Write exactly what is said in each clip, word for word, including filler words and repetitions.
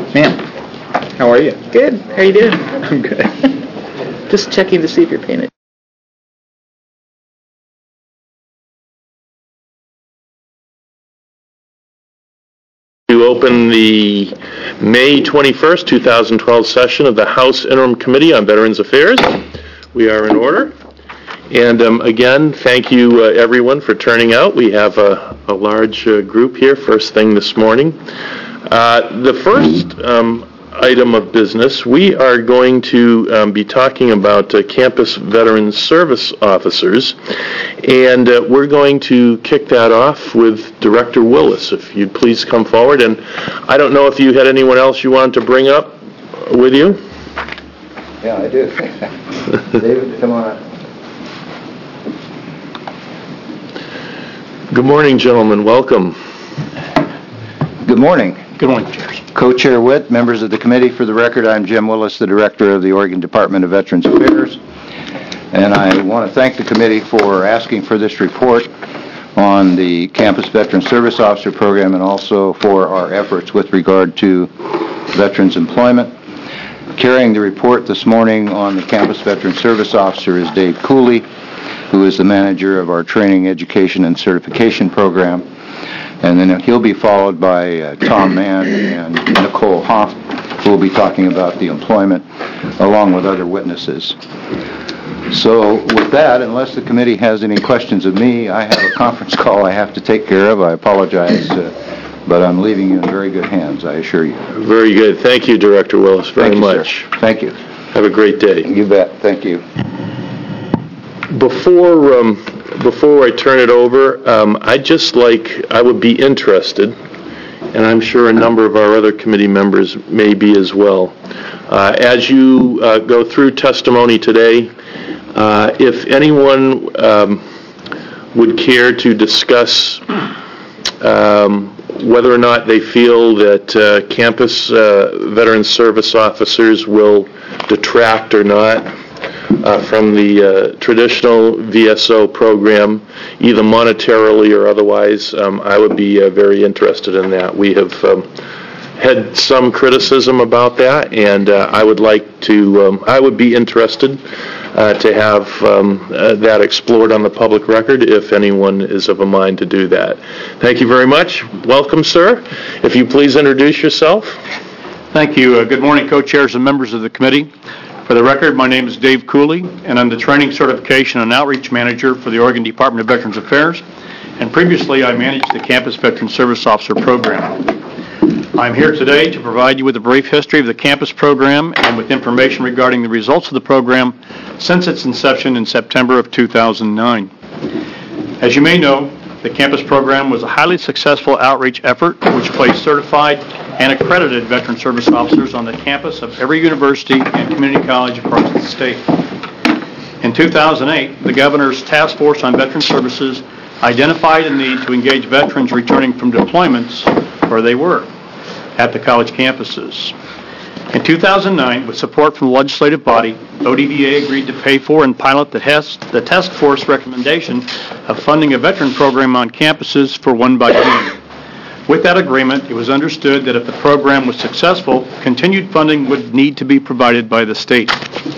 Ma'am, how are you? Good. How are you doing? I'm good. Just checking to see if you're paying it. To open the May twenty-first, two thousand twelve session of the House Interim Committee on Veterans Affairs. We are in order. And um, again, thank you uh, everyone for turning out. We have a, a large uh, group here first thing this morning. Uh, the first um, item of business, we are going to um, be talking about uh, campus veteran service officers, and uh, we're going to kick that off with Director Willis. If you'd please come forward. And I don't know if you had anyone else you wanted to bring up with you? Yeah, I do. David, come on up. Good morning, gentlemen. Welcome. Good morning. Good morning, Chairs. Co-Chair Witt, members of the committee, for the record, I'm Jim Willis, the Director of the Oregon Department of Veterans Affairs, and I want to thank the committee for asking for this report on the Campus Veteran Service Officer Program and also for our efforts with regard to veterans employment. Carrying the report this morning on the Campus Veteran Service Officer is Dave Cooley, who is the manager of our Training, Education, and Certification Program. And then he'll be followed by uh, Tom Mann and Nicole Hoff, who will be talking about the employment, along with other witnesses. So with that, unless the committee has any questions of me, I have a conference call I have to take care of. I apologize, uh, but I'm leaving you in very good hands, I assure you. Very good. Thank you, Director Willis, very Thank you, much. Sir. Thank you. Have a great day. You bet. Thank you. Before um, before I turn it over, um, I'd just like, I would be interested, and I'm sure a number of our other committee members may be as well, uh, as you uh, go through testimony today, uh, if anyone um, would care to discuss um, whether or not they feel that uh, campus uh, veteran service officers will detract or not Uh, from the uh, traditional V S O program, either monetarily or otherwise, um, I would be uh, very interested in that. We have um, had some criticism about that, and uh, I would like to, um, I would be interested uh, to have um, uh, that explored on the public record if anyone is of a mind to do that. Thank you very much. Welcome, sir. If you please introduce yourself. Thank you. Uh, good morning, co-chairs and members of the committee. For the record, my name is Dave Cooley, and I'm the Training, Certification, and Outreach Manager for the Oregon Department of Veterans Affairs, and previously I managed the Campus Veteran Service Officer Program. I'm here today to provide you with a brief history of the campus program and with information regarding the results of the program since its inception in September of two thousand nine. As you may know, the campus program was a highly successful outreach effort which placed certified and accredited veteran service officers on the campus of every university and community college across the state. In two thousand eight, the Governor's Task Force on Veteran Services identified a need to engage veterans returning from deployments where they were, at the college campuses. In two thousand nine, with support from the legislative body, O D V A agreed to pay for and pilot the, HES, the task force recommendation of funding a veteran program on campuses for one by June. With that agreement, it was understood that if the program was successful, continued funding would need to be provided by the state.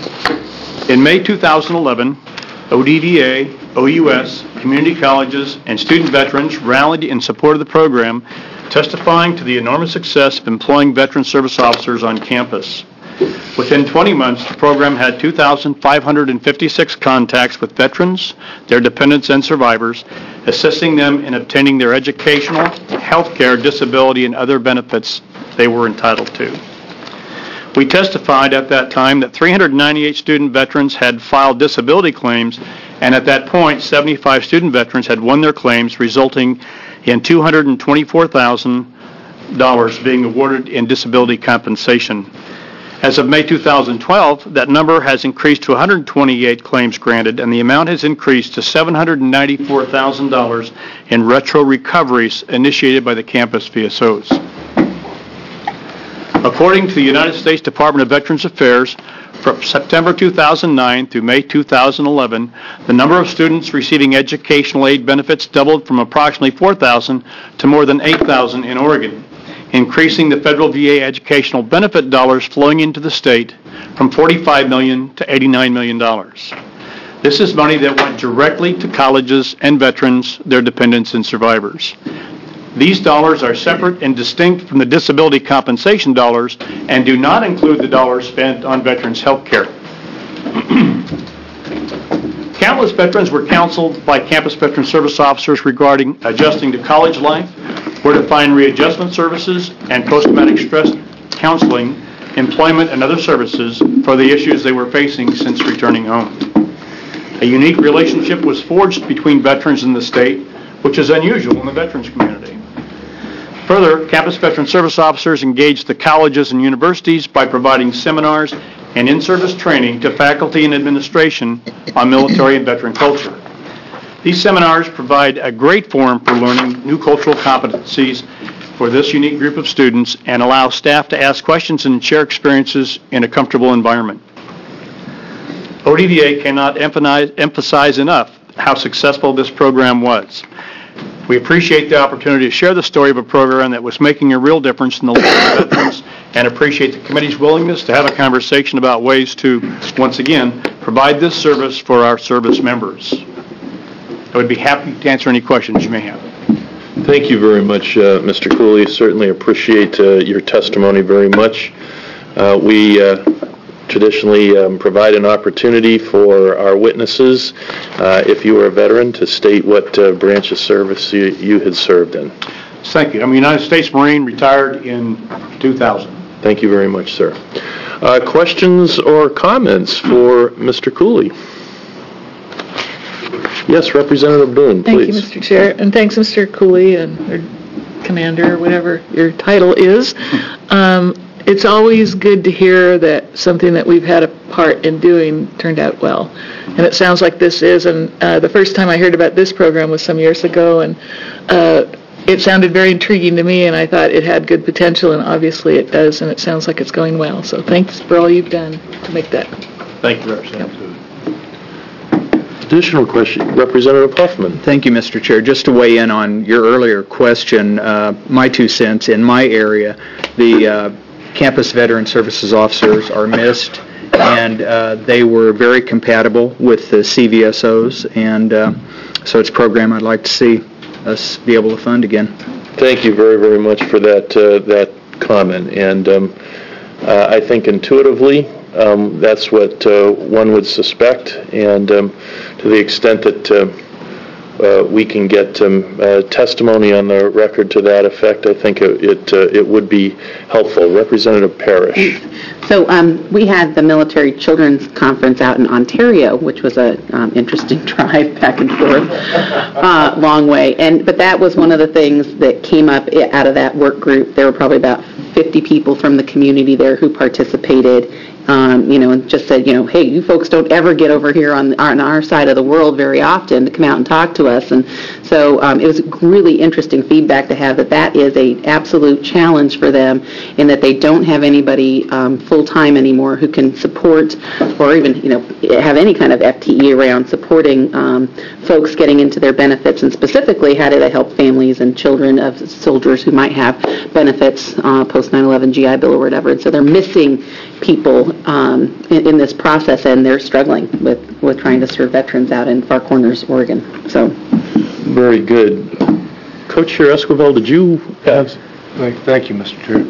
In May two thousand eleven, O D V A, O U S, community colleges, and student veterans rallied in support of the program, testifying to the enormous success of employing veteran service officers on campus. Within twenty months, the program had two thousand five hundred fifty-six contacts with veterans, their dependents, and survivors, assisting them in obtaining their educational, health care, disability, and other benefits they were entitled to. We testified at that time that three hundred ninety-eight student veterans had filed disability claims, and at that point, seventy-five student veterans had won their claims, resulting in two hundred twenty-four thousand dollars being awarded in disability compensation. As of May two thousand twelve, that number has increased to one hundred twenty-eight claims granted, and the amount has increased to seven hundred ninety-four thousand dollars in retro recoveries initiated by the campus V S Os. According to the United States Department of Veterans Affairs, from September two thousand nine through May two thousand eleven, the number of students receiving educational aid benefits doubled from approximately four thousand to more than eight thousand in Oregon. increasing the federal V A educational benefit dollars flowing into the state from forty-five million dollars to eighty-nine million dollars. This is money that went directly to colleges and veterans, their dependents, and survivors. These dollars are separate and distinct from the disability compensation dollars and do not include the dollars spent on veterans' health care. Countless veterans were counseled by campus veteran service officers regarding adjusting to college life, where to find readjustment services, and post-traumatic stress counseling, employment, and other services for the issues they were facing since returning home. A unique relationship was forged between veterans and the state, which is unusual in the veterans community. Further, campus veteran service officers engaged the colleges and universities by providing seminars and in-service training to faculty and administration on military and veteran culture. These seminars provide a great forum for learning new cultural competencies for this unique group of students and allow staff to ask questions and share experiences in a comfortable environment. O D V A cannot emphasize enough how successful this program was. We appreciate the opportunity to share the story of a program that was making a real difference in the lives of veterans and appreciate the committee's willingness to have a conversation about ways to, once again, provide this service for our service members. I would be happy to answer any questions you may have. Thank you very much, uh, Mister Cooley. Certainly appreciate uh, your testimony very much. Uh, we uh, traditionally um, provide an opportunity for our witnesses, uh, if you are a veteran, to state what uh, branch of service you, you had served in. Thank you. I'm a United States Marine, retired in two thousand. Thank you very much, sir. Uh, questions or comments for Mister Cooley? Yes, Representative Boone, Thank please. you, Mister Chair, and thanks, Mister Cooley, and or Commander, or whatever your title is. Um, it's always good to hear that something that we've had a part in doing turned out well. And it sounds like this is, and uh, the first time I heard about this program was some years ago, and uh, it sounded very intriguing to me, and I thought it had good potential, and obviously it does, and it sounds like it's going well. So thanks for all you've done to make that. Thank you, Representative. Additional question, Representative Huffman. Thank you, Mister Chair. Just to weigh in on your earlier question, uh, my two cents, in my area, the uh, campus veteran services officers are missed, and uh, they were very compatible with the C V S Os, and uh, so it's a program I'd like to see us be able to fund again. Thank you very, very much for that uh, that comment. And um, uh, I think intuitively, um, that's what uh, one would suspect. And um, to the extent that uh, uh, we can get um, uh, testimony on the record to that effect, I think it it, uh, it would be helpful. Representative Parrish. So um, we had the Military Children's Conference out in Ontario, which was a um, interesting drive back and forth, uh, long way. And but that was one of the things that came up out of that work group. There were probably about fifty people from the community there who participated. Um, you know, and just said, you know, hey, you folks don't ever get over here on, on our side of the world very often to come out and talk to us. And so um, it was really interesting feedback to have that that is a absolute challenge for them in that they don't have anybody um, full-time anymore who can support or even, you know, have any kind of F T E around supporting um, folks getting into their benefits, and specifically how do they help families and children of soldiers who might have benefits uh, post nine eleven G I Bill or whatever. And so they're missing people um, in, in this process, and they're struggling with, with trying to serve veterans out in Far Corners, Oregon. So, Very good. Co-Chair Esquivel, did you have? Thank, thank you, Mister Chair.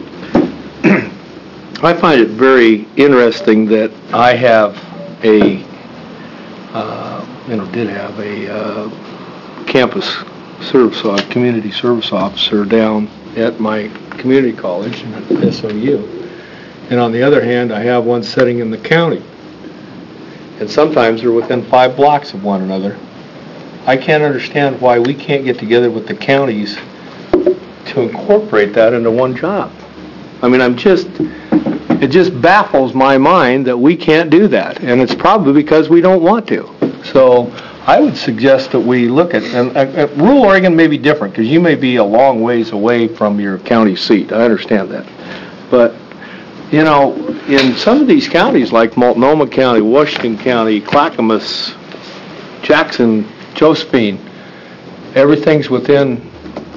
I find it very interesting that I have a, uh, you know, did have a uh, campus service, uh, community service officer down at my community college at S O U. And on the other hand, I have one sitting in the county. And sometimes they're within five blocks of one another. I can't understand why we can't get together with the counties to incorporate that into one job. I mean, I'm just, it just baffles my mind that we can't do that. And it's probably because we don't want to. So I would suggest that we look at, and uh, rural Oregon may be different because you may be a long ways away from your county seat. I understand that. But you know, in some of these counties like Multnomah County, Washington County, Clackamas, Jackson, Josephine, everything's within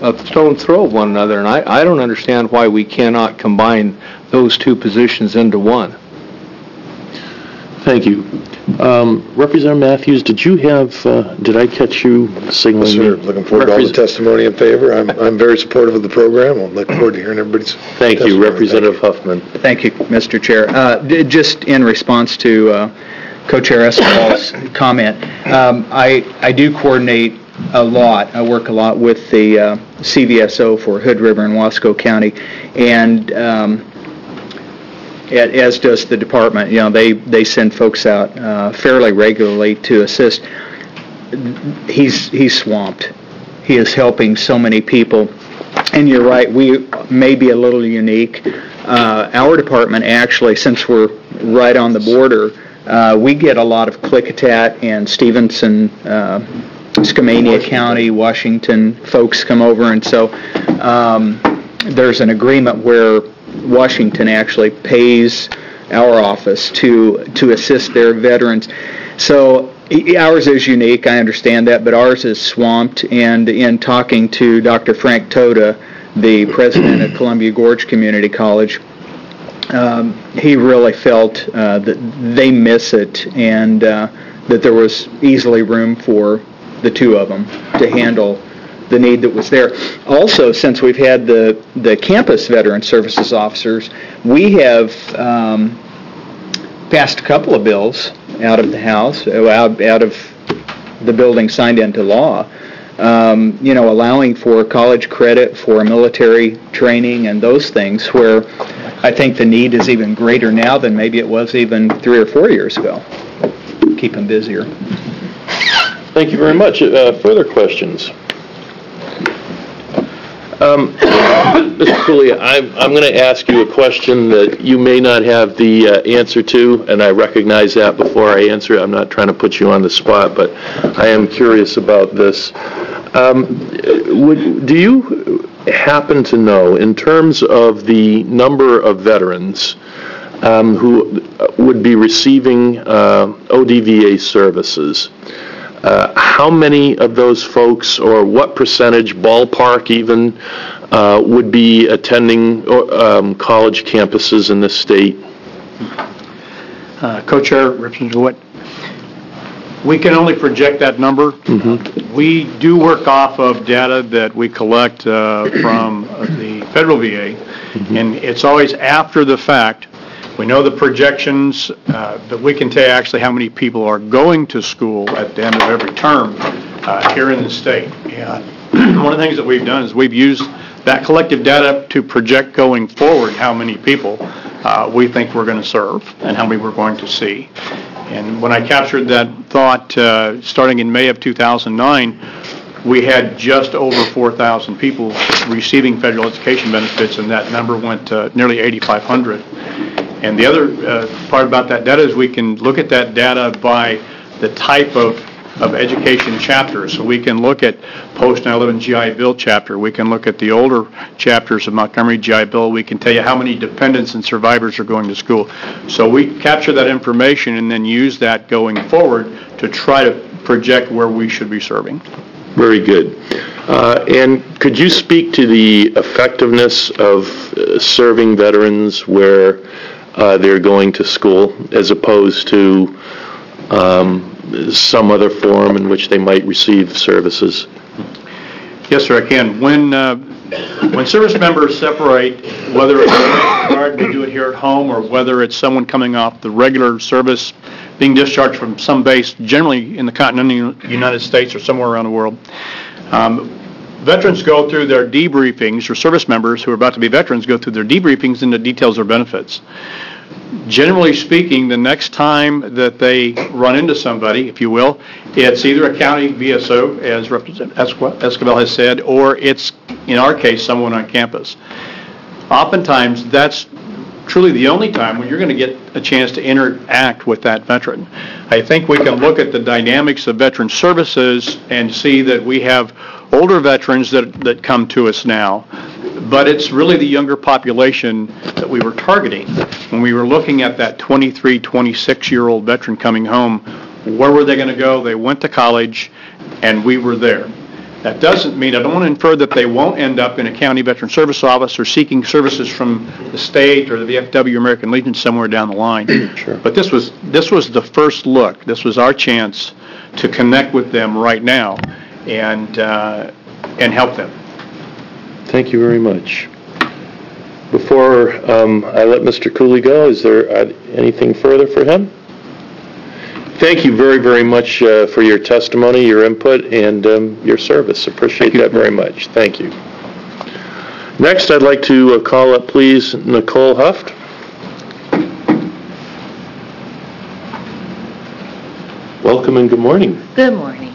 a stone's throw of one another, and I, I don't understand why we cannot combine those two positions into one. Thank you. Um, Representative Matthews, did you have, uh, did I catch you signaling? Yes, sir. Looking forward to all the testimony in favor. I'm, I'm very supportive of the program. I'm looking forward to hearing everybody's Thank you, testimony. Representative Huffman. Thank you, Mister Chair. Uh, d- Just in response to uh, Co-Chair Esquivel's comment, um, I I do coordinate a lot. I work a lot with the uh, C V S O for Hood River and Wasco County, and um, a- as does the department. You know, they, they send folks out uh, fairly regularly to assist. He's he's swamped. He is helping so many people. And you're right, we may be a little unique. Uh, our department actually, since we're right on the border, uh, we get a lot of Klickitat and Stevenson, uh, Skamania County, Washington folks come over, and so um, there's an agreement where Washington actually pays our office to to assist their veterans. So ours is unique, I understand that, but ours is swamped, and in talking to Doctor Frank Toda, the president of Columbia Gorge Community College, um, he really felt uh, that they miss it, and uh, that there was easily room for the two of them to handle the need that was there. Also, since we've had the, the campus veteran services officers, we have um, passed a couple of bills out of the House, out, out of the building signed into law, um, you know, allowing for college credit for military training and those things, where I think the need is even greater now than maybe it was even three or four years ago. Keep them busier. Thank you very much. Uh, further questions? Um, Mister Cooley, I'm, I'm going to ask you a question that you may not have the uh, answer to, and I recognize that before I answer it. I'm not trying to put you on the spot, but I am curious about this. Um, would, do you happen to know, in terms of the number of veterans um, who would be receiving uh, O D V A services, Uh, how many of those folks, or what percentage, ballpark even, uh, would be attending um, college campuses in this state? Uh, Co-Chair, Representative Witt, we can only project that number. Mm-hmm. We do work off of data that we collect uh, from the federal V A, mm-hmm. and it's always after the fact. We know the projections, uh, but we can tell you actually how many people are going to school at the end of every term uh, here in the state. And one of the things that we've done is we've used that collective data to project going forward how many people uh, we think we're going to serve and how many we're going to see. And when I captured that thought uh, starting in May of two thousand nine, we had just over four thousand people receiving federal education benefits, and that number went to nearly eighty-five hundred. And the other uh, part about that data is we can look at that data by the type of, of education chapter. So we can look at post nine eleven G I Bill chapter. We can look at the older chapters of Montgomery G I Bill. We can tell you how many dependents and survivors are going to school. So we capture that information and then use that going forward to try to project where we should be serving. Very good. Uh, and could you speak to the effectiveness of uh, serving veterans where Uh, they're going to school, as opposed to um, some other form in which they might receive services? Yes, sir, I can. When uh, when service members separate, whether it's required to do it here at home or whether it's someone coming off the regular service, being discharged from some base, generally in the continental United States or somewhere around the world, um, veterans go through their debriefings, or service members who are about to be veterans go through their debriefings and the details of benefits. Generally speaking, the next time that they run into somebody, if you will, it's either a county V S O, as Representative Esquivel has said, or it's, in our case, someone on campus. Oftentimes, that's truly the only time when you're going to get a chance to interact with that veteran. I think we can look at the dynamics of veteran services and see that we have older veterans that, that come to us now, but it's really the younger population that we were targeting. When we were looking at that twenty-three, twenty-six-year-old veteran coming home, where were they going to go? They went to college, and we were there. That doesn't mean, I don't want to infer that they won't end up in a county veteran service office or seeking services from the state or the V F W American Legion somewhere down the line. Sure. But this was, this was the first look. This was our chance to connect with them right now and, uh, and help them. Thank you very much. Before um, I let Mister Cooley go, is there uh, anything further for him? Thank you very, very much uh, for your testimony, your input, and um, your service. Appreciate that very much. Thank you. Next, I'd like to uh, call up, please, Nicole Huft. Welcome and good morning. Good morning.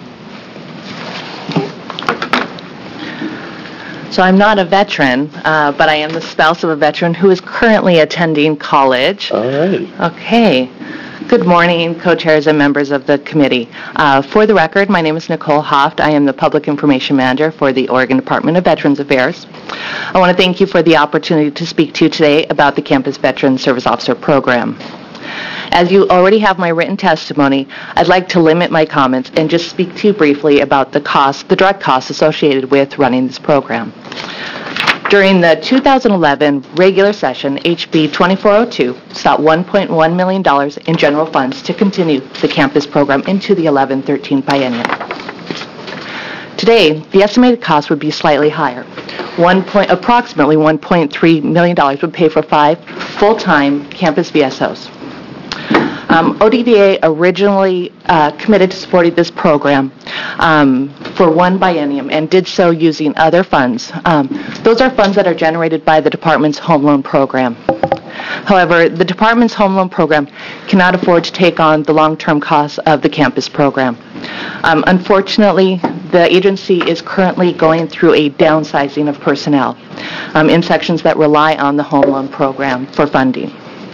So I'm not a veteran, uh, but I am the spouse of a veteran who is currently attending college. All right. Okay. Good morning, co-chairs and members of the committee. Uh, for the record, my name is Nicole Hoft. I am the Public Information Manager for the Oregon Department of Veterans Affairs. I want to thank you for the opportunity to speak to you today about the Campus Veteran Service Officer Program. As you already have my written testimony, I'd like to limit my comments and just speak to you briefly about the costs, the direct costs associated with running this program. During the two thousand eleven regular session, H B twenty-four oh two sought one point one million dollars in general funds to continue the campus program into the eleven thirteen biennium. Today, the estimated cost would be slightly higher. One point, approximately one point three million dollars would pay for five full-time campus V S Os. Um, O D V A originally uh, committed to supporting this program um, for one biennium and did so using other funds. Um, those are funds that are generated by the department's home loan program. However, the department's home loan program cannot afford to take on the long-term costs of the campus program. Um, unfortunately, the agency is currently going through a downsizing of personnel um, in sections that rely on the home loan program for funding.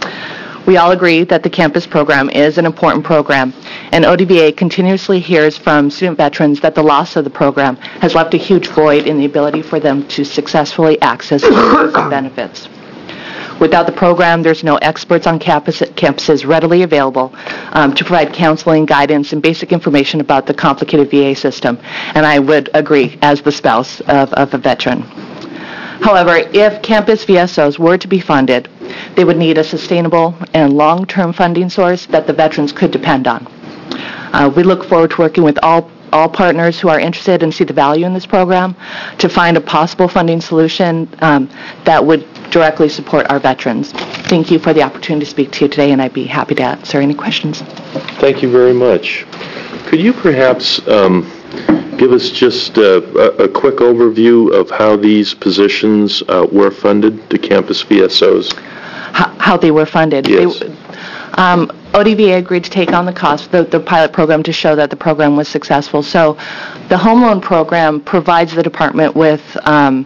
We all agree that the campus program is an important program, and O D V A continuously hears from student veterans that the loss of the program has left a huge void in the ability for them to successfully access benefits. Without the program, there's no experts on campus, campuses readily available um, to provide counseling, guidance, and basic information about the complicated V A system, and I would agree as the spouse of, of a veteran. However, if campus V S Os were to be funded, they would need a sustainable and long-term funding source that the veterans could depend on. Uh, we look forward to working with all, all partners who are interested and see the value in this program to find a possible funding solution um, that would directly support our veterans. Thank you for the opportunity to speak to you today, and I'd be happy to answer any questions. Thank you very much. Could you perhaps um, give us just uh, a, a quick overview of how these positions uh, were funded, the campus V S Os? How, how they were funded? Yes. They, um, O D V A agreed to take on the cost of the, the pilot program to show that the program was successful. So the home loan program provides the department with, um,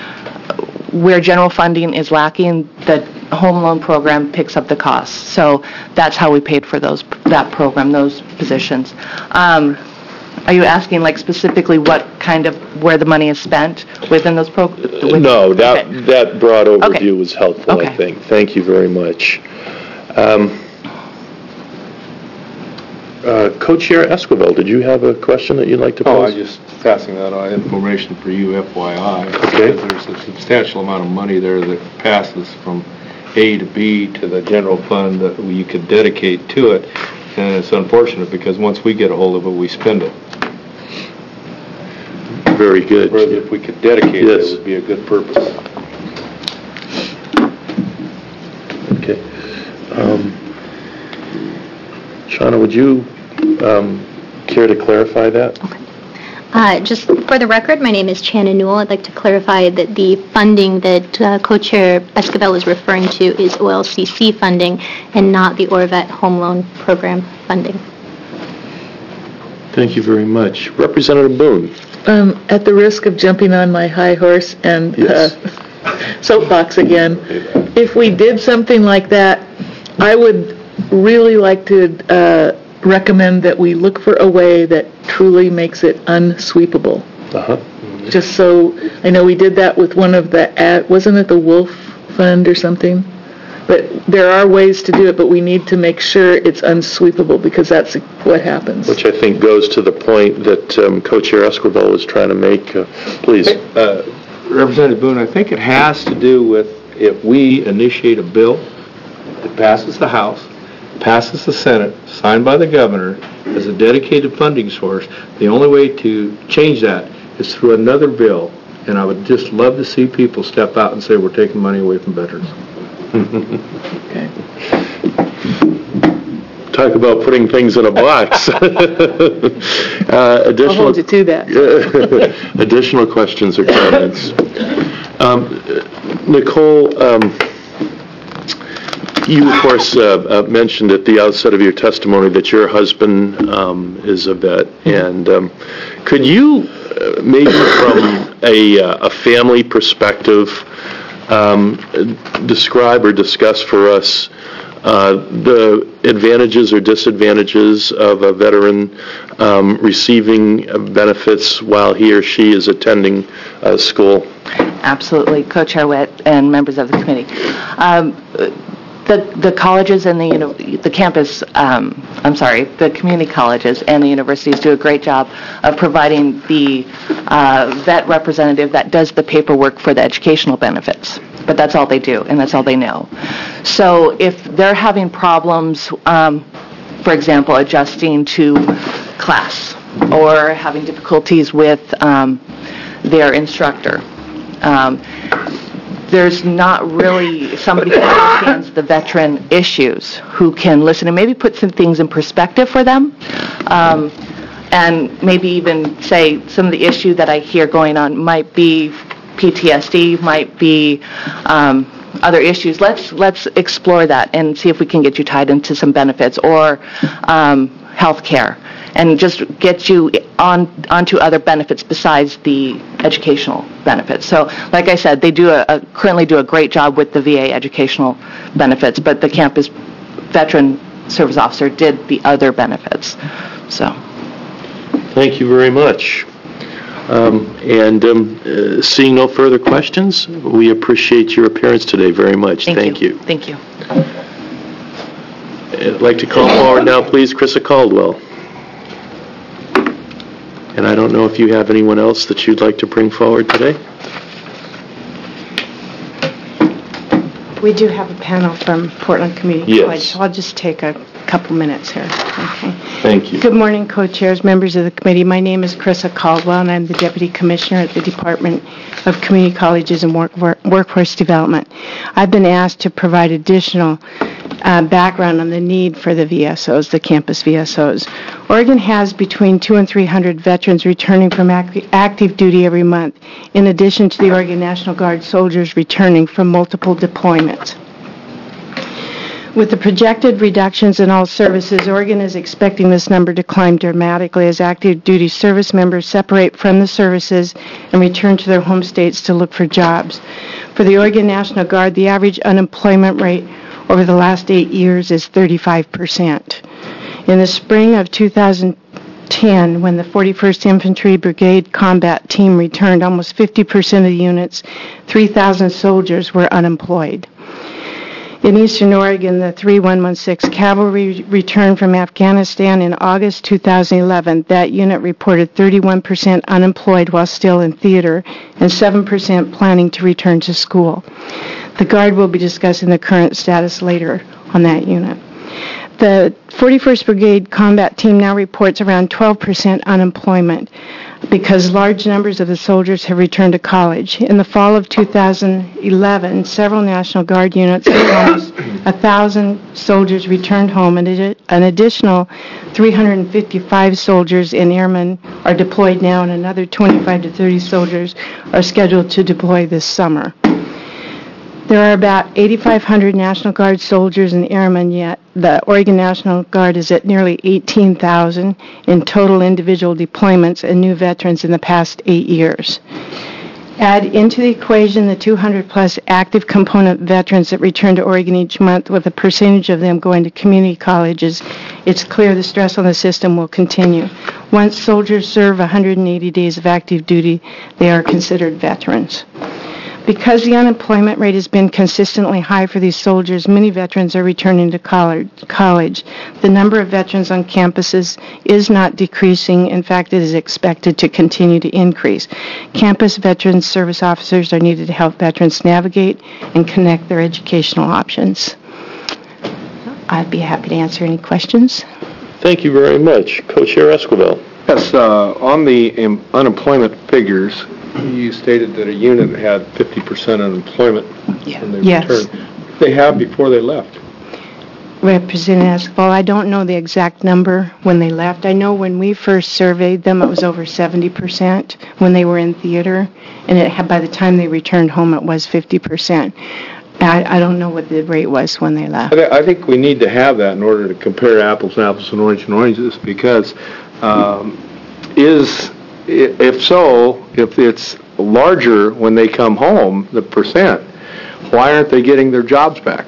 where general funding is lacking, the home loan program picks up the costs. So that's how we paid for those that program, those positions. Um, Are you asking, like, specifically what kind of, where the money is spent within those programs? Uh, no, that, okay. that broad overview Okay. was helpful, Okay. I think. Thank you very much. Um, uh, Co-Chair Esquivel, did you have a question that you'd like to Oh, pose? I just passing that on, information for you, F Y I. Okay. Because there's a substantial amount of money there that passes from A to B to the general fund that you could dedicate to it. And it's unfortunate because once we get a hold of it, we spend it. Very good. Whereas if we could dedicate it, Yes. it would be a good purpose. Okay. Um, Shauna, would you um, care to clarify that? Uh, Just for the record, my name is Channa Newell. I'd like to clarify that the funding that uh, Co-Chair Esquivel is referring to is O L C C funding and not the ORVET Home Loan Program funding. Thank you very much. Representative Boone. Um, At the risk of jumping on my high horse and Yes. uh, soapbox again, if we did something like that, I would really like to uh, recommend that we look for a way that truly makes it unsweepable. Uh-huh. Just so, I know we did that with one of the, ad- wasn't it the Wolf Fund or something? But there are ways to do it, but we need to make sure it's unsweepable, because that's what happens. Which I think goes to the point that um, Co-Chair Esquivel was trying to make. Uh, Please. Uh, Representative Boone, I think it has to do with if we initiate a bill that passes the House, passes the Senate, signed by the governor as a dedicated funding source, the only way to change that is through another bill. And I would just love to see people step out and say we're taking money away from veterans. Okay. Talk about putting things in a box. uh, additional, I'll hold you to that. Additional questions or comments? Um, Nicole, um, you, of course, uh, uh, mentioned at the outset of your testimony that your husband um, is a vet. And um, could you, uh, maybe from a, uh, a family perspective, um, describe or discuss for us uh, the advantages or disadvantages of a veteran um, receiving benefits while he or she is attending uh, school? Absolutely, Co-Chair Witt and members of the committee. Um, The, the colleges and the, you know, the campus, um, I'm sorry, the community colleges and the universities do a great job of providing the uh, vet representative that does the paperwork for the educational benefits. But that's all they do, and that's all they know. So if they're having problems, um, for example, adjusting to class or having difficulties with um, their instructor, um, there's not really somebody who understands the veteran issues who can listen and maybe put some things in perspective for them, um, and maybe even say some of the issue that I hear going on might be P T S D, might be um, other issues. Let's let's explore that and see if we can get you tied into some benefits or um, health care, and just get you on onto other benefits besides the educational benefits. So, like I said, they do a, a, currently do a great job with the V A educational benefits, but the campus veteran service officer did the other benefits. So, thank you very much. Um, and um, uh, seeing no further questions, we appreciate your appearance today very much. Thank, thank you. you. Thank you. I'd like to call forward now, please, Krista Caldwell. And I don't know if you have anyone else that you'd like to bring forward today? We do have a panel from Portland Community Yes. College, so I'll just take a couple minutes here. Okay. Thank you. Good morning, co-chairs, members of the committee. My name is Krista Caldwell, and I'm the Deputy Commissioner at the Department of Community Colleges and Work- Work- Workforce Development. I've been asked to provide additional uh, background on the need for the V S Os, the campus V S Os. Oregon has between two and three hundred veterans returning from ac- active duty every month, in addition to the Oregon National Guard soldiers returning from multiple deployments. With the projected reductions in all services, Oregon is expecting this number to climb dramatically as active duty service members separate from the services and return to their home states to look for jobs. For the Oregon National Guard, the average unemployment rate over the last eight years is thirty-five percent. In the spring of two thousand ten, when the forty-first Infantry Brigade Combat Team returned, almost fifty percent of the units, three thousand soldiers, were unemployed. In eastern Oregon, the three one one six Cavalry returned from Afghanistan in August two thousand eleven. That unit reported thirty-one percent unemployed while still in theater and seven percent planning to return to school. The Guard will be discussing the current status later on that unit. The forty-first Brigade Combat Team now reports around twelve percent unemployment because large numbers of the soldiers have returned to college. In the fall of two thousand eleven, several National Guard units, almost one thousand soldiers returned home, and an additional three hundred fifty-five soldiers and airmen are deployed now, and another twenty-five to thirty soldiers are scheduled to deploy this summer. There are about eighty-five hundred National Guard soldiers and airmen, yet the Oregon National Guard is at nearly eighteen thousand in total individual deployments and new veterans in the past eight years. Add into the equation the two hundred plus active component veterans that return to Oregon each month, with a percentage of them going to community colleges, it's clear the stress on the system will continue. Once soldiers serve one hundred eighty days of active duty, they are considered veterans. Because the unemployment rate has been consistently high for these soldiers, many veterans are returning to college. college. The number of veterans on campuses is not decreasing. In fact, it is expected to continue to increase. Campus veteran service officers are needed to help veterans navigate and connect their educational options. I'd be happy to answer any questions. Thank you very much. Co-Chair Esquivel. Yes, uh, on the um, unemployment figures, you stated that a unit had fifty percent unemployment when they Yes. returned. They have before they left. Representative Esquivel, I don't know the exact number when they left. I know when we first surveyed them, it was over seventy percent when they were in theater, and it had, by the time they returned home, it was fifty percent. I, I don't know what the rate was when they left. I, th- I think we need to have that in order to compare apples and apples and oranges and oranges, because um, is, i- if so, if it's larger when they come home, the percent, why aren't they getting their jobs back?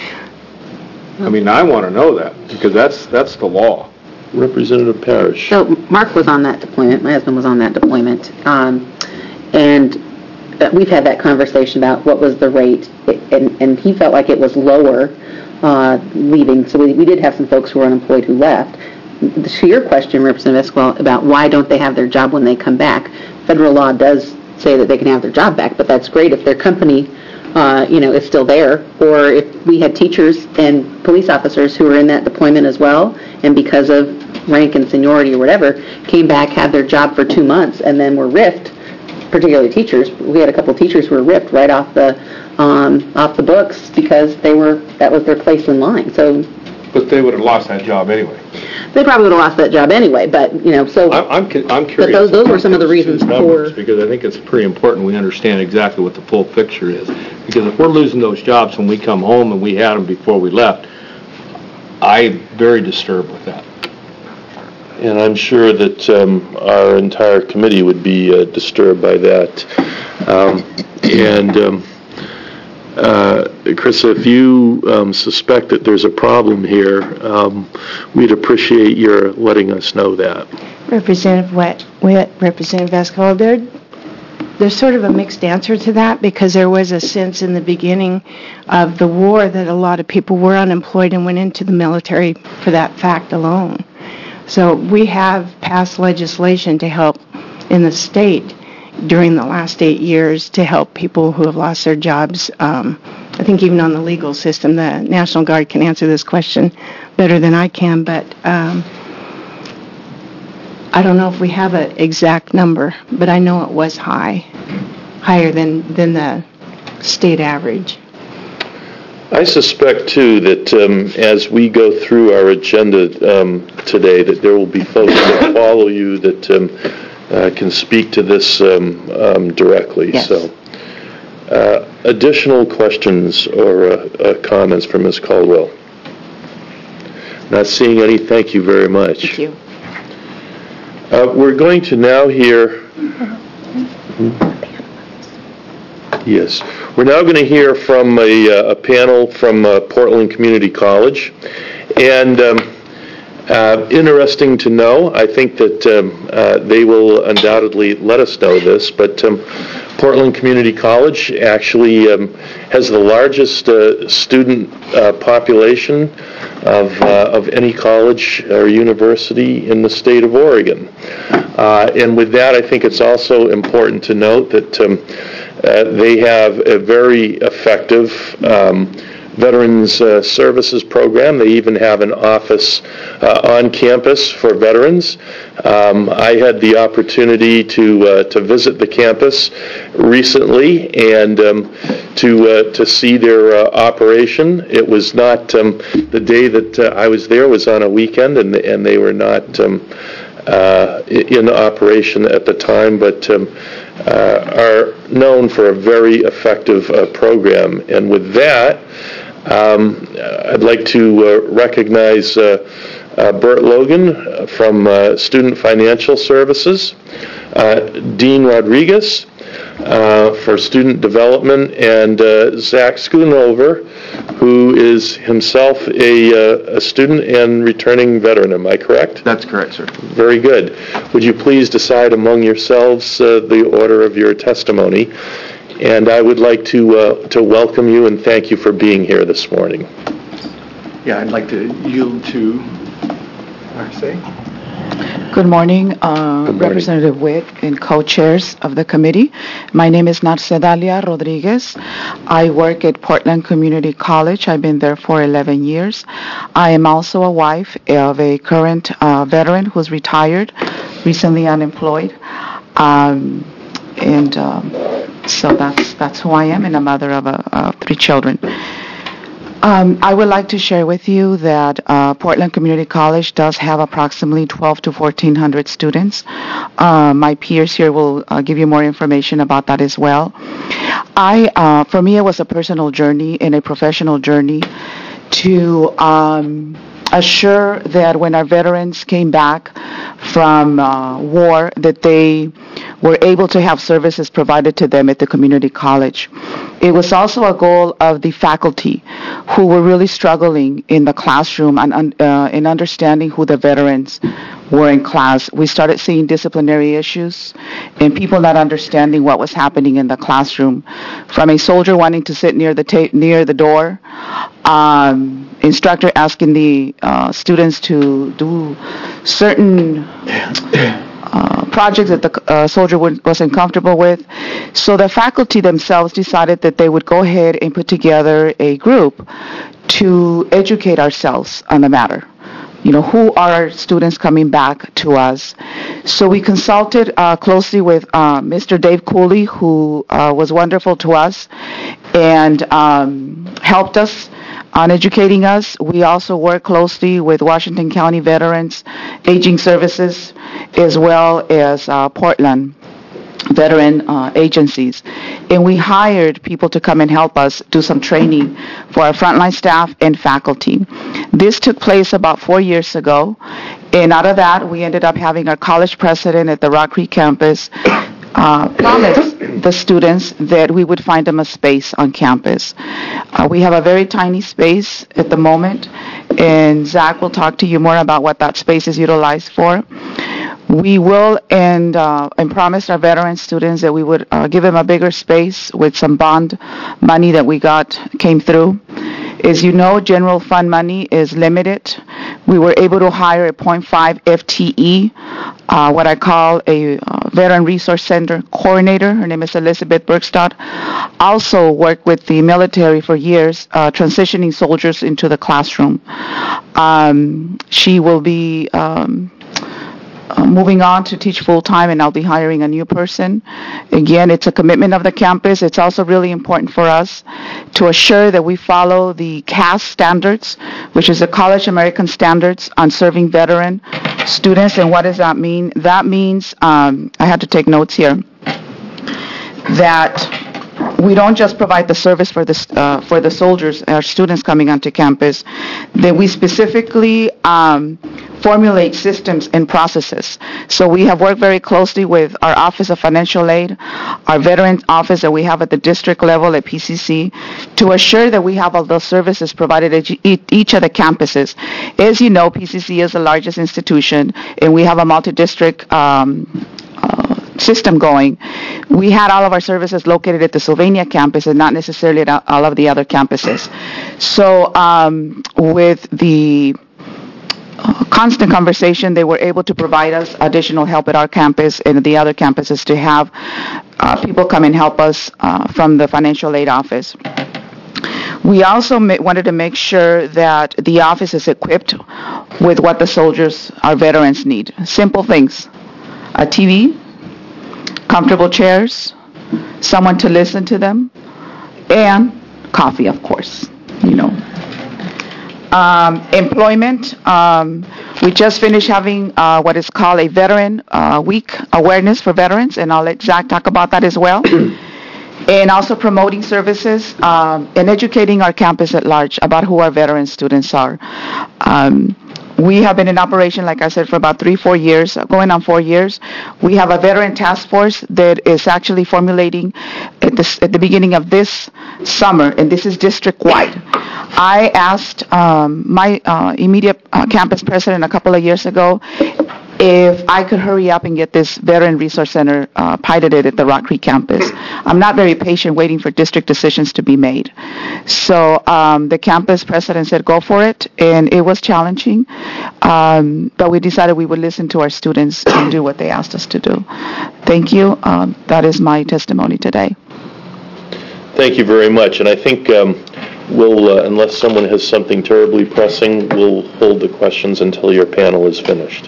I mean, I want to know that, because that's, that's the law. Representative Parrish. So Mark was on that deployment, my husband was on that deployment, um, and uh, we've had that conversation about what was the rate, and, and he felt like it was lower uh, leaving, so we, we did have some folks who were unemployed who left. To your question, Representative Esquivel, about why don't they have their job when they come back, federal law does say that they can have their job back, but that's great if their company Uh, you know, is still there, or if we had teachers and police officers who were in that deployment as well, and because of rank and seniority or whatever, came back, had their job for two months, and then were riffed, particularly teachers. We had a couple of teachers who were riffed right off the um, off the books because they were that was their place in line. So, But they would have lost that job anyway. they probably would have lost that job anyway. But you know, so I'm, I'm cu- I'm curious. But those- those were some of the about those reasons two numbers, for- Because I think it's pretty important we understand exactly what the full picture is. Because if we're losing those jobs when we come home and we had them before we left, I'm very disturbed with that. And I'm sure that um, our entire committee would be uh, disturbed by that. Um, and, um, uh, Chris, if you um, suspect that there's a problem here, um, we'd appreciate your letting us know that. Representative Wet, Wet Representative Esquivel, there, there's sort of a mixed answer to that, because there was a sense in the beginning of the war that a lot of people were unemployed and went into the military for that fact alone. So we have passed legislation to help in the state during the last eight years to help people who have lost their jobs. Um, I think even on the legal system, the National Guard can answer this question better than I can, but um, I don't know if we have an exact number, but I know it was high, higher than, than the state average. I suspect, too, that um, as we go through our agenda um, today, that there will be folks that follow you that um, uh, can speak to this um, um, directly. Yes. So, uh, additional questions or uh, uh, comments from Miz Caldwell? Not seeing any. Thank you very much. thank you. Uh, we're going to now hear... Yes. We're now going to hear from a, uh, a panel from uh, Portland Community College. And um, uh, interesting to know, I think that um, uh, they will undoubtedly let us know this, but um, Portland Community College actually um, has the largest uh, student uh, population of, uh, of any college or university in the state of Oregon. Uh, and with that, I think it's also important to note that um, uh, they have a very effective um, Veterans uh, Services program. They even have an office uh, on campus for veterans. Um, I had the opportunity to uh, to visit the campus recently and um, to uh, to see their uh, operation. It was not um, the day that uh, I was there was on a weekend, and and they were not um, uh, in operation at the time, but um, uh, are known for a very effective uh, program. And with that, Um, I'd like to uh, recognize uh, uh, Bert Logan from uh, Student Financial Services, uh, Dean Rodriguez uh, for Student Development, and uh, Zach Schoonover, who is himself a, uh, a student and returning veteran. Am I correct? That's correct, sir. Very good. Would you please decide among yourselves uh, the order of your testimony? And I would like to uh, to welcome you and thank you for being here this morning. Yeah, I'd like to yield to Marcy. Good morning, uh, Good morning. Representative Witt and co-chairs of the committee. My name is Narcedalia Rodriguez. I work at Portland Community College. I've been there for eleven years. I am also a wife of a current uh, veteran who's retired, recently unemployed. Um, and um, so that's that's who I am, and a mother of, a, of three children. Um, I would like to share with you that uh, Portland Community College does have approximately twelve to fourteen hundred students. Uh, my peers here will uh, give you more information about that as well. I, uh, for me, it was a personal journey and a professional journey to um, assure that when our veterans came back from uh, war, that they were able to have services provided to them at the community college. It was also a goal of the faculty who were really struggling in the classroom and uh, in understanding who the veterans were in class. We started seeing disciplinary issues and people not understanding what was happening in the classroom. From a soldier wanting to sit near the ta- near the door, um, instructor asking the uh, students to do certain Uh, projects that the uh, soldier would, wasn't comfortable with. So the faculty themselves decided that they would go ahead and put together a group to educate ourselves on the matter. You know, who are our students coming back to us? So we consulted uh, closely with uh, Mister Dave Cooley, who uh, was wonderful to us and um, helped us on educating us. We also work closely with Washington County Veterans Aging Services as well as uh, Portland veteran uh, agencies. And we hired people to come and help us do some training for our frontline staff and faculty. This took place about four years ago. And out of that, we ended up having our college president at the Rock Creek campus Uh, promised the students that we would find them a space on campus. Uh, we have a very tiny space at the moment, and Zach will talk to you more about what that space is utilized for. We will and uh, and promised our veteran students that we would uh, give them a bigger space with some bond money that we got came through. As you know, general fund money is limited. We were able to hire a point five F T E, uh, what I call a uh, Veteran Resource Center coordinator. Her name is Elizabeth Bergstad. Also worked with the military for years, uh, transitioning soldiers into the classroom. Um, she will be um, Uh, moving on to teach full-time, and I'll be hiring a new person. Again, it's a commitment of the campus. It's also really important for us to assure that we follow the C A S standards, which is the College American Standards on Serving Veteran Students. And what does that mean? That means, um, I had to take notes here, that we don't just provide the service for the, uh, for the soldiers, our students coming onto campus, that we specifically um, formulate systems and processes. So we have worked very closely with our Office of Financial Aid, our Veteran Office that we have at the district level at P C C, to assure that we have all those services provided at each of the campuses. As you know, P C C is the largest institution, and we have a multi-district um, uh, system going. We had all of our services located at the Sylvania campus and not necessarily at all of the other campuses. So um, with the Uh, constant conversation, they were able to provide us additional help at our campus and the other campuses to have uh, people come and help us uh, from the financial aid office. We also ma- wanted to make sure that the office is equipped with what the soldiers, our veterans, need. Simple things: a T V, comfortable chairs, someone to listen to them, and coffee, of course, you know. Um, employment, um, we just finished having uh, what is called a Veteran uh, Week Awareness for Veterans, and I'll let Zach talk about that as well. And also promoting services um, and educating our campus at large about who our veteran students are. Um, we have been in operation, like I said, for about three, four years, going on four years. We have a veteran task force that is actually formulating at the, at the beginning of this summer, and this is district-wide. I asked um, my uh, immediate uh, campus president a couple of years ago if I could hurry up and get this Veteran Resource Center uh, piloted at the Rock Creek campus. I'm not very patient waiting for district decisions to be made. So um, the campus president said go for it, and it was challenging, um, but we decided we would listen to our students and do what they asked us to do. Thank you. Um, that is my testimony today. Thank you very much. And I think um, we'll, uh, unless someone has something terribly pressing, we'll hold the questions until your panel is finished.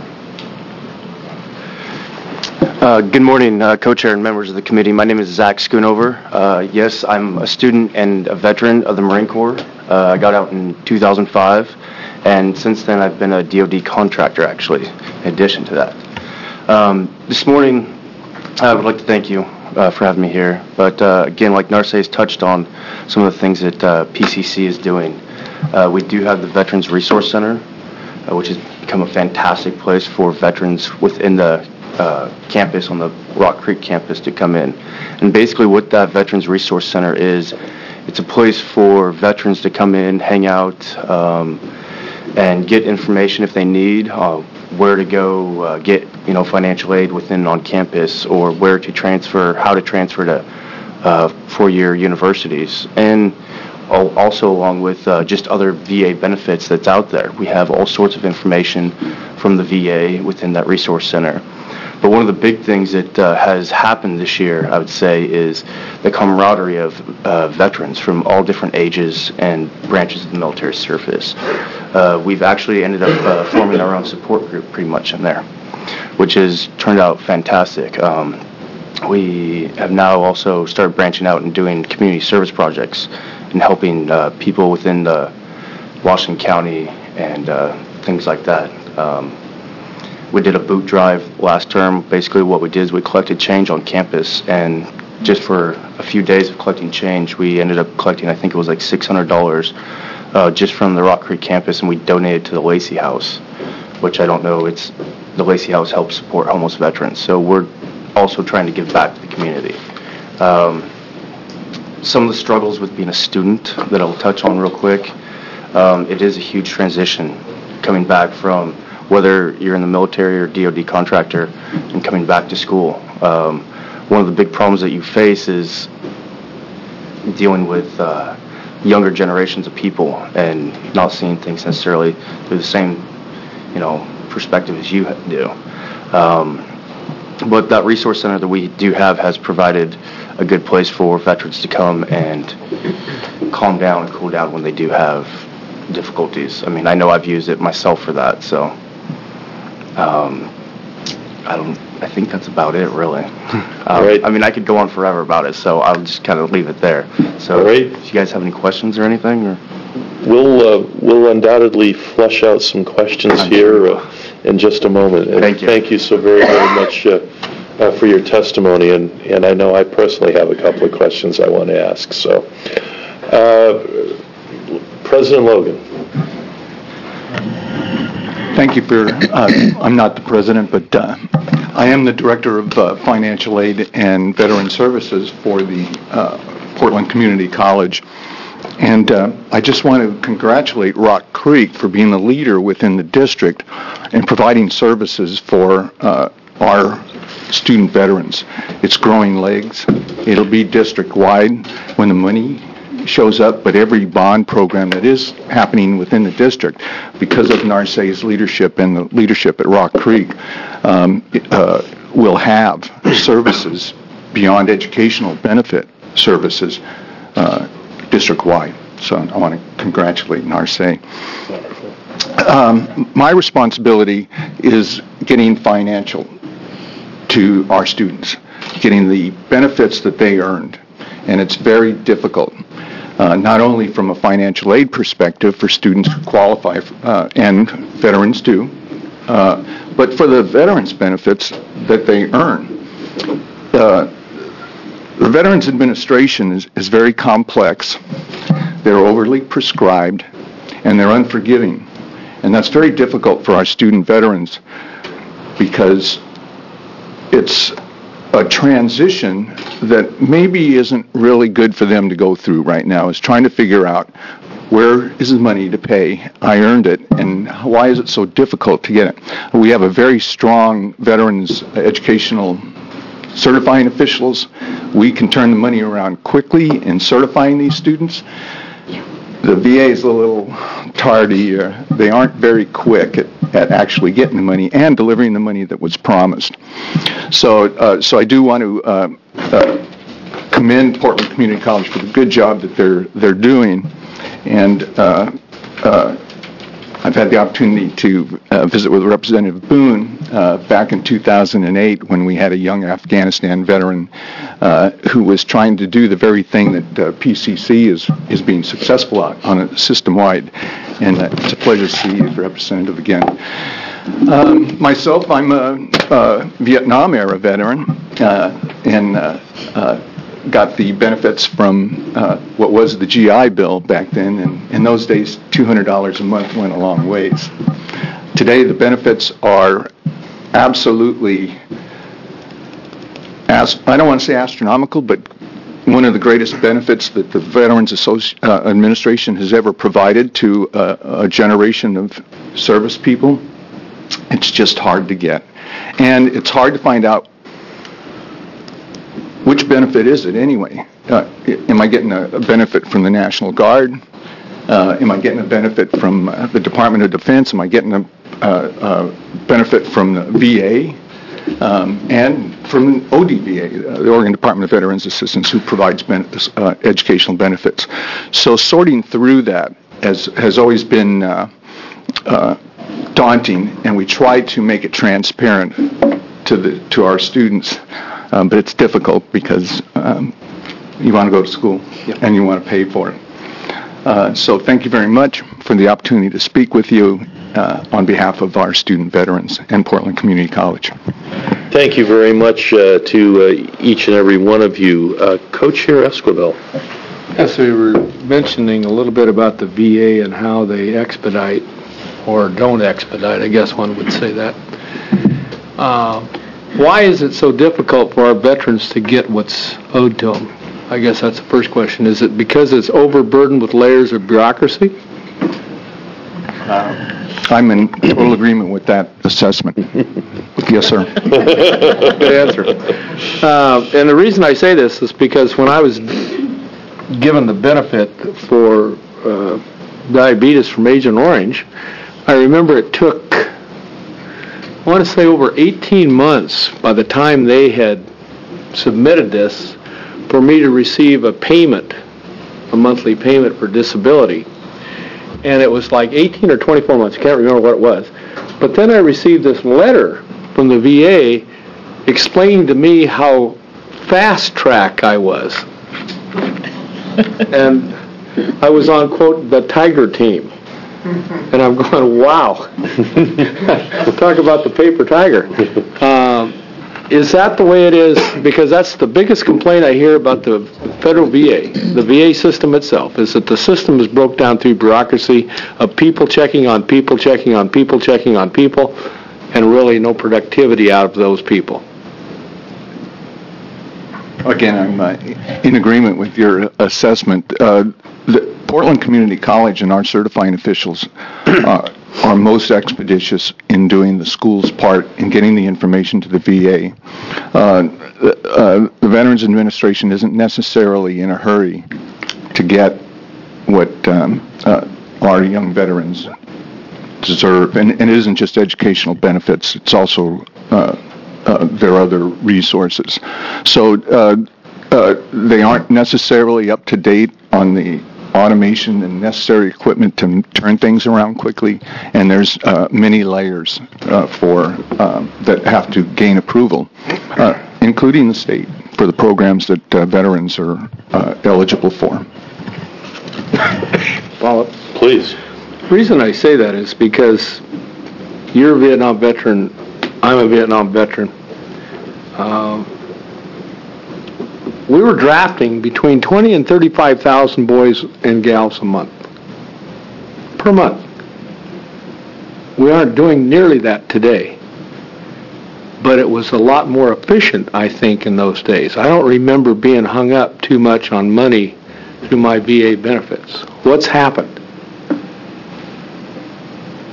Uh, good morning, uh, co-chair and members of the committee. My name is Zach Schoonover. Uh, yes, I'm a student and a veteran of the Marine Corps. Uh, I got out in two thousand five, and since then I've been a D O D contractor, actually, in addition to that. Um, this morning, I would like to thank you uh, for having me here. But uh, again, like Narcisse has touched on some of the things that uh, P C C is doing. Uh, we do have the Veterans Resource Center, uh, which has become a fantastic place for veterans within the uh, campus, on the Rock Creek campus, to come in. And basically what that Veterans Resource Center is, it's a place for veterans to come in, hang out, um, and get information if they need, uh, where to go uh, get, you know, financial aid within on campus, or where to transfer, how to transfer to uh, four-year universities, and al- also along with uh, just other V A benefits that's out there. We have all sorts of information from the V A within that resource center. But one of the big things that uh, has happened this year, I would say, is the camaraderie of uh, veterans from all different ages and branches of the military service. Uh, we've actually ended up uh, forming our own support group pretty much in there, which has turned out fantastic. Um, we have now also started branching out and doing community service projects and helping uh, people within the Washington County and uh, things like that. Um, We did a boot drive last term. Basically what we did is we collected change on campus, and just for a few days of collecting change, we ended up collecting, I think it was like six hundred dollars uh, just from the Rock Creek campus, and we donated to the Lacey House, which I don't know, it's the Lacey House helps support homeless veterans. So we're also trying to give back to the community. Um, some of the struggles with being a student that I'll touch on real quick, um, it is a huge transition coming back from whether you're in the military or D O D contractor and coming back to school. Um, one of the big problems that you face is dealing with uh, younger generations of people and not seeing things necessarily through the same, you know, perspective as you do. Um, but that resource center that we do have has provided a good place for veterans to come and calm down and cool down when they do have difficulties. I mean, I know I've used it myself for that, so. Um, I don't. I think that's about it, really. Um, right. I mean, I could go on forever about it, so I'll just kind of leave it there. So, All right. do you guys have any questions or anything? Or? We'll uh, we'll undoubtedly flesh out some questions here uh, in just a moment. And thank you. Thank you so very very much uh, uh, for your testimony, and and I know I personally have a couple of questions I want to ask. So, uh, President Logan. Thank you for, uh, I'm not the president, but uh, I am the director of uh, financial aid and veteran services for the uh, Portland Community College. And uh, I just want to congratulate Rock Creek for being the leader within the district and providing services for uh, our student veterans. It's growing legs. It'll be district-wide when the money shows up, but every bond program that is happening within the district, because of Narcisse's leadership and the leadership at Rock Creek, um, uh, will have services beyond educational benefit services uh, district-wide. So I want to congratulate Narcisse. Um, my responsibility is getting financial to our students, getting the benefits that they earned, and it's very difficult. Uh, not only from a financial aid perspective for students who qualify, uh, and veterans do, uh, but for the veterans' benefits that they earn. Uh, the Veterans Administration is, is very complex. They're overly prescribed, and they're unforgiving. And that's very difficult for our student veterans because it's a transition that maybe isn't really good for them to go through right now, is trying to figure out where is the money to pay? I earned it, and why is it so difficult to get it? We have a very strong veterans educational certifying officials. We can turn the money around quickly in certifying these students. The V A is a little tardy. Uh, they aren't very quick at, at actually getting the money and delivering the money that was promised. So, uh, so I do want to uh, uh, commend Portland Community College for the good job that they're they're doing, and uh, uh, I've had the opportunity to uh, visit with Representative Boone uh, back in two thousand eight when we had a young Afghanistan veteran uh, who was trying to do the very thing that uh, P C C is is being successful at on a system-wide, and uh, it's a pleasure to see you, Representative, again. Um, myself, I'm a, a Vietnam-era veteran, uh, and uh, uh, got the benefits from uh, what was the G I Bill back then, and in those days, two hundred dollars a month went a long ways. Today, the benefits are absolutely, as, I don't want to say astronomical, but one of the greatest benefits that the Veterans Associ- uh, Administration has ever provided to uh, a generation of service people. It's just hard to get. And it's hard to find out which benefit is it anyway. Uh, am I getting a, a benefit from the National Guard? Uh, am I getting a benefit from uh, the Department of Defense? Am I getting a uh, uh, benefit from the V A? Um, and from O D V A, uh, the Oregon Department of Veterans Assistance, who provides ben- uh, educational benefits. So sorting through that has, has always been uh, uh, daunting, and we try to make it transparent to the to our students, um, but it's difficult because um, you want to go to school and you want to pay for it. Uh, so thank you very much for the opportunity to speak with you uh, on behalf of our student veterans and Portland Community College. Thank you very much uh, to uh, each and every one of you. Uh, Co-Chair Esquivel. Yes, we were mentioning a little bit about the V A and how they expedite or don't expedite, I guess one would say that. Uh, why is it so difficult for our veterans to get what's owed to them? I guess that's the first question. Is it because it's overburdened with layers of bureaucracy? Uh, I'm in total agreement with that assessment. Yes, sir. Good answer. Uh, and the reason I say this is because when I was given the benefit for uh, diabetes from Agent Orange, I remember it took, I want to say over eighteen months by the time they had submitted this for me to receive a payment, a monthly payment for disability. And it was like eighteen or twenty-four months, I can't remember what it was. But then I received this letter from the V A explaining to me how fast track I was. And I was on, quote, the Tiger team. And I'm going, wow. We'll talk about the paper tiger. Um, is that the way it is? Because that's the biggest complaint I hear about the federal V A, the V A system itself, is that the system is broke down through bureaucracy of people checking on people, checking on people, checking on people, and really no productivity out of those people. Again, I'm uh, in agreement with your assessment. Uh, the Portland Community College and our certifying officials uh, are most expeditious in doing the school's part in getting the information to the V A. Uh, uh, the Veterans Administration isn't necessarily in a hurry to get what um, uh, our young veterans deserve. And, and it isn't just educational benefits, it's also uh, uh, their other resources. So uh, uh, they aren't necessarily up to date on the automation and necessary equipment to turn things around quickly, and there's uh, many layers uh, for um, that have to gain approval, uh, including the state, for the programs that uh, veterans are uh, eligible for. Follow up. Please. The reason I say that is because you're a Vietnam veteran, I'm a Vietnam veteran. Uh, we were drafting between twenty and thirty-five thousand boys and gals a month, per month. We aren't doing nearly that today, but it was a lot more efficient, I think, in those days. I don't remember being hung up too much on money through my V A benefits. What's happened?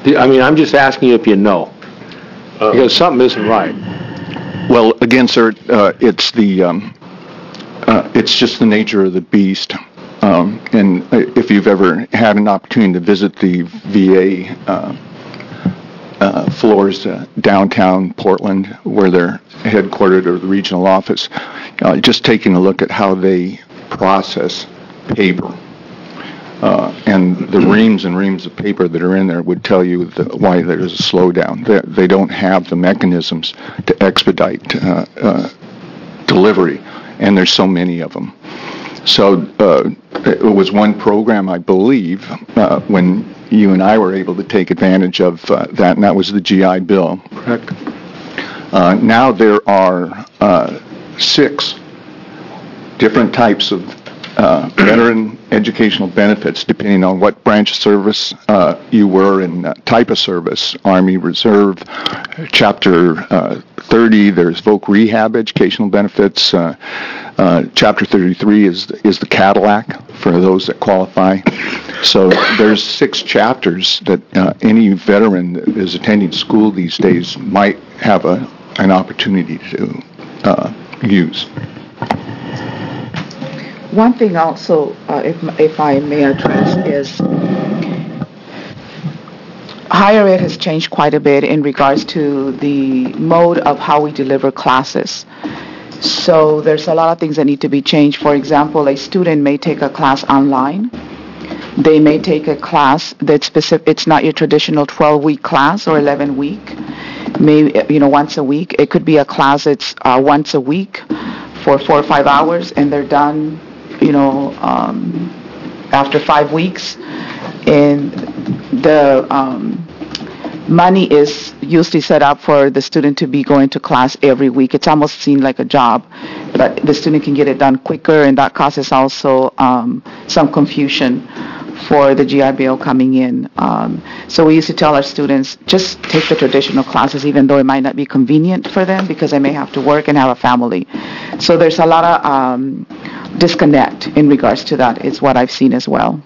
I mean, I'm just asking you if you know, because something isn't right. Well, again, sir, uh, it's the, um, uh, it's just the nature of the beast. Um, and if you've ever had an opportunity to visit the V A uh, uh, floors uh, downtown Portland, where they're headquartered, or the regional office, uh, just taking a look at how they process paper. Uh, and the reams and reams of paper that are in there would tell you the, why there's a slowdown. They, they don't have the mechanisms to expedite uh, uh, delivery, and there's so many of them. So uh, it was one program, I believe, uh, when you and I were able to take advantage of uh, that, and that was the G I Bill. Correct. Uh, now there are uh, six different types of uh, veteran educational benefits, depending on what branch of service uh, you were in, uh, type of service. Army Reserve, Chapter uh, thirty, there's Voc Rehab educational benefits. Uh, uh, Chapter thirty-three is is the Cadillac for those that qualify. So there's six chapters that uh, any veteran that is attending school these days might have a an opportunity to uh, use. One thing also, uh, if, if I may address, is higher ed has changed quite a bit in regards to the mode of how we deliver classes. So there's a lot of things that need to be changed. For example, a student may take a class online. They may take a class that's specific. It's not your traditional twelve-week class or eleven-week. Maybe, you know, once a week. It could be a class that's uh, once a week for four or five hours, and they're done, you know, um, after five weeks. And the um, money is usually set up for the student to be going to class every week. It's almost seen like a job, but the student can get it done quicker, and that causes also um, some confusion for the G I Bill coming in. Um, so we used to tell our students, just take the traditional classes, even though it might not be convenient for them because they may have to work and have a family. So there's a lot of um, disconnect in regards to that, is what I've seen as well.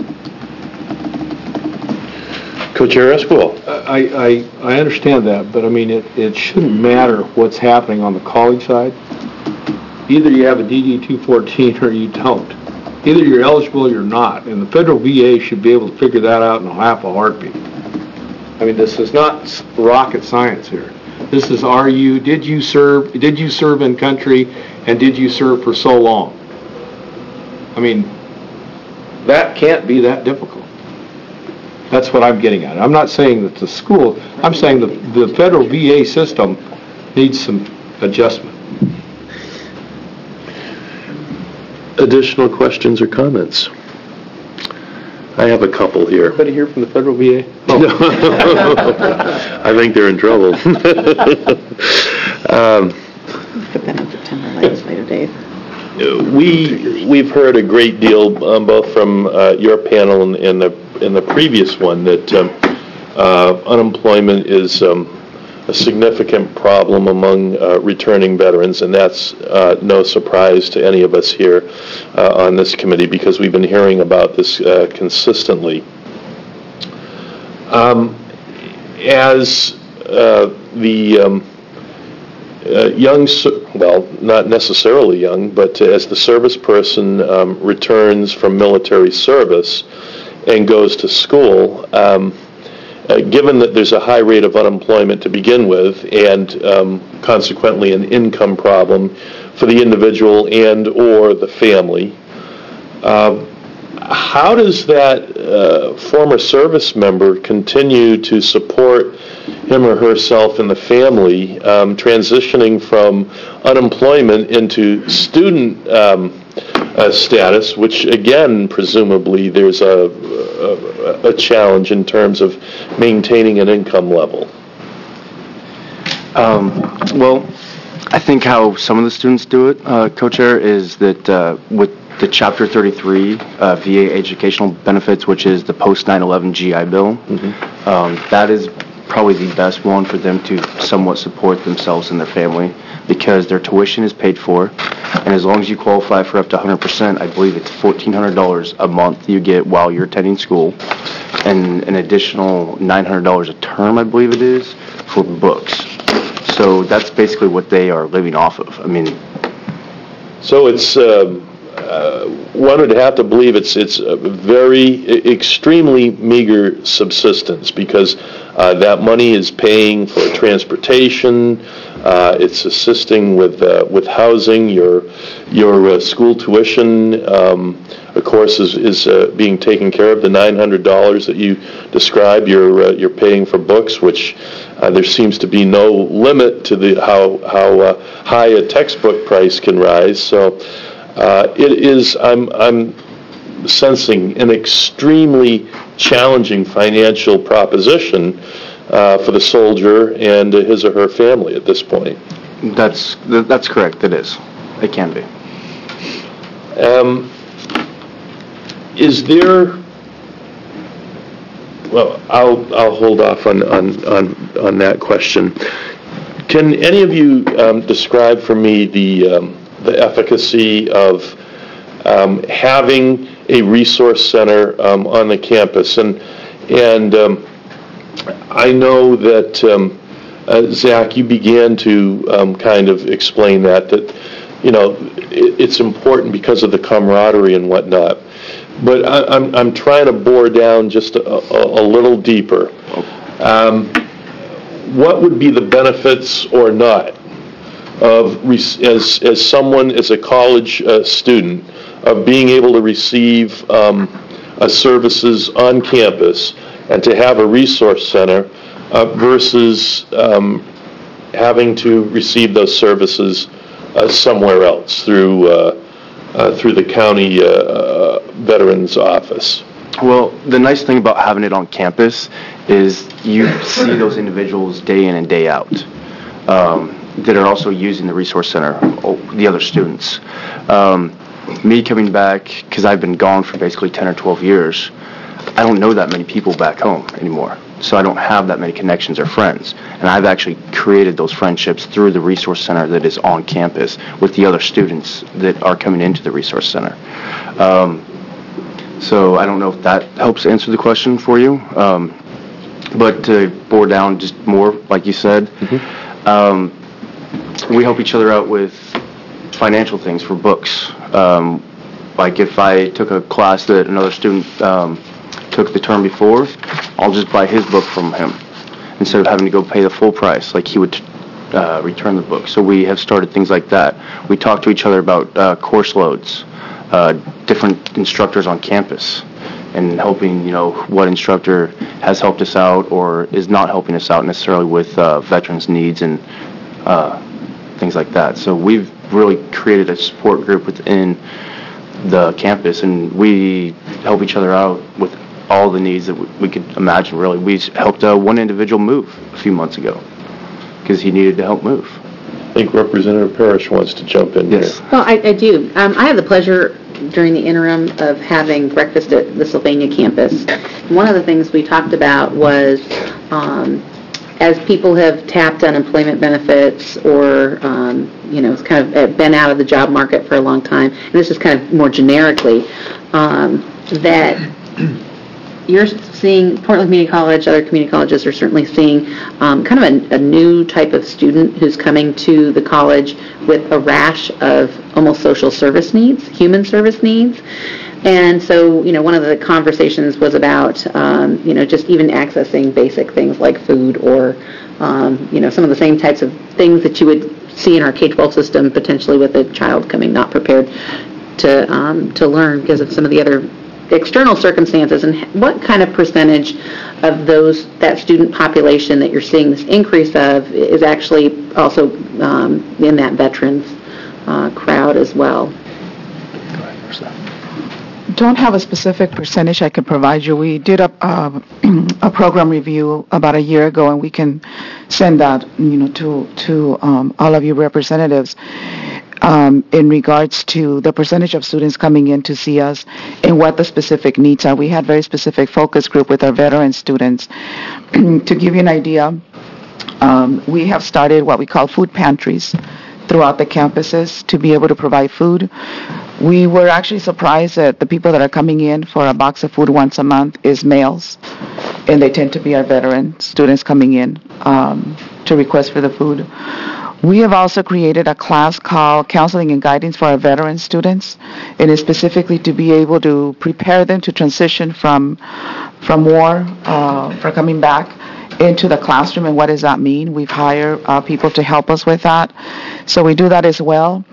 Co-Chair Esquivel. I, I, I understand that, but I mean, it, it shouldn't matter what's happening on the college side. Either you have a D D two fourteen or you don't. Either you're eligible or you're not, and the federal V A should be able to figure that out in a half a heartbeat. I mean, this is not rocket science here. This is, are you, did you serve, did you serve in country, and did you serve for so long? I mean, that can't be that difficult. That's what I'm getting at. I'm not saying that the school, I'm saying the, the federal V A system needs some adjustment. Additional questions or comments? I have a couple here. Anybody here from the federal V A? Oh. I think they're in trouble. um, Put that on September legislative days. We, we've heard a great deal, um, both from uh, your panel and, and, the, and the previous one, that um, uh, unemployment is um, a significant problem among uh, returning veterans, and that's uh, no surprise to any of us here uh, on this committee, because we've been hearing about this uh, consistently. Um, as uh, the um, uh, young, well, not necessarily young, but as the service person um, returns from military service and goes to school, um, Uh, given that there's a high rate of unemployment to begin with, and um, consequently an income problem for the individual and or the family, uh, how does that uh, former service member continue to support him or herself and the family, um, transitioning from unemployment into student um, uh, status, which again, presumably, there's a, a, a challenge in terms of maintaining an income level? Um, well, I think how some of the students do it, uh, Co-Chair, is that uh, with the Chapter thirty-three uh, V A educational benefits, which is the post nine eleven G I Bill, mm-hmm. um, that is probably the best one for them to somewhat support themselves and their family. because their tuition is paid for, and as long as you qualify for up to one hundred percent, I believe it's fourteen hundred dollars a month you get while you're attending school, and an additional nine hundred dollars a term, I believe it is, for books. So that's basically what they are living off of. I mean, so it's um, uh, one would have to believe it's it's a very extremely meager subsistence, because uh, that money is paying for transportation, uh, it's assisting with uh, with housing, your your uh, school tuition. Um, of course, is, is uh, being taken care of. The nine hundred dollars that you described, you're uh, you're paying for books, which uh, there seems to be no limit to the how how uh, high a textbook price can rise. So uh, it is. I'm I'm sensing an extremely challenging financial proposition uh, for the soldier and his or her family at this point. That's that's correct. It is. It can be. Um, Is there, well, I'll I'll hold off on, on, on, on that question. Can any of you um, describe for me the um, the efficacy of um, having a resource center um, on the campus? And and um, I know that um, uh, Zach, you began to um, kind of explain that that you know it, it's important because of the camaraderie and whatnot. But I, I'm I'm trying to bore down just a, a, a little deeper. Um, what would be the benefits or not of as as someone as a college uh, student of being able to receive um, uh, services on campus and to have a resource center uh, versus um, having to receive those services uh, somewhere else through. Uh, Uh, through the county uh, uh, veterans office? Well, the nice thing about having it on campus is you see those individuals day in and day out um, that are also using the resource center, the other students. Um, me coming back, because I've been gone for basically ten or twelve years, I don't know that many people back home anymore. So I don't have that many connections or friends. And I've actually created those friendships through the resource center that is on campus with the other students that are coming into the resource center. Um, so I don't know if that helps answer the question for you. Um, but to bore down just more, like you said, mm-hmm. um, we help each other out with financial things for books. Um, like if I took a class that another student um, took the term before, I'll just buy his book from him instead of having to go pay the full price like he would uh, return the book. So we have started things like that. We talk to each other about uh, course loads, uh, different instructors on campus, and helping, you know, what instructor has helped us out or is not helping us out necessarily with uh, veterans' needs and uh, things like that. So we've really created a support group within the campus, and we help each other out with all the needs that we could imagine, really. We helped uh, one individual move a few months ago because he needed to help move. I think Representative Parrish wants to jump in yes. here. Well, I, I do. Um, I have the pleasure during the interim of having breakfast at the Sylvania campus. One of the things we talked about was um, as people have tapped unemployment benefits or, um, you know, it's kind of been out of the job market for a long time, and this is kind of more generically, um, that you're seeing, Portland Community College, other community colleges are certainly seeing um, kind of a, a new type of student who's coming to the college with a rash of almost social service needs, human service needs. And so, you know, one of the conversations was about, um, you know, just even accessing basic things like food or, um, you know, some of the same types of things that you would see in our K twelve system, potentially with a child coming not prepared to um, to learn because of some of the other external circumstances. And what kind of percentage of those that student population that you're seeing this increase of is actually also um, in that veterans uh, crowd as well? Don't have a specific percentage I can provide you. We did a, uh, a program review about a year ago, and we can send that, you know, to to um, all of you representatives um, in regards to the percentage of students coming in to see us and what the specific needs are. We had very specific focus group with our veteran students. To give you an idea, um, we have started what we call food pantries throughout the campuses to be able to provide food. We were actually surprised that the people that are coming in for a box of food once a month is males, and they tend to be our veteran students coming in um, to request for the food. We have also created a class called Counseling and Guidance for our veteran students, and it's specifically to be able to prepare them to transition from from war, uh, for coming back into the classroom, and what does that mean? We've hired uh, people to help us with that, so we do that as well.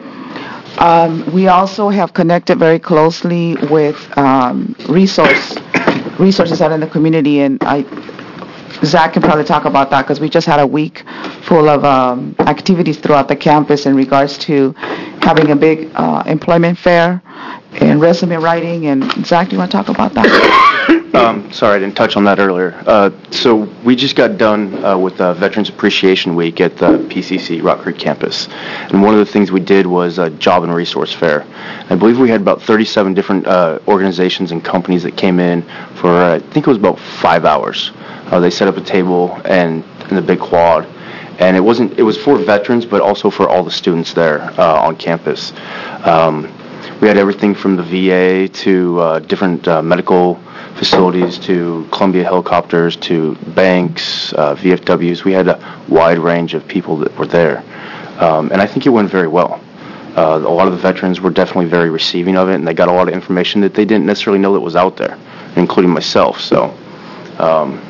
Um, we also have connected very closely with um, resource resources out in the community, and I Zach can probably talk about that because we just had a week full of um, activities throughout the campus in regards to having a big uh, employment fair and resume writing. And Zach, do you want to talk about that? Um, sorry, I didn't touch on that earlier. Uh, so we just got done uh, with uh, Veterans Appreciation Week at the P C C Rock Creek campus. And one of the things we did was a job and resource fair. I believe we had about thirty-seven different uh, organizations and companies that came in for, uh, I think it was about five hours. Uh, they set up a table and in the big quad. And it wasn't, it was for veterans, but also for all the students there uh, on campus. Um, we had everything from the V A to uh, different uh, medical facilities to Columbia helicopters to banks, uh, V F Ws. We had a wide range of people that were there. Um, and I think it went very well. Uh, a lot of the veterans were definitely very receiving of it, and they got a lot of information that they didn't necessarily know that was out there, including myself. So, um,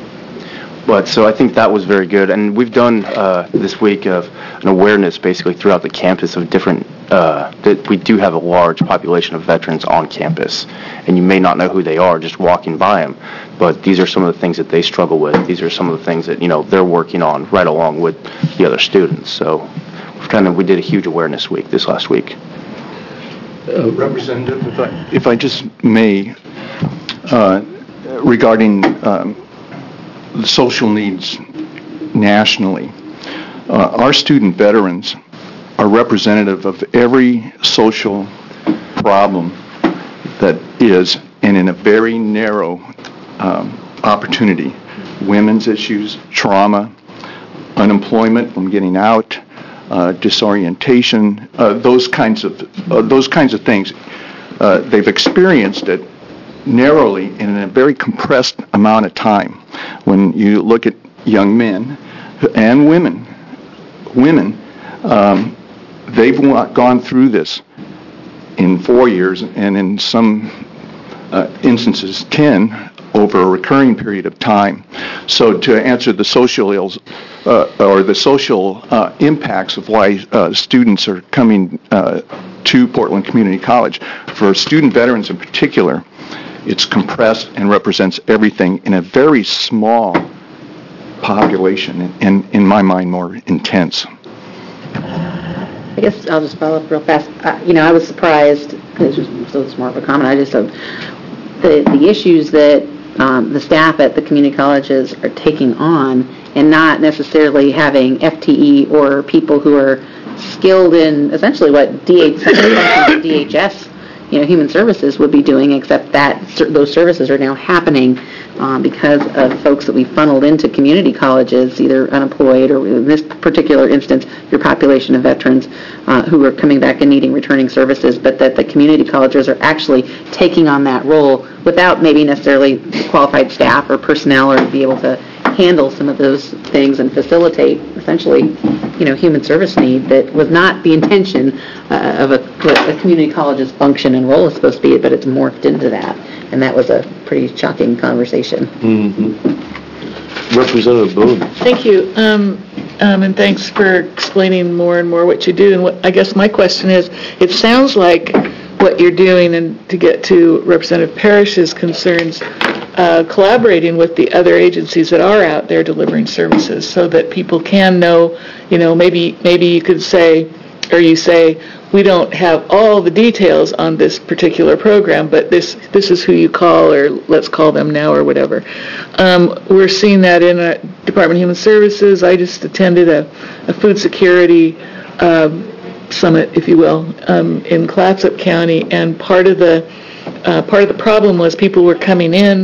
but so I think that was very good. And we've done uh, this week of an awareness basically throughout the campus of different, uh, that we do have a large population of veterans on campus. And you may not know who they are just walking by them, but these are some of the things that they struggle with. These are some of the things that, you know, they're working on right along with the other students. So we've kind of, we did a huge awareness week this last week. Uh, Representative, if I, if I just may, uh, regarding um, the social needs nationally, uh, our student veterans are representative of every social problem that is, and in a very narrow um, opportunity. Women's issues, trauma, unemployment from getting out, uh, disorientation, uh, those kinds of uh, those kinds of things. Uh, they've experienced it narrowly and in a very compressed amount of time. When you look at young men and women, women, um, they've gone through this in four years and in some uh, instances ten over a recurring period of time. So to answer the social ills uh, or the social uh, impacts of why uh, students are coming uh, to Portland Community College, for student veterans in particular, it's compressed and represents everything in a very small population, and in my mind more intense. I guess I'll just follow up real fast. Uh, you know, I was surprised, this was, so it's more of a comment, I just, uh, the, the issues that um, the staff at the community colleges are taking on, and not necessarily having F T E or people who are skilled in essentially what D H, D H S, you know, Human Services would be doing, except that those services are now happening um, because of folks that we funneled into community colleges, either unemployed or in this particular instance, your population of veterans uh, who are coming back and needing returning services, but that the community colleges are actually taking on that role without maybe necessarily qualified staff or personnel or to be able to handle some of those things and facilitate essentially, you know, human service need that was not the intention uh, of a, what a community college's function and role is supposed to be, but it's morphed into that. And that was a pretty shocking conversation. Mm-hmm. Representative Boone. Thank you. Um, um, and thanks for explaining more and more what you do. And what, I guess my question is, it sounds like what you're doing, and to get to Representative Parrish's concerns, uh, collaborating with the other agencies that are out there delivering services so that people can know, you know, maybe maybe you could say, or you say, we don't have all the details on this particular program, but this this is who you call, or let's call them now, or whatever. Um, we're seeing that in a Department of Human Services. I just attended a, a food security um, summit, if you will, um, in Clatsop County, and part of the uh, part of the problem was people were coming in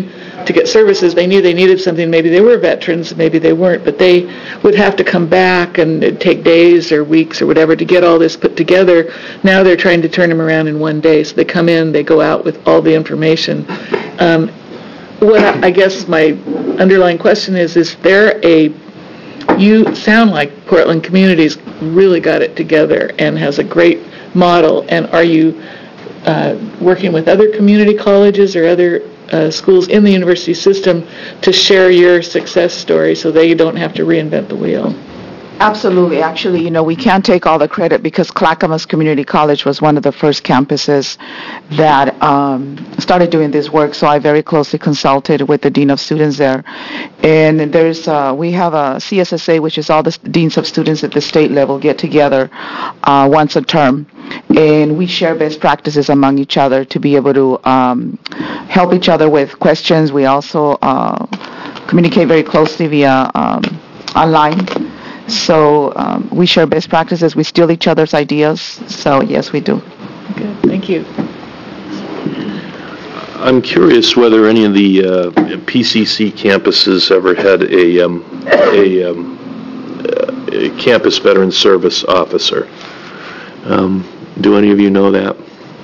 to get services. They knew they needed something. Maybe they were veterans, maybe they weren't, but they would have to come back, and it'd take days or weeks or whatever to get all this put together. Now they're trying to turn them around in one day. So they come in, they go out with all the information. Um, what I, I guess my underlying question is, is there a, you sound like Portland Communities really got it together and has a great model, and are you uh, working with other community colleges or other uh, schools in the university system to share your success story so they don't have to reinvent the wheel? Absolutely. Actually, you know, we can't take all the credit because Clackamas Community College was one of the first campuses that um, started doing this work, so I very closely consulted with the Dean of Students there. And there's, uh, we have a C S S A, which is all the deans of students at the state level get together uh, once a term, and we share best practices among each other to be able to um, help each other with questions. We also uh, communicate very closely via um, online. So um, we share best practices. We steal each other's ideas. So yes, we do. Good. Thank you. I'm curious whether any of the uh, P C C campuses ever had a, um, a, um, a campus veteran service officer. Um, do any of you know that?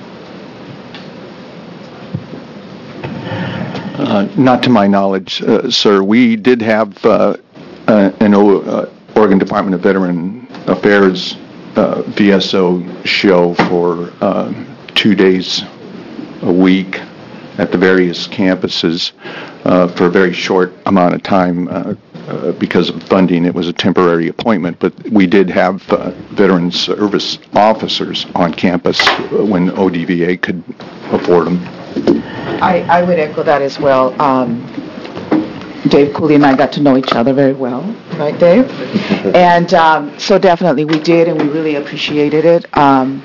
Uh, not to my knowledge, uh, sir. We did have uh, uh, an uh, Oregon Department of Veteran Affairs uh, V S O show for uh, two days a week at the various campuses uh, for a very short amount of time uh, uh, because of funding. It was a temporary appointment, but we did have uh, veteran service officers on campus when O D V A could afford them. I, I would echo that as well. Um, Dave Cooley and I got to know each other very well, right, Dave? And um, so definitely we did, and we really appreciated it. Um,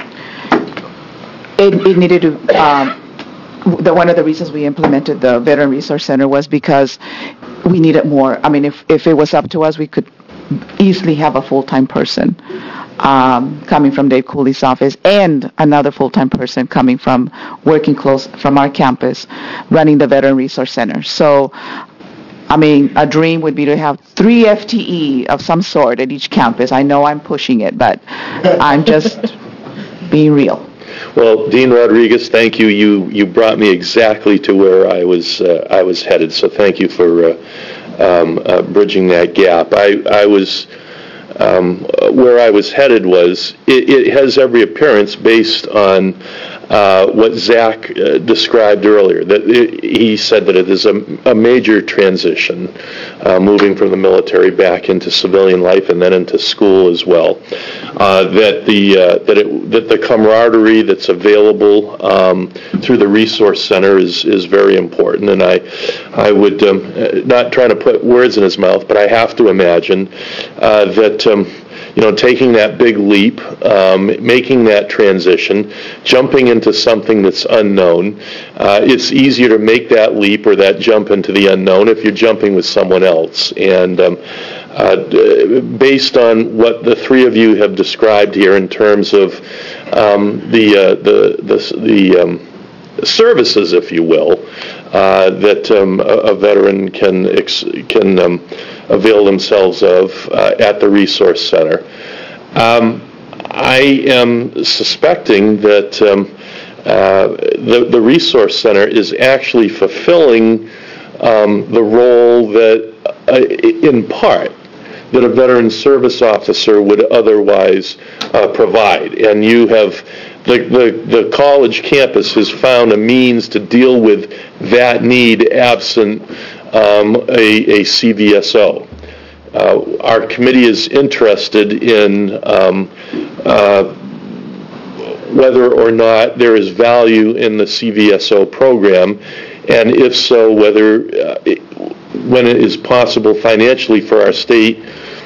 it, it needed to, um, the, one of the reasons we implemented the Veteran Resource Center was because we needed more. I mean, if, if it was up to us, we could easily have a full-time person um, coming from Dave Cooley's office and another full-time person coming from working close from our campus running the Veteran Resource Center. So I mean, a dream would be to have three F T E of some sort at each campus. I know I'm pushing it, but I'm just being real. Well, Dean Rodriguez, thank you. You you brought me exactly to where I was uh, I was headed. So thank you for uh, um, uh, bridging that gap. I I was um, where I was headed was it, it has every appearance based on Uh, what Zach uh, described earlier, that it, he said that it is a, a major transition, uh, moving from the military back into civilian life and then into school as well. Uh, that the uh, that it that the camaraderie that's available um, through the resource center is is very important, and I I would um, not trying to put words in his mouth, but I have to imagine uh, that. Um, You know, taking that big leap, um, making that transition, jumping into something that's unknown. Uh, it's easier to make that leap or that jump into the unknown if you're jumping with someone else. And um, uh, based on what the three of you have described here in terms of um, the uh, the the, the um, services, if you will, uh, that um, a, a veteran can ex- can um, avail themselves of uh, at the Resource Center. Um, I am suspecting that um, uh, the, the Resource Center is actually fulfilling um, the role that, uh, in part, that a veteran service officer would otherwise uh, provide. And you have, the, the, the college campus has found a means to deal with that need absent um, a, a C V S O. Uh, our committee is interested in um, uh, whether or not there is value in the C V S O program, and if so, whether uh, it, when it is possible financially for our state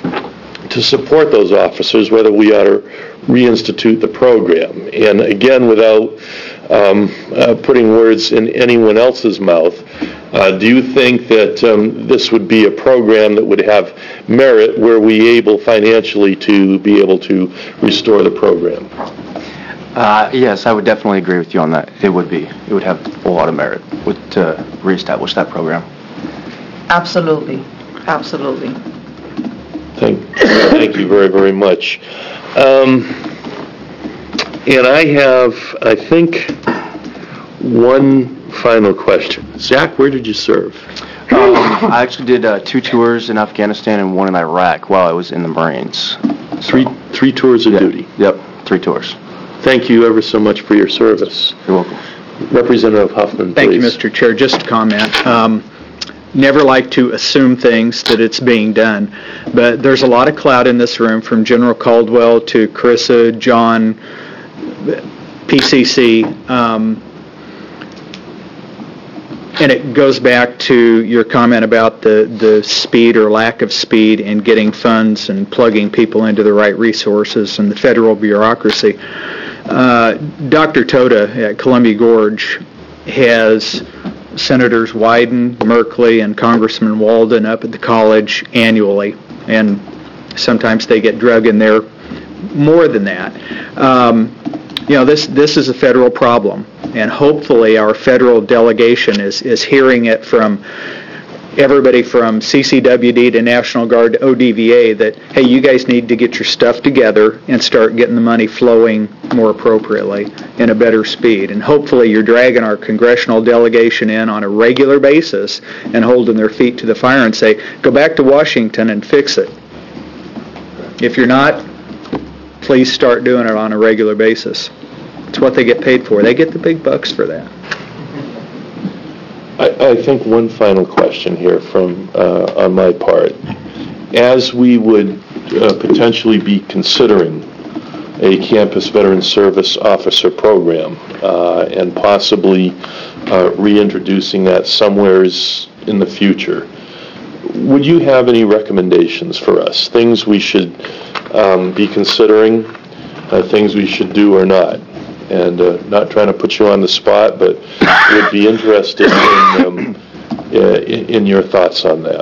to support those officers, whether we ought to reinstitute the program. And again, without um, uh, putting words in anyone else's mouth, uh, do you think that um, this would be a program that would have merit were we able financially to be able to restore the program? Uh, yes, I would definitely agree with you on that. It would be. It would have a lot of merit with, to reestablish that program. Absolutely, absolutely. Thank, thank you very, very much. Um, and I have, I think, one final question. Zach, where did you serve? Um, I actually did uh, two tours in Afghanistan and one in Iraq while I was in the Marines. Three, three tours of yeah. duty? Yep, three tours. Thank you ever so much for your service. You're welcome. Representative Huffman, Thank you, please. Mister Chair. Just a comment. Um, never like to assume things that it's being done, but there's a lot of clout in this room, from General Caldwell to Carissa, John, P C C, um, and it goes back to your comment about the, the speed or lack of speed in getting funds and plugging people into the right resources and the federal bureaucracy. Uh, Doctor Toda at Columbia Gorge has Senators Wyden, Merkley, and Congressman Walden up at the college annually, and sometimes they get drug in there more than that. Um, you know, this this is a federal problem, and hopefully our federal delegation is, is hearing it from everybody from C C W D to National Guard to O D V A that, hey, you guys need to get your stuff together and start getting the money flowing more appropriately in a better speed. And hopefully you're dragging our congressional delegation in on a regular basis and holding their feet to the fire and say, go back to Washington and fix it. If you're not, please start doing it on a regular basis. It's what they get paid for. They get the big bucks for that. I, I think one final question here from uh, on my part. As we would uh, potentially be considering a Campus Veteran Service Officer program uh, and possibly uh, reintroducing that somewheres in the future, would you have any recommendations for us? Things we should um, be considering, uh, things we should do or not? And uh, not trying to put you on the spot, but would be interested in, um, in, in your thoughts on that.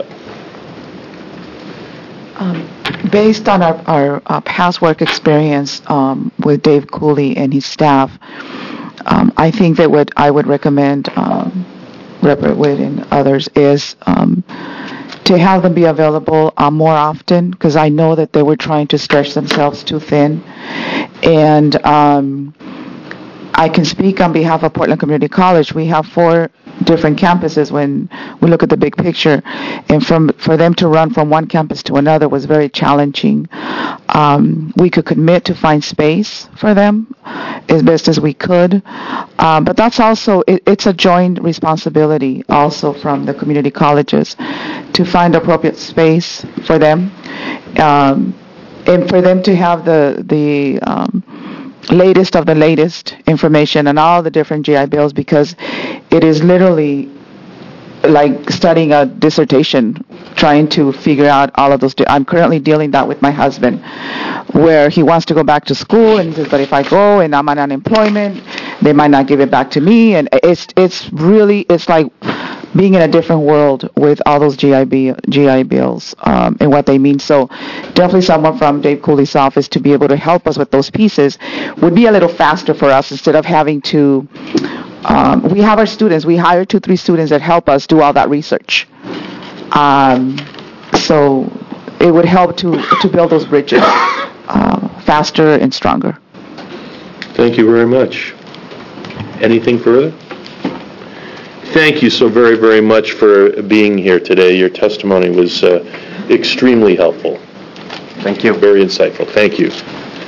Um, based on our, our uh, past work experience um, with Dave Cooley and his staff, um, I think that what I would recommend, um, Representative Witt and others, is um, to have them be available uh, more often, because I know that they were trying to stretch themselves too thin. And um, I can speak on behalf of Portland Community College. We have four different campuses when we look at the big picture, and from for them to run from one campus to another was very challenging. Um, we could commit to find space for them as best as we could, um, but that's also, it, it's a joint responsibility also from the community colleges to find appropriate space for them, um, and for them to have the, the um, latest of the latest information on all the different G I Bills, because it is literally like studying a dissertation, trying to figure out all of those. I'm currently dealing that with my husband, where he wants to go back to school and says, but if I go and I'm on unemployment, they might not give it back to me. And it's it's really, it's like being in a different world with all those G I B, G I Bills um, and what they mean. So definitely someone from Dave Cooley's office to be able to help us with those pieces would be a little faster for us, instead of having to, um, we have our students, we hire two, three students that help us do all that research. Um, so it would help to, to build those bridges uh, faster and stronger. Thank you very much. Anything further? Thank you so very, very much for being here today. Your testimony was uh, extremely helpful. Thank you. Very insightful. Thank you.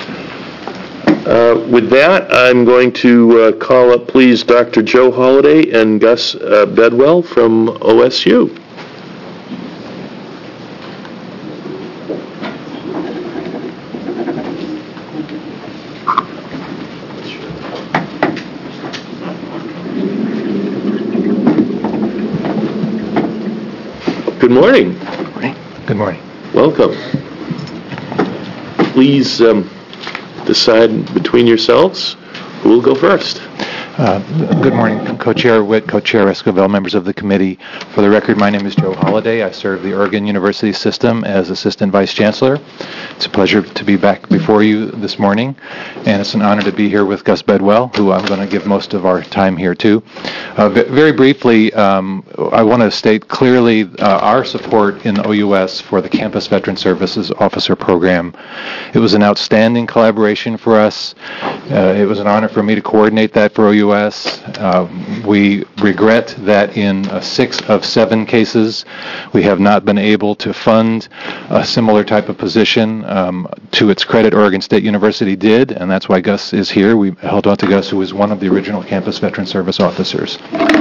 Uh, with that, I'm going to uh, call up, please, Doctor Joe Holliday and Gus uh, Bedwell from O S U. Good morning. Good morning. Good morning. Welcome. Please um, decide between yourselves who will go first. Uh, Good morning, Co-Chair Witt, Co-Chair Esquivel, members of the committee. For the record, my name is Joe Holliday. I serve the Oregon University System as Assistant Vice Chancellor. It's a pleasure to be back before you this morning, and it's an honor to be here with Gus Bedwell, who I'm going to give most of our time here to. Uh, v- very briefly, um, I want to state clearly uh, our support in the O U S for the Campus Veteran Services Officer Program. It was an outstanding collaboration for us. Uh, it was an honor for me to coordinate that for O U S. Uh, we regret that in uh, six of seven cases, we have not been able to fund a similar type of position. Um, to its credit, Oregon State University did, and that's why Gus is here. We held on to Gus, who was one of the original Campus Veteran Service officers.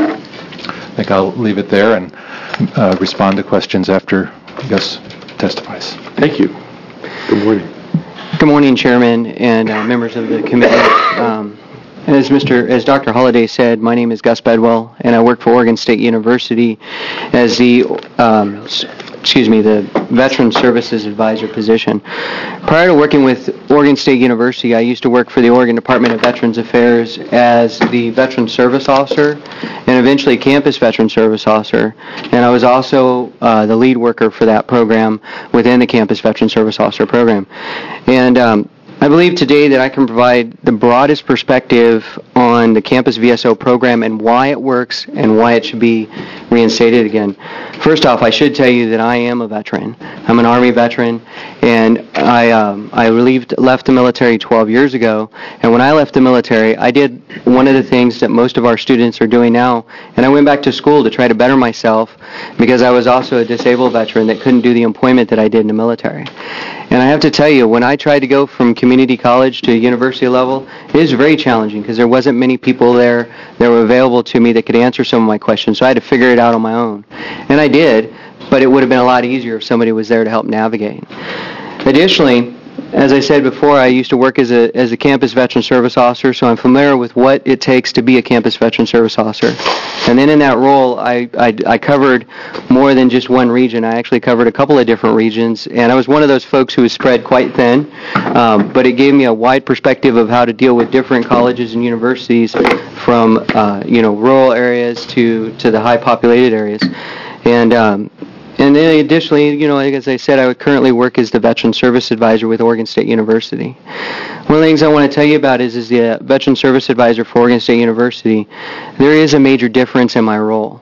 I think I'll leave it there and uh, respond to questions after Gus testifies. Thank you. Good morning. Good morning, Chairman and uh, members of the committee. Um, As Mister as Doctor Holliday said, my name is Gus Bedwell, and I work for Oregon State University as the, um, s- excuse me, the Veteran Services Advisor position. Prior to working with Oregon State University, I used to work for the Oregon Department of Veterans Affairs as the Veteran Service Officer and eventually Campus Veteran Service Officer. And I was also uh, the lead worker for that program within the Campus Veteran Service Officer program. And um, I believe today that I can provide the broadest perspective on the Campus V S O program and why it works and why it should be reinstated again. First off, I should tell you that I am a veteran. I'm an Army veteran, and I um, I relieved, left the military twelve years ago. And when I left the military, I did one of the things that most of our students are doing now, and I went back to school to try to better myself because I was also a disabled veteran that couldn't do the employment that I did in the military. And I have to tell you, when I tried to go from community college to university level, it was very challenging because there wasn't many people there that were available to me that could answer some of my questions, so I had to figure it out on my own. And I did, but it would have been a lot easier if somebody was there to help navigate. Additionally, as I said before, I used to work as a as a Campus Veteran Service Officer, so I'm familiar with what it takes to be a Campus Veteran Service Officer. And then in that role, I, I, I covered more than just one region. I actually covered a couple of different regions, and I was one of those folks who was spread quite thin, um, but it gave me a wide perspective of how to deal with different colleges and universities from, uh, you know, rural areas to, to the high-populated areas. And um, And then additionally, you know, like as I said, I would currently work as the Veteran Service Advisor with Oregon State University. One of the things I want to tell you about is, is the Veteran Service Advisor for Oregon State University. There is a major difference in my role.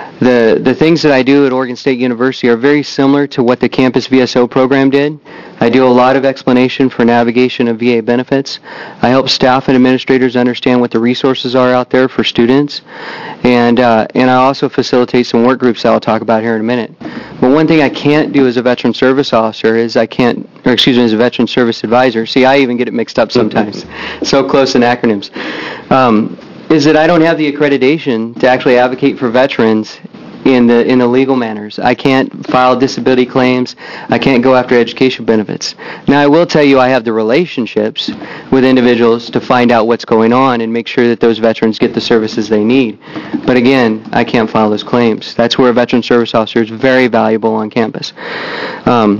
The the things that I do at Oregon State University are very similar to what the Campus V S O program did. I do a lot of explanation for navigation of V A benefits. I help staff and administrators understand what the resources are out there for students. And uh, and I also facilitate some work groups that I'll talk about here in a minute. But one thing I can't do as a Veteran Service Officer is I can't, or excuse me, as a Veteran Service Advisor. See, I even get it mixed up sometimes. So close in acronyms. Um, is that I don't have the accreditation to actually advocate for veterans in the in the legal manners. I can't file disability claims. I can't go after education benefits. Now, I will tell you I have the relationships with individuals to find out what's going on and make sure that those veterans get the services they need. But again, I can't file those claims. That's where a Veteran Service Officer is very valuable on campus. Um,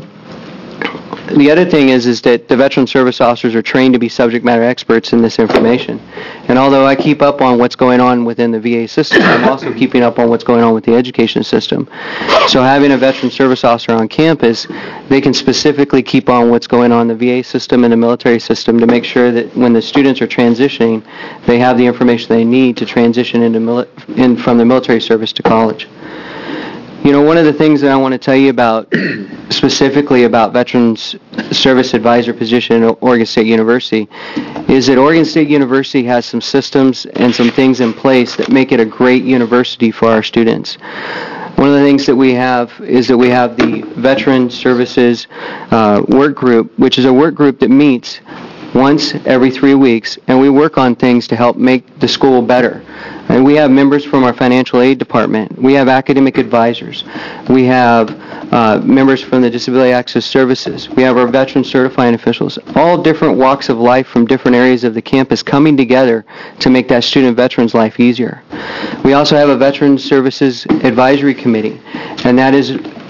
The other thing is is that the Veteran Service Officers are trained to be subject matter experts in this information. And although I keep up on what's going on within the V A system, I'm also keeping up on what's going on with the education system. So having a Veteran Service Officer on campus, they can specifically keep on what's going on in the V A system and the military system to make sure that when the students are transitioning, they have the information they need to transition into mili- in from the military service to college. You know, one of the things that I want to tell you about, specifically about Veterans Service Advisor position at Oregon State University, is that Oregon State University has some systems and some things in place that make it a great university for our students. One of the things that we have is that we have the Veteran Services uh, Work Group, which is a work group that meets once every three weeks, and we work on things to help make the school better. And we have members from our financial aid department. We have academic advisors. We have uh, members from the Disability Access Services. We have our veteran certifying officials. All different walks of life from different areas of the campus coming together to make that student veteran's life easier. We also have a Veteran Services Advisory Committee, and that is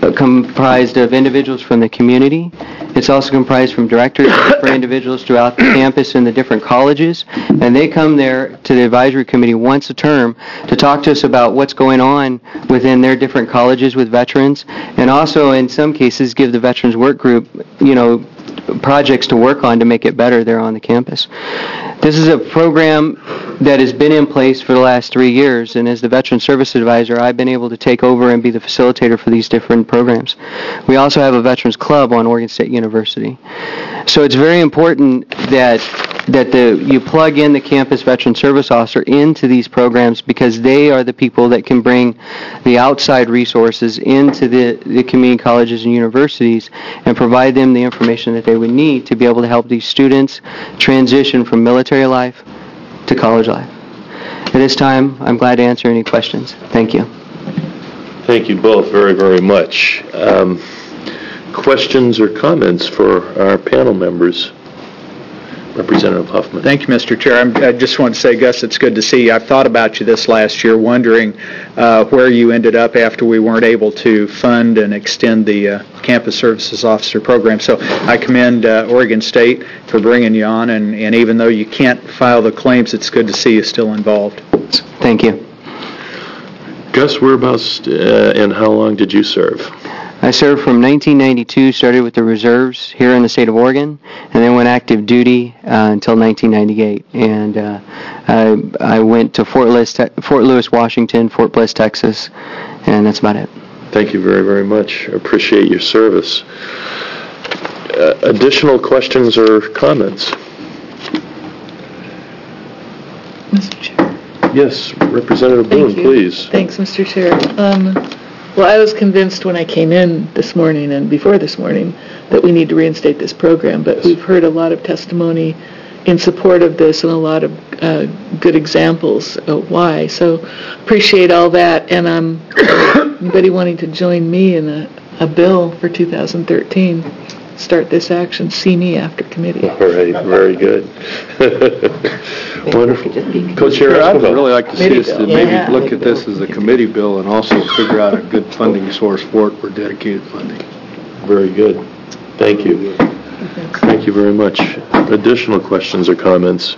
uh, comprised of individuals from the community. It's also comprised from directors of different individuals throughout the campus and the different colleges, and they come there to the advisory committee once a term to talk to us about what's going on within their different colleges with veterans, and also in some cases give the Veterans Work Group, you know, projects to work on to make it better there on the campus. This is a program that has been in place for the last three years, and as the Veteran Service Advisor, I've been able to take over and be the facilitator for these different programs. We also have a Veterans Club on Oregon State University. So it's very important that that the you plug in the campus Veteran Service Officer into these programs, because they are the people that can bring the outside resources into the, the community colleges and universities and provide them the information that they would need to be able to help these students transition from military life to college life. At this time, I'm glad to answer any questions. Thank you. Thank you both very, very much. Um, questions or comments for our panel members? Representative Huffman. Thank you, Mister Chair. I'm, I just want to say, Gus, it's good to see you. I've thought about you this last year, wondering uh, where you ended up after we weren't able to fund and extend the uh, Campus Services Officer program. So I commend uh, Oregon State for bringing you on, and, and even though you can't file the claims, it's good to see you still involved. Thank you. Gus, whereabouts uh, and how long did you serve? I served from nineteen ninety-two, started with the reserves here in the state of Oregon, and then went active duty uh, until nineteen ninety-eight. And uh, I, I went to Fort Lewis, Te- Fort Lewis, Washington, Fort Bliss, Texas, and that's about it. Thank you very, very much. Appreciate your service. Uh, additional questions or comments? Mister Chair. Yes, Representative Boone, Thank you. please. Thanks, Mister Chair. Um, well, I was convinced when I came in this morning and before this morning that we need to reinstate this program, but we've heard a lot of testimony in support of this and a lot of uh, good examples of why. So appreciate all that, and um, anybody wanting to join me in a, a bill for two thousand thirteen, start this action, see me after committee. All right, very good. Wonderful. Co-Chair I'd Esquivel. really like to see Maybe us to bill. maybe Yeah. look at this as a committee bill and also figure out a good funding source for it for dedicated funding. Very good. Thank you. Thank you very much. Additional questions or comments?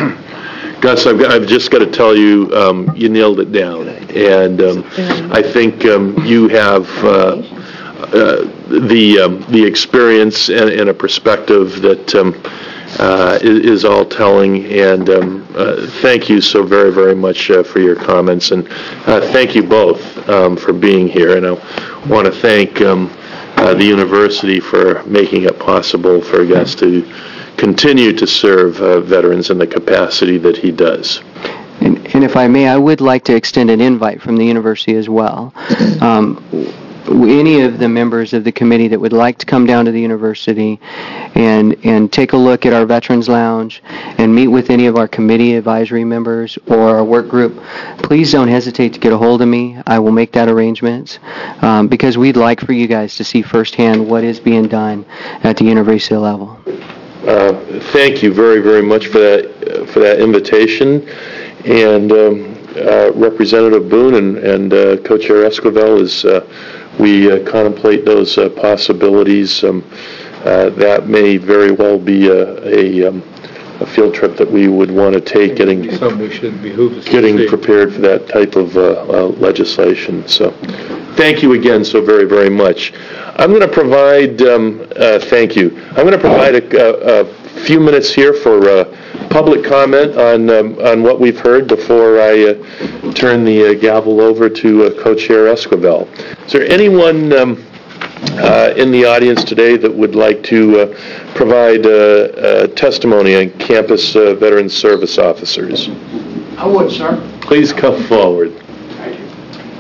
Gus, I've, got, I've just got to tell you, um, you nailed it down. And um, I think um, you have uh, uh, the um, the experience and, and a perspective that um, uh, is, is all telling. And um, uh, thank you so very, very much uh, for your comments. And uh, thank you both um, for being here. And I want to thank um, uh, the university for making it possible for Gus to continue to serve uh, veterans in the capacity that he does. And, and if I may, I would like to extend an invite from the university as well. Um, any of the members of the committee that would like to come down to the university and and take a look at our Veterans Lounge and meet with any of our committee advisory members or our work group, please don't hesitate to get a hold of me. I will make that arrangement um, because we'd like for you guys to see firsthand what is being done at the university level. Uh, thank you very, very much for that uh, for that invitation. And um, uh, Representative Boone and, and uh, Co-Chair Esquivel, as uh, we uh, contemplate those uh, possibilities, um, uh, that may very well be a, a, um, a field trip that we would want to take, getting Something we should behoove us to getting see. prepared for that type of uh, uh, legislation. So thank you again so very, very much. I'm going to provide, um, uh, thank you, I'm going to provide a, a, a few minutes here for uh, public comment on um, on what we've heard before I uh, turn the uh, gavel over to uh, Co-Chair Esquivel. Is there anyone um, uh, in the audience today that would like to uh, provide uh, uh, testimony on campus uh, veteran service officers? I would, sir. Please come forward. Thank you.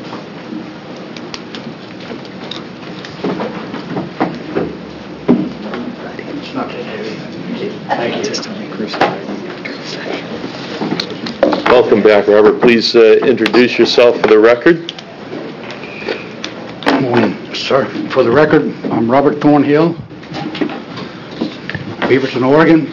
It's not that heavy. Thank you. Welcome back, Robert. Please uh, introduce yourself for the record. Good morning, sir. For the record, I'm Robert Thornhill, Beaverton, Oregon.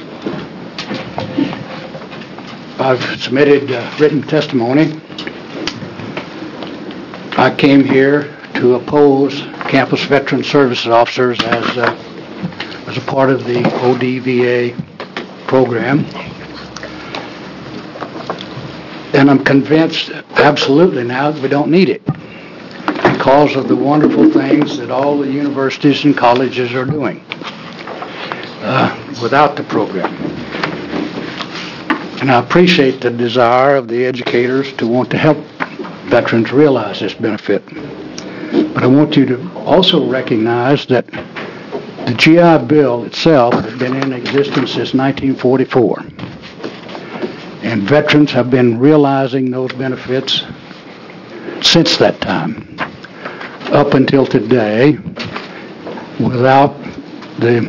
I've submitted uh, written testimony. I came here to oppose campus veteran services officers as, uh, as a part of the O D V A program. And I'm convinced absolutely now that we don't need it because of the wonderful things that all the universities and colleges are doing uh, without the program. And I appreciate the desire of the educators to want to help veterans realize this benefit. But I want you to also recognize that the G I Bill itself has been in existence since nineteen forty-four. And veterans have been realizing those benefits since that time, up until today, without the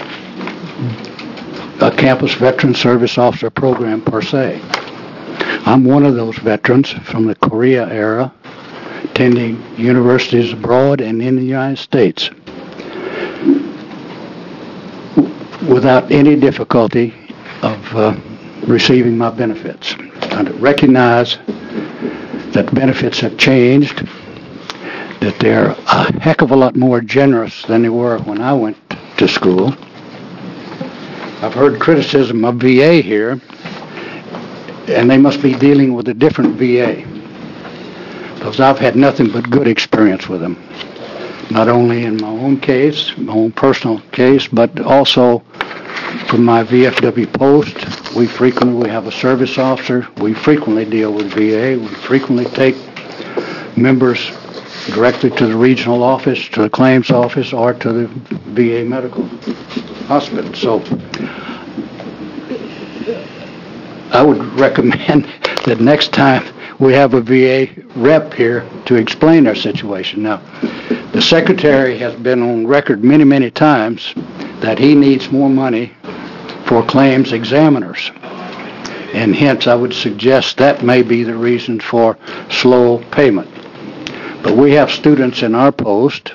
a campus veteran service officer program per se. I'm one of those veterans from the Korea era, attending universities abroad and in the United States without any difficulty of uh, receiving my benefits. I recognize that benefits have changed, that they're a heck of a lot more generous than they were when I went to school. I've heard criticism of V A here, and they must be dealing with a different V A, because I've had nothing but good experience with them, not only in my own case, my own personal case, but also from my V F W post. We frequently we have a service officer. We frequently deal with V A. We frequently take members directly to the regional office, to the claims office, or to the V A medical hospital. So I would recommend that next time we have a V A rep here to explain our situation. Now, the Secretary has been on record many, many times that he needs more money for claims examiners. And hence, I would suggest that may be the reason for slow payment. But we have students in our post,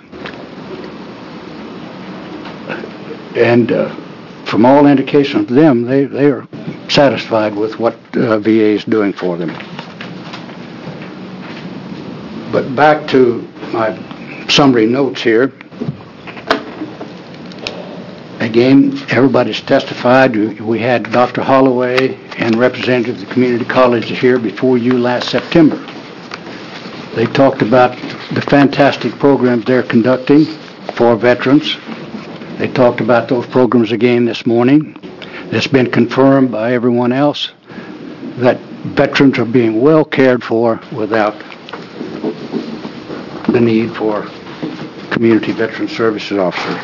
and uh, from all indications of them, they, they are satisfied with what uh, V A is doing for them. But back to my summary notes here. Again, everybody's testified. We had Doctor Holloway and representatives of the community colleges here before you last September. They talked about the fantastic programs they're conducting for veterans. They talked about those programs again this morning. It's been confirmed by everyone else that veterans are being well cared for without the need for community veteran services officers.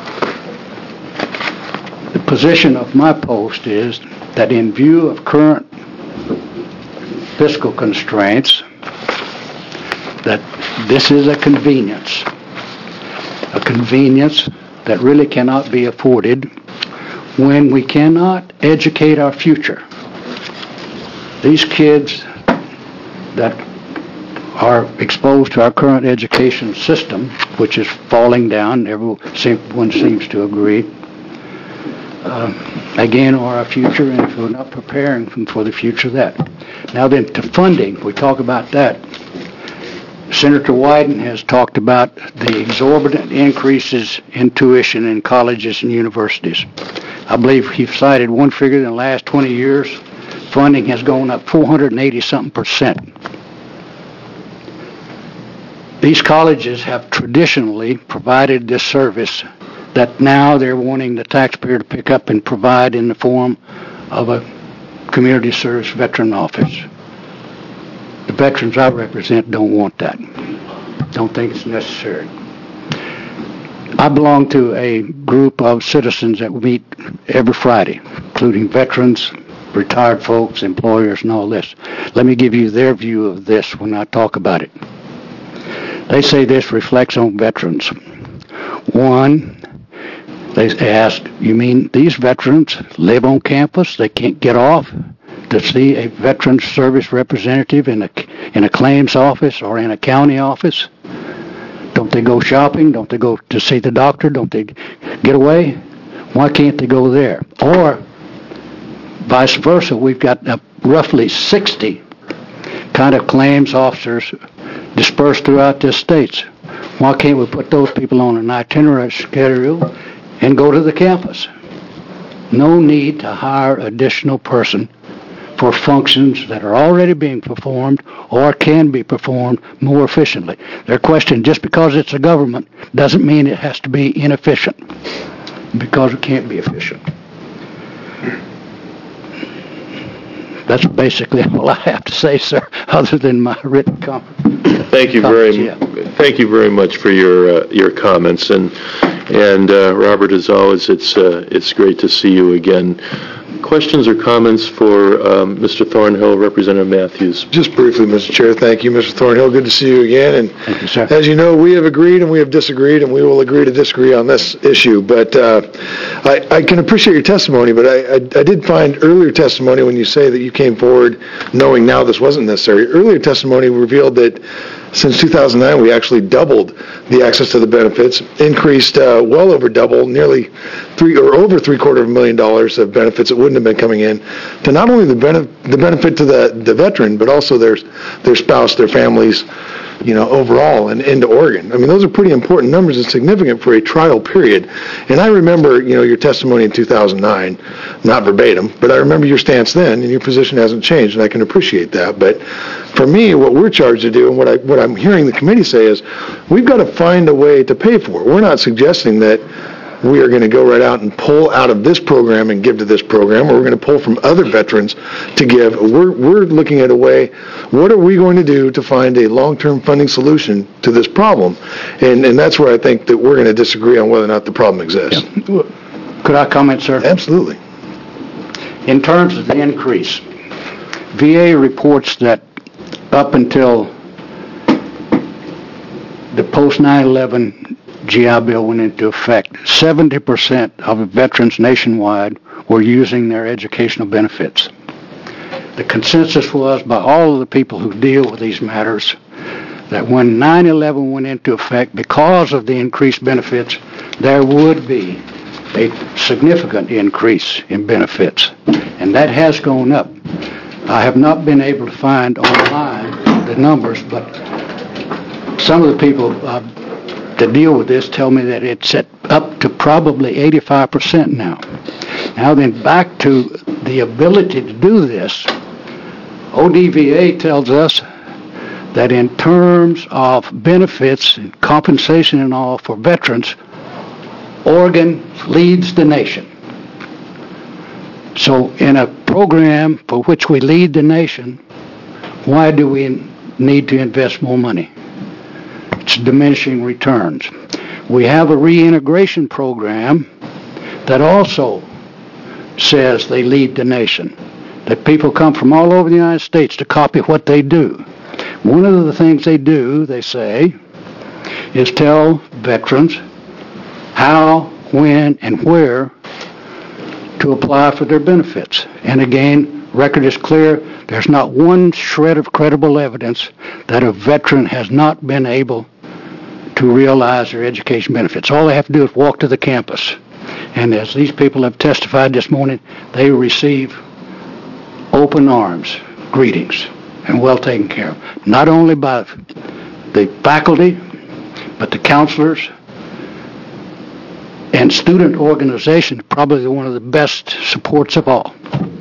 The position of my post is that in view of current fiscal constraints, that this is a convenience, a convenience that really cannot be afforded when we cannot educate our future. These kids that are exposed to our current education system, which is falling down, everyone seems to agree, uh, again, are our future, and if we're not preparing them for the future, that. Now then, to funding, we talk about that. Senator Wyden has talked about the exorbitant increases in tuition in colleges and universities. I believe he cited one figure in the last twenty years, funding has gone up four hundred eighty something percent. These colleges have traditionally provided this service that now they're wanting the taxpayer to pick up and provide in the form of a community service veteran office. The veterans I represent don't want that. Don't think it's necessary. I belong to a group of citizens that meet every Friday, including veterans, retired folks, employers, and all this. Let me give you their view of this when I talk about it. They say this reflects on veterans. One, they ask, you mean these veterans live on campus? They can't get off to see a veteran service representative in a, in a claims office or in a county office? Don't they go shopping? Don't they go to see the doctor? Don't they get away? Why can't they go there? Or vice versa, we've got uh, roughly sixty kind of claims officers dispersed throughout this state. Why can't we put those people on an itinerary schedule and go to the campus? No need to hire additional person for functions that are already being performed or can be performed more efficiently. Their question, just because it's a government, doesn't mean it has to be inefficient, because it can't be efficient. That's basically all I have to say, sir, other than my written comment. Thank you very, thank you very much for your uh, your comments, and and uh, Robert, as always, it's uh, it's great to see you again. Questions or comments for um, Mister Thornhill, Representative Matthews? Just briefly, Mister Chair, thank you, Mister Thornhill. Good to see you again. And thank you, sir. As you know, we have agreed and we have disagreed, and we will agree to disagree on this issue. But uh, I, I can appreciate your testimony, but I, I, I did find earlier testimony when you say that you came forward knowing now this wasn't necessary. Earlier testimony revealed that since two thousand nine, we actually doubled the access to the benefits, increased uh, well over double, nearly three or over three quarter of a million dollars of benefits that wouldn't have been coming in to not only the benefit, the benefit to the, the veteran, but also their their spouse, their families, you know, overall and into Oregon. I mean, those are pretty important numbers and significant for a trial period. And I remember, you know, your testimony in two thousand nine, not verbatim, but I remember your stance then, and your position hasn't changed, and I can appreciate that. But for me, what we're charged to do, and what I what I'm hearing the committee say is, we've got to find a way to pay for it. We're not suggesting that we are going to go right out and pull out of this program and give to this program, or we're going to pull from other veterans to give. We're, we're looking at a way, what are we going to do to find a long-term funding solution to this problem? And, and that's where I think that we're going to disagree on whether or not the problem exists. Yeah. Could I comment, sir? Absolutely. In terms of the increase, V A reports that up until the post nine eleven G I Bill went into effect, seventy percent of veterans nationwide were using their educational benefits. The consensus was by all of the people who deal with these matters that when nine eleven went into effect, because of the increased benefits, there would be a significant increase in benefits, and that has gone up. I have not been able to find online the numbers, but some of the people uh, that deal with this tell me that it's at up to probably eighty-five percent now. Now then, back to the ability to do this, O D V A tells us that in terms of benefits and compensation and all for veterans, Oregon leads the nation. So in a program for which we lead the nation, why do we need to invest more money? It's diminishing returns. We have a reintegration program that also says they lead the nation, that people come from all over the United States to copy what they do. One of the things they do, they say, is tell veterans how, when, and where to apply for their benefits. And again, record is clear, there's not one shred of credible evidence that a veteran has not been able to realize their education benefits. All they have to do is walk to the campus. And as these people have testified this morning, they receive open arms, greetings, and well taken care of. Not only by the faculty, but the counselors and student organizations, probably one of the best supports of all.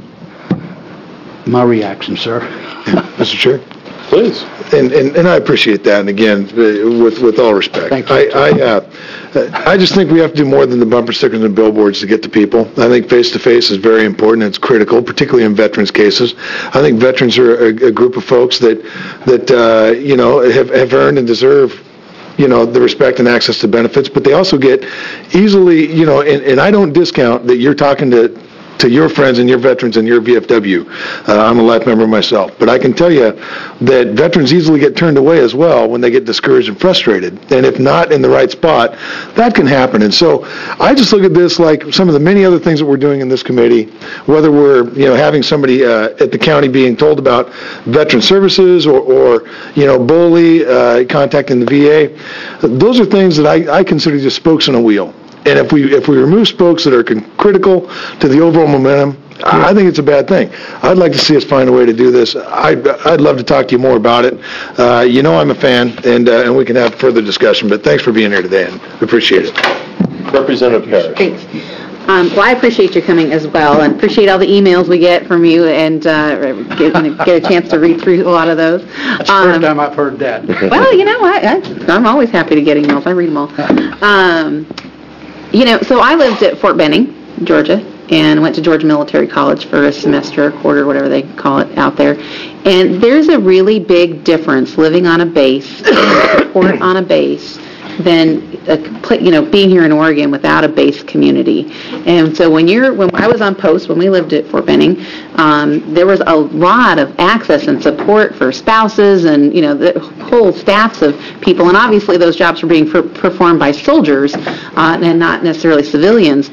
My reaction, sir. Mister Chair? Please. And, and and I appreciate that, and again, with with all respect. Thank you. I, I, uh, I just think we have to do more than the bumper stickers and billboards to get to people. I think face-to-face is very important. It's critical, particularly in veterans cases. I think veterans are a, a group of folks that, that uh, you know, have, have earned and deserve, you know, the respect and access to benefits, but they also get easily, you know, and, and I don't discount that you're talking to to your friends and your veterans and your V F W. Uh, I'm a life member myself. But I can tell you that veterans easily get turned away as well when they get discouraged and frustrated. And if not in the right spot, that can happen. And so I just look at this like some of the many other things that we're doing in this committee, whether we're, you know, having somebody uh, at the county being told about veteran services or, or you know, BOLI, uh, contacting the V A. Those are things that I, I consider just spokes in a wheel. And if we if we remove spokes that are con- critical to the overall momentum, I I think it's a bad thing. I'd like to see us find a way to do this. I'd, I'd love to talk to you more about it. Uh, you know I'm a fan, and, uh, and we can have further discussion, but thanks for being here today, and appreciate it. Representative Parrish. Thanks. Um, Well, I appreciate you coming as well, and appreciate all the emails we get from you, and uh, get get a chance to read through a lot of those. That's the first time I've heard that. Well, you know what? I- I'm always happy to get emails. I read them all. Um, You know, so I lived at Fort Benning, Georgia, and went to Georgia Military College for a semester, a quarter, whatever they call it out there. And there's a really big difference living on a base, support on a base, than a complete, you know, being here in Oregon without a base community. And so when you're, when I was on post, when we lived at Fort Benning, um, there was a lot of access and support for spouses and, you know, the whole staffs of people. And obviously those jobs were being per- performed by soldiers uh, and not necessarily civilians.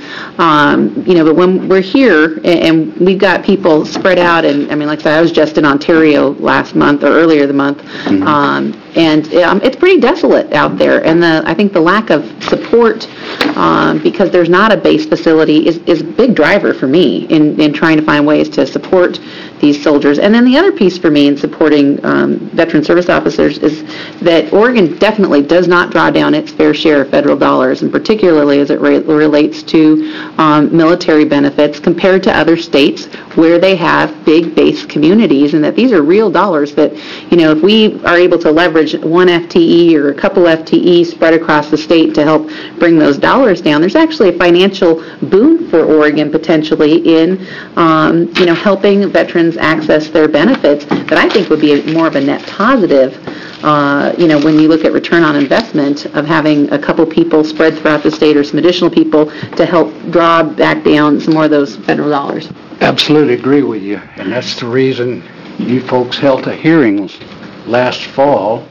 Um, you know, but when we're here and, and we've got people spread out, and I mean, like I said, I was just in Ontario last month or earlier the month, mm-hmm. um, and um, it's pretty desolate out there. And the, I think the lack of support, um, because there's not a base facility, is, is a big driver for me in, in trying to find ways to support these soldiers. And then the other piece for me in supporting um, veteran service officers is that Oregon definitely does not draw down its fair share of federal dollars, and particularly as it re- relates to um, military benefits compared to other states where they have big base communities, and that these are real dollars that, you know, if we are able to leverage one F T E or a couple F T Es spread across the state to help bring those dollars down, there's actually a financial boon for Oregon potentially in, um, you know, helping veterans access their benefits that I think would be a, more of a net positive, uh, you know, when you look at return on investment of having a couple people spread throughout the state or some additional people to help draw back down some more of those federal dollars. Absolutely agree with you, and that's the reason you folks held a hearing last fall,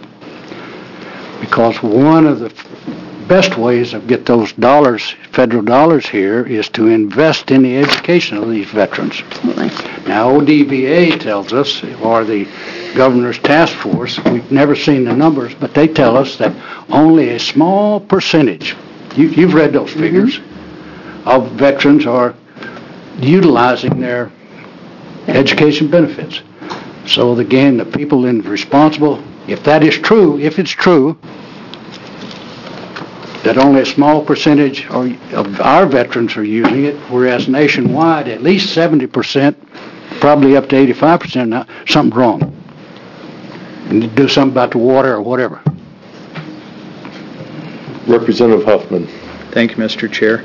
because one of the best ways of get those dollars, federal dollars here, is to invest in the education of these veterans. Absolutely. Now, O D V A tells us, or the Governor's Task Force, we've never seen the numbers, but they tell us that only a small percentage, you, you've read those figures, mm-hmm. of veterans are utilizing their education benefits. So again, the people in responsible, if that is true, if it's true, that only a small percentage of our veterans are using it, whereas nationwide, at least seventy percent, probably up to eighty-five percent now, something's wrong. And do something about the water or whatever. Representative Huffman. Thank you, Mister Chair.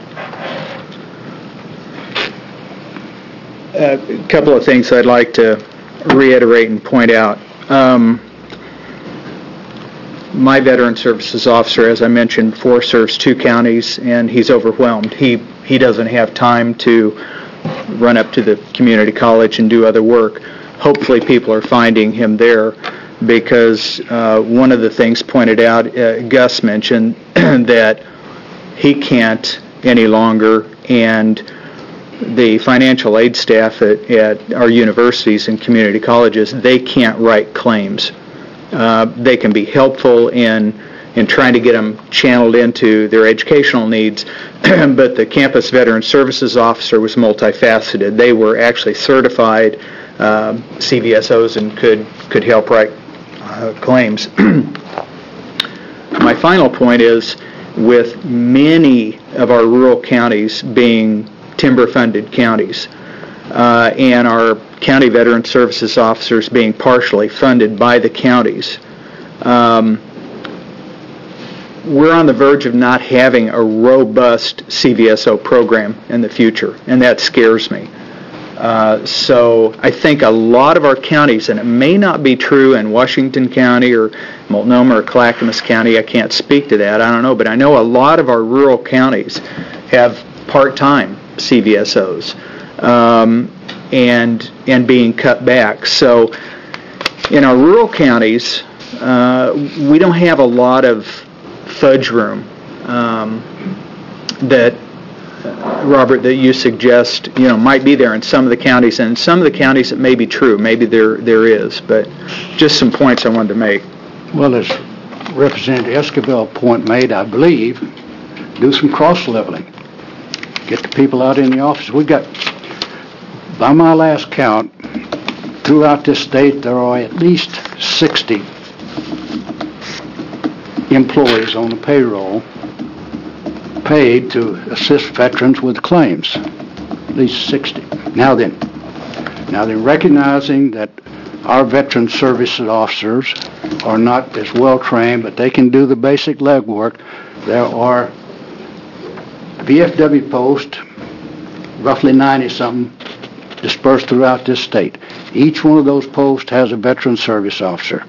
A couple of things I'd like to reiterate and point out. Um, my veteran services officer, as I mentioned, four serves two counties, and he's overwhelmed. He he doesn't have time to run up to the community college and do other work. Hopefully people are finding him there, because uh, one of the things pointed out, uh, Gus mentioned, that he can't any longer, and the financial aid staff at, at our universities and community colleges, they can't write claims. Uh, they can be helpful in in trying to get them channeled into their educational needs, but the campus veteran services officer was multifaceted. They were actually certified uh, C V S Os and could could help write uh, claims. My final point is, with many of our rural counties being timber-funded counties, uh, and our county veteran services officers being partially funded by the counties, um, we're on the verge of not having a robust C V S O program in the future, and that scares me. Uh, so I think a lot of our counties, and it may not be true in Washington County or Multnomah or Clackamas County, I can't speak to that, I don't know, but I know a lot of our rural counties have part-time C V S Os um, and and being cut back. So in our rural counties, uh, we don't have a lot of fudge room um, that, uh, Robert, that you suggest, you know, might be there in some of the counties, and in some of the counties it may be true, maybe there there is, but just some points I wanted to make. Well, as Representative Esquivel point made, I believe, do some cross-leveling. Get the people out in the office. We've got By my last count, throughout this state, there are at least sixty employees on the payroll paid to assist veterans with claims, at least sixty. Now then, now then, recognizing that our veteran service officers are not as well trained, but they can do the basic legwork, there are V F W posts, roughly ninety-something, dispersed throughout this state. Each one of those posts has a veteran service officer.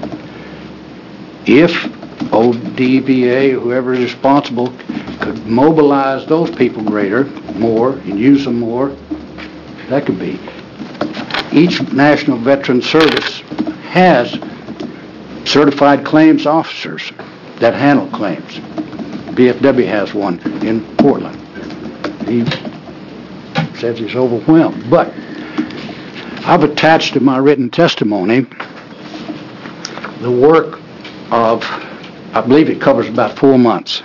If O D V A, whoever is responsible, could mobilize those people greater, more, and use them more, that could be. Each National Veteran Service has certified claims officers that handle claims. V F W has one in Portland. He says he's overwhelmed. But I've attached to my written testimony the work of, I believe it covers about four months,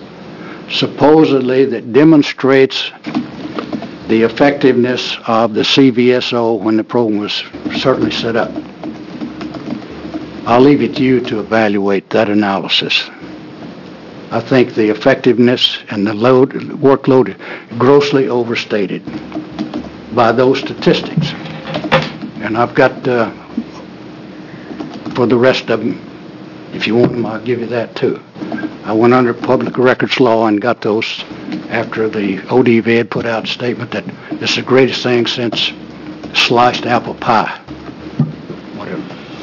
supposedly that demonstrates the effectiveness of the C V S O when the program was certainly set up. I'll leave it to you to evaluate that analysis. I think the effectiveness and the load, workload is grossly overstated by those statistics. And I've got, uh, for the rest of them, if you want them, I'll give you that too. I went under public records law and got those after the O D V A had put out a statement that this is the greatest thing since sliced apple pie. Whatever.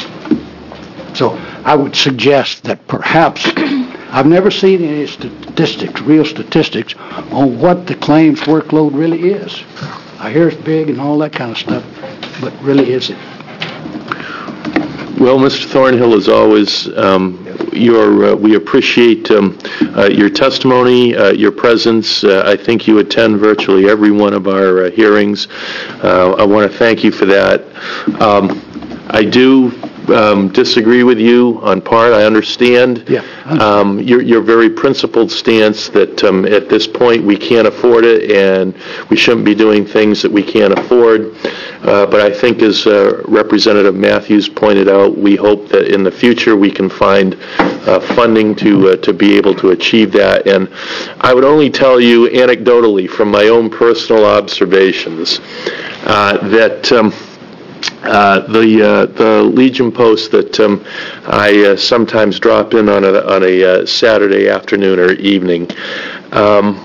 So I would suggest that perhaps, I've never seen any statistics, real statistics, on what the claims workload really is. I hear it's big and all that kind of stuff, but really is it? Well, Mister Thornhill, as always, um, your, uh, we appreciate um, uh, your testimony, uh, your presence. Uh, I think you attend virtually every one of our uh, hearings. Uh, I want to thank you for that. Um, I do um, disagree with you on part. I understand yeah, um, your, your very principled stance that um, at this point we can't afford it and we shouldn't be doing things that we can't afford. Uh, but I think, as uh, Representative Matthews pointed out, we hope that in the future we can find uh, funding to uh, to be able to achieve that. And I would only tell you anecdotally from my own personal observations uh, that um, uh, the uh, the Legion Post that um, I uh, sometimes drop in on a on a uh, Saturday afternoon or evening, um,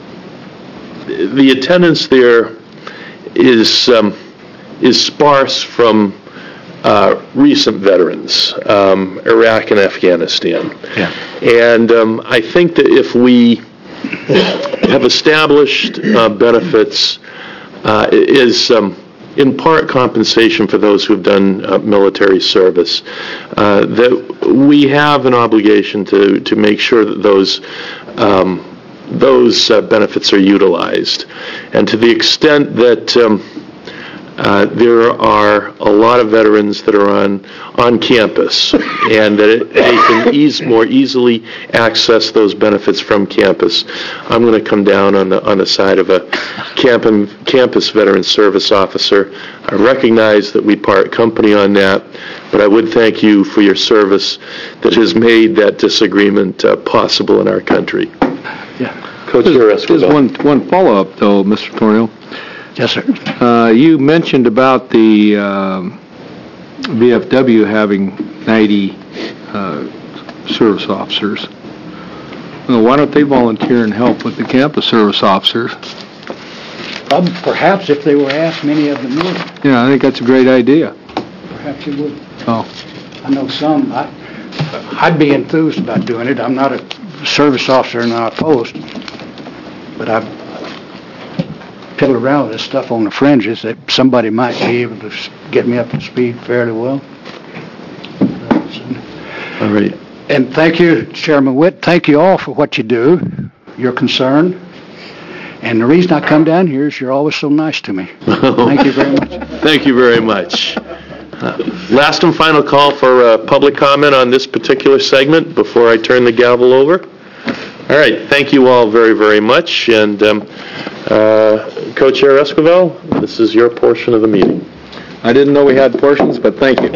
the attendance there is. Um, is sparse from uh, recent veterans, um, Iraq and Afghanistan. Yeah. And um, I think that if we have established uh, benefits uh, is um, in part compensation for those who have done uh, military service, uh, that we have an obligation to, to make sure that those um, those uh, benefits are utilized. And to the extent that um, Uh, there are a lot of veterans that are on on campus, and that it, they can ease, more easily access those benefits from campus. I'm going to come down on the on the side of a camp campus veteran service officer. I recognize that we part company on that, but I would thank you for your service that has made that disagreement uh, possible in our country. Yeah. Co-Chair Just Esquivel. one, one follow-up, though, Mister Thornhill. Yes, sir. Uh, you mentioned about the um, V F W having ninety uh, service officers. Well, why don't they volunteer and help with the campus service officers? Um, perhaps if they were asked, many of them would. Yeah, I think that's a great idea. Perhaps you would. Oh. I know some. I, I'd be enthused about doing it. I'm not a service officer in our post, but I've piddle around with this stuff on the fringes that somebody might be able to get me up to speed fairly well. All right. And thank you, Chairman Witt. Thank you all for what you do, your concern. And the reason I come down here is you're always so nice to me. Thank you very much. Thank you very much. Uh, last and final call for uh, public comment on this particular segment before I turn the gavel over. All right. Thank you all very, very much. And um, Uh, Co-Chair Esquivel, this is your portion of the meeting. I didn't know we had portions, but thank you.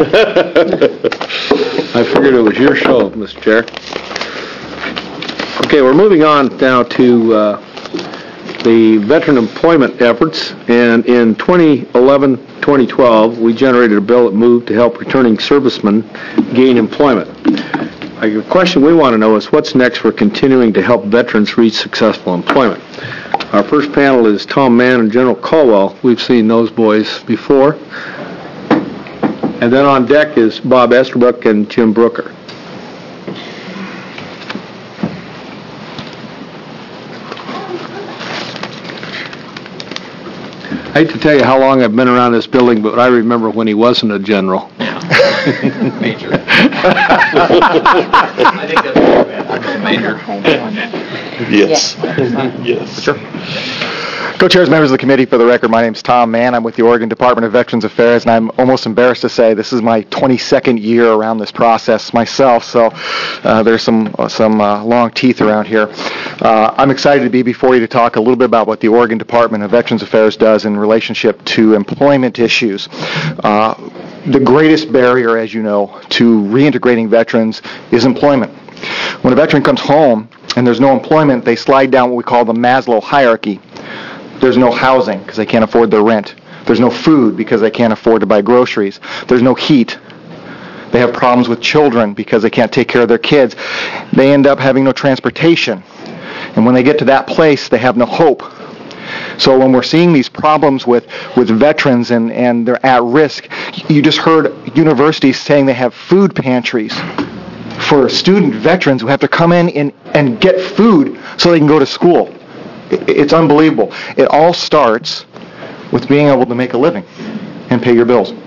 I figured it was your show, Mister Chair. Okay, we're moving on now to uh, the veteran employment efforts, and in twenty eleven, twenty twelve, we generated a bill that moved to help returning servicemen gain employment. The question we want to know is what's next for continuing to help veterans reach successful employment. Our first panel is Tom Mann and General Caldwell. We've seen those boys before. And then on deck is Bob Estabrook and Jim Brooker. I hate to tell you how long I've been around this building, but I remember when he wasn't a general. Major. I think that's Major. Yes. Yes. Sure. Co-chairs, members of the committee, for the record, my name is Tom Mann. I'm with the Oregon Department of Veterans Affairs, and I'm almost embarrassed to say this is my twenty-second year around this process myself, so uh, there's some some uh, long teeth around here. Uh, I'm excited to be before you to talk a little bit about what the Oregon Department of Veterans Affairs does in relationship to employment issues. Uh, the greatest barrier, as you know, to reintegrating veterans is employment. When a veteran comes home and there's no employment, they slide down what we call the Maslow hierarchy. There's no housing because they can't afford their rent. There's no food because they can't afford to buy groceries. There's no heat. They have problems with children because they can't take care of their kids. They end up having no transportation. And when they get to that place, they have no hope. So when we're seeing these problems with, with veterans and, and they're at risk, you just heard universities saying they have food pantries for student veterans who have to come in and, and get food so they can go to school. It's unbelievable. It all starts with being able to make a living and pay your bills.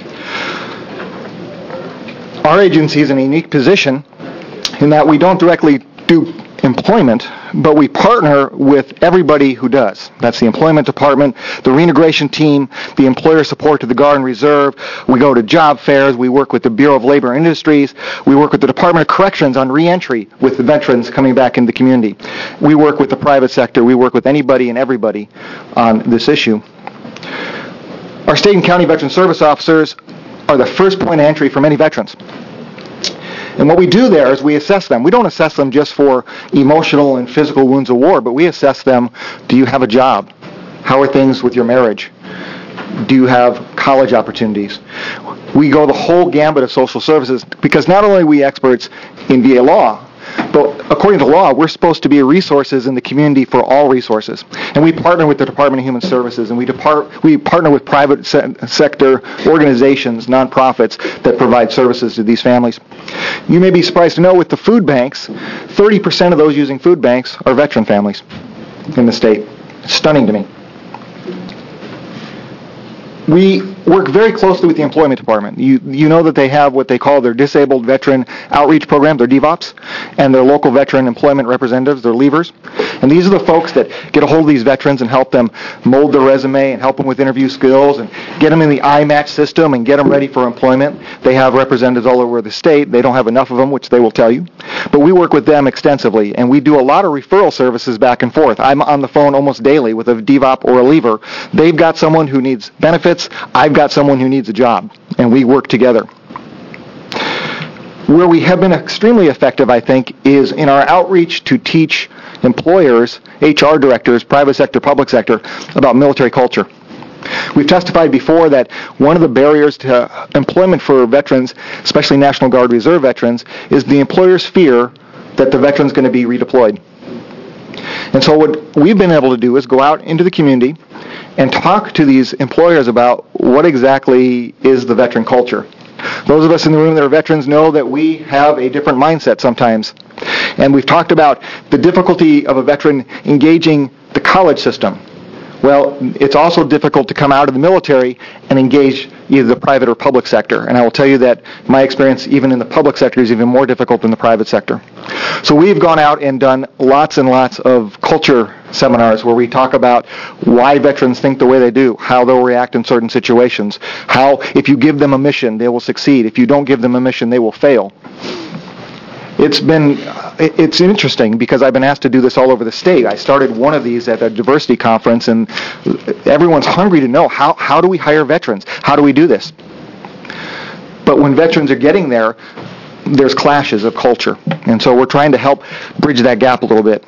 Our agency is in a unique position in that we don't directly do employment, but we partner with everybody who does. That's the employment department, the reintegration team, the employer support to the Guard and Reserve. We go to job fairs. We work with the Bureau of Labor and Industries. We work with the Department of Corrections on reentry with the veterans coming back in the community. We work with the private sector. We work with anybody and everybody on this issue. Our state and county veteran service officers are the first point of entry for many veterans. And what we do there is we assess them. We don't assess them just for emotional and physical wounds of war, but we assess them. Do you have a job? How are things with your marriage? Do you have college opportunities? We go the whole gambit of social services because not only are we experts in V A law, but according to law, we're supposed to be resources in the community for all resources. And we partner with the Department of Human Services, and we, depart, we partner with private se- sector organizations, nonprofits, that provide services to these families. You may be surprised to know with the food banks, thirty percent of those using food banks are veteran families in the state. It's stunning to me. We work very closely with the employment department. You you know that they have what they call their disabled veteran outreach program, their D V O Ps, and their local veteran employment representatives, their leavers. And these are the folks that get a hold of these veterans and help them mold their resume and help them with interview skills and get them in the I MATCH system and get them ready for employment. They have representatives all over the state. They don't have enough of them, which they will tell you. But we work with them extensively, and we do a lot of referral services back and forth. I'm on the phone almost daily with a D V O P or a leaver. They've got someone who needs benefits. I've got someone who needs a job, and we work together. Where we have been extremely effective, I think, is in our outreach to teach employers, H R directors, private sector, public sector, about military culture. We've testified before that one of the barriers to employment for veterans, especially National Guard Reserve veterans, is the employer's fear that the veteran's going to be redeployed. And so what we've been able to do is go out into the community and talk to these employers about what exactly is the veteran culture. Those of us in the room that are veterans know that we have a different mindset sometimes. And we've talked about the difficulty of a veteran engaging the college system. Well, it's also difficult to come out of the military and engage either the private or public sector. And I will tell you that my experience, even in the public sector, is even more difficult than the private sector. So we've gone out and done lots and lots of culture seminars where we talk about why veterans think the way they do, how they'll react in certain situations, how if you give them a mission, they will succeed. If you don't give them a mission, they will fail. it's been, it's interesting because I've been asked to do this all over the state. I started one of these at a diversity conference, and everyone's hungry to know, how, how do we hire veterans? How do we do this? But when veterans are getting there, there's clashes of culture. And so we're trying to help bridge that gap a little bit.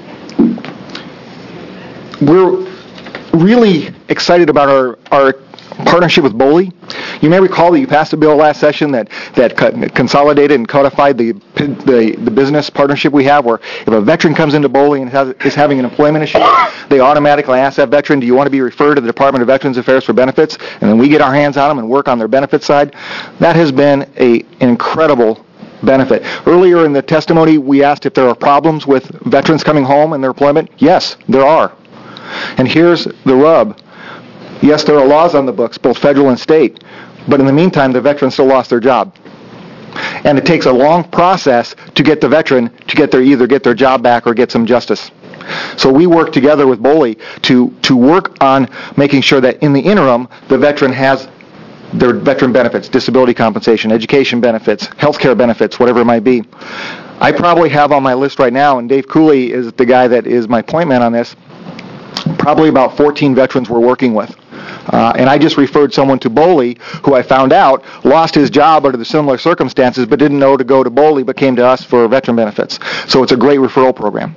We're really excited about our, our partnership with BOLI. You may recall that you passed a bill last session that, that consolidated and codified the, the, the business partnership we have, where if a veteran comes into BOLI and has, is having an employment issue, they automatically ask that veteran, do you want to be referred to the Department of Veterans Affairs for benefits? And then we get our hands on them and work on their benefits side. That has been a, an incredible benefit. Earlier in the testimony, we asked if there are problems with veterans coming home and their employment. Yes, there are. And here's the rub. Yes, there are laws on the books, both federal and state, but in the meantime, the veteran still lost their job. And it takes a long process to get the veteran to get their either get their job back or get some justice. So we work together with BOLI to, to work on making sure that in the interim, the veteran has their veteran benefits, disability compensation, education benefits, health care benefits, whatever it might be. I probably have on my list right now, and Dave Cooley is the guy that is my point man on this, probably about fourteen veterans we're working with. Uh, and I just referred someone to BOLI who I found out lost his job under the similar circumstances but didn't know to go to BOLI but came to us for veteran benefits. So it's a great referral program.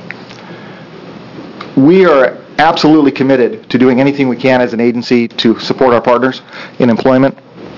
We are absolutely committed to doing anything we can as an agency to support our partners in employment.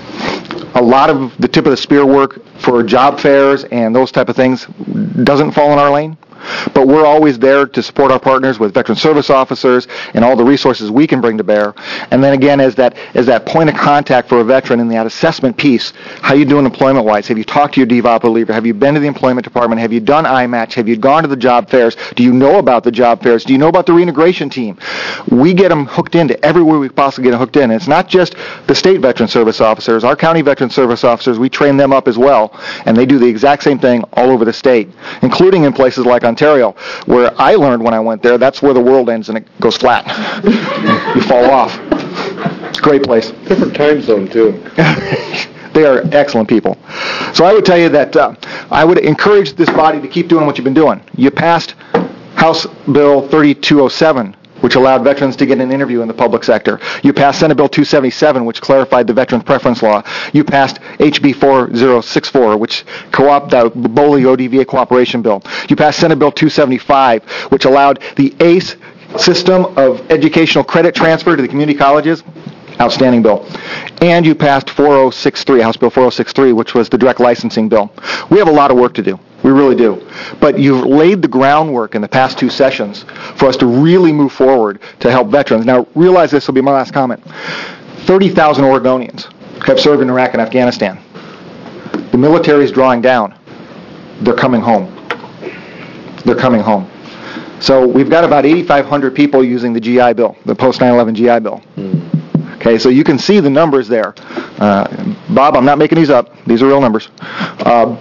A lot of the tip of the spear work for job fairs and those type of things doesn't fall in our lane. But we're always there to support our partners with veteran service officers and all the resources we can bring to bear. And then again, as that as that point of contact for a veteran in that assessment piece, how you doing employment-wise? Have you talked to your D V O P leader? Have you been to the employment department? Have you done I match? Have you gone to the job fairs? Do you know about the job fairs? Do you know about the reintegration team? We get them hooked into everywhere we possibly get them hooked in. And it's not just the state veteran service officers. Our county veteran service officers, we train them up as well, and they do the exact same thing all over the state, including in places like Ontario, where I learned when I went there, that's where the world ends and it goes flat. You fall off. It's a great place. Different time zone, too. They are excellent people. So I would tell you that uh, I would encourage this body to keep doing what you've been doing. You passed House Bill thirty-two oh seven, which allowed veterans to get an interview in the public sector. You passed Senate Bill two seventy-seven, which clarified the Veterans Preference Law. You passed H B four oh six four, which co-op the BOLI O D V A Cooperation Bill. You passed Senate Bill two seventy-five, which allowed the A C E system of educational credit transfer to the community colleges. Outstanding bill. And you passed four oh six three, House Bill four oh six three, which was the direct licensing bill. We have a lot of work to do. We really do. But you've laid the groundwork in the past two sessions for us to really move forward to help veterans. Now, realize this will be my last comment. thirty thousand Oregonians have served in Iraq and Afghanistan. The military is drawing down. They're coming home. They're coming home. So we've got about eighty-five hundred people using the G I Bill, the post nine eleven G I Bill. Mm. Okay, so you can see the numbers there. Uh, Bob, I'm not making these up. These are real numbers. Uh,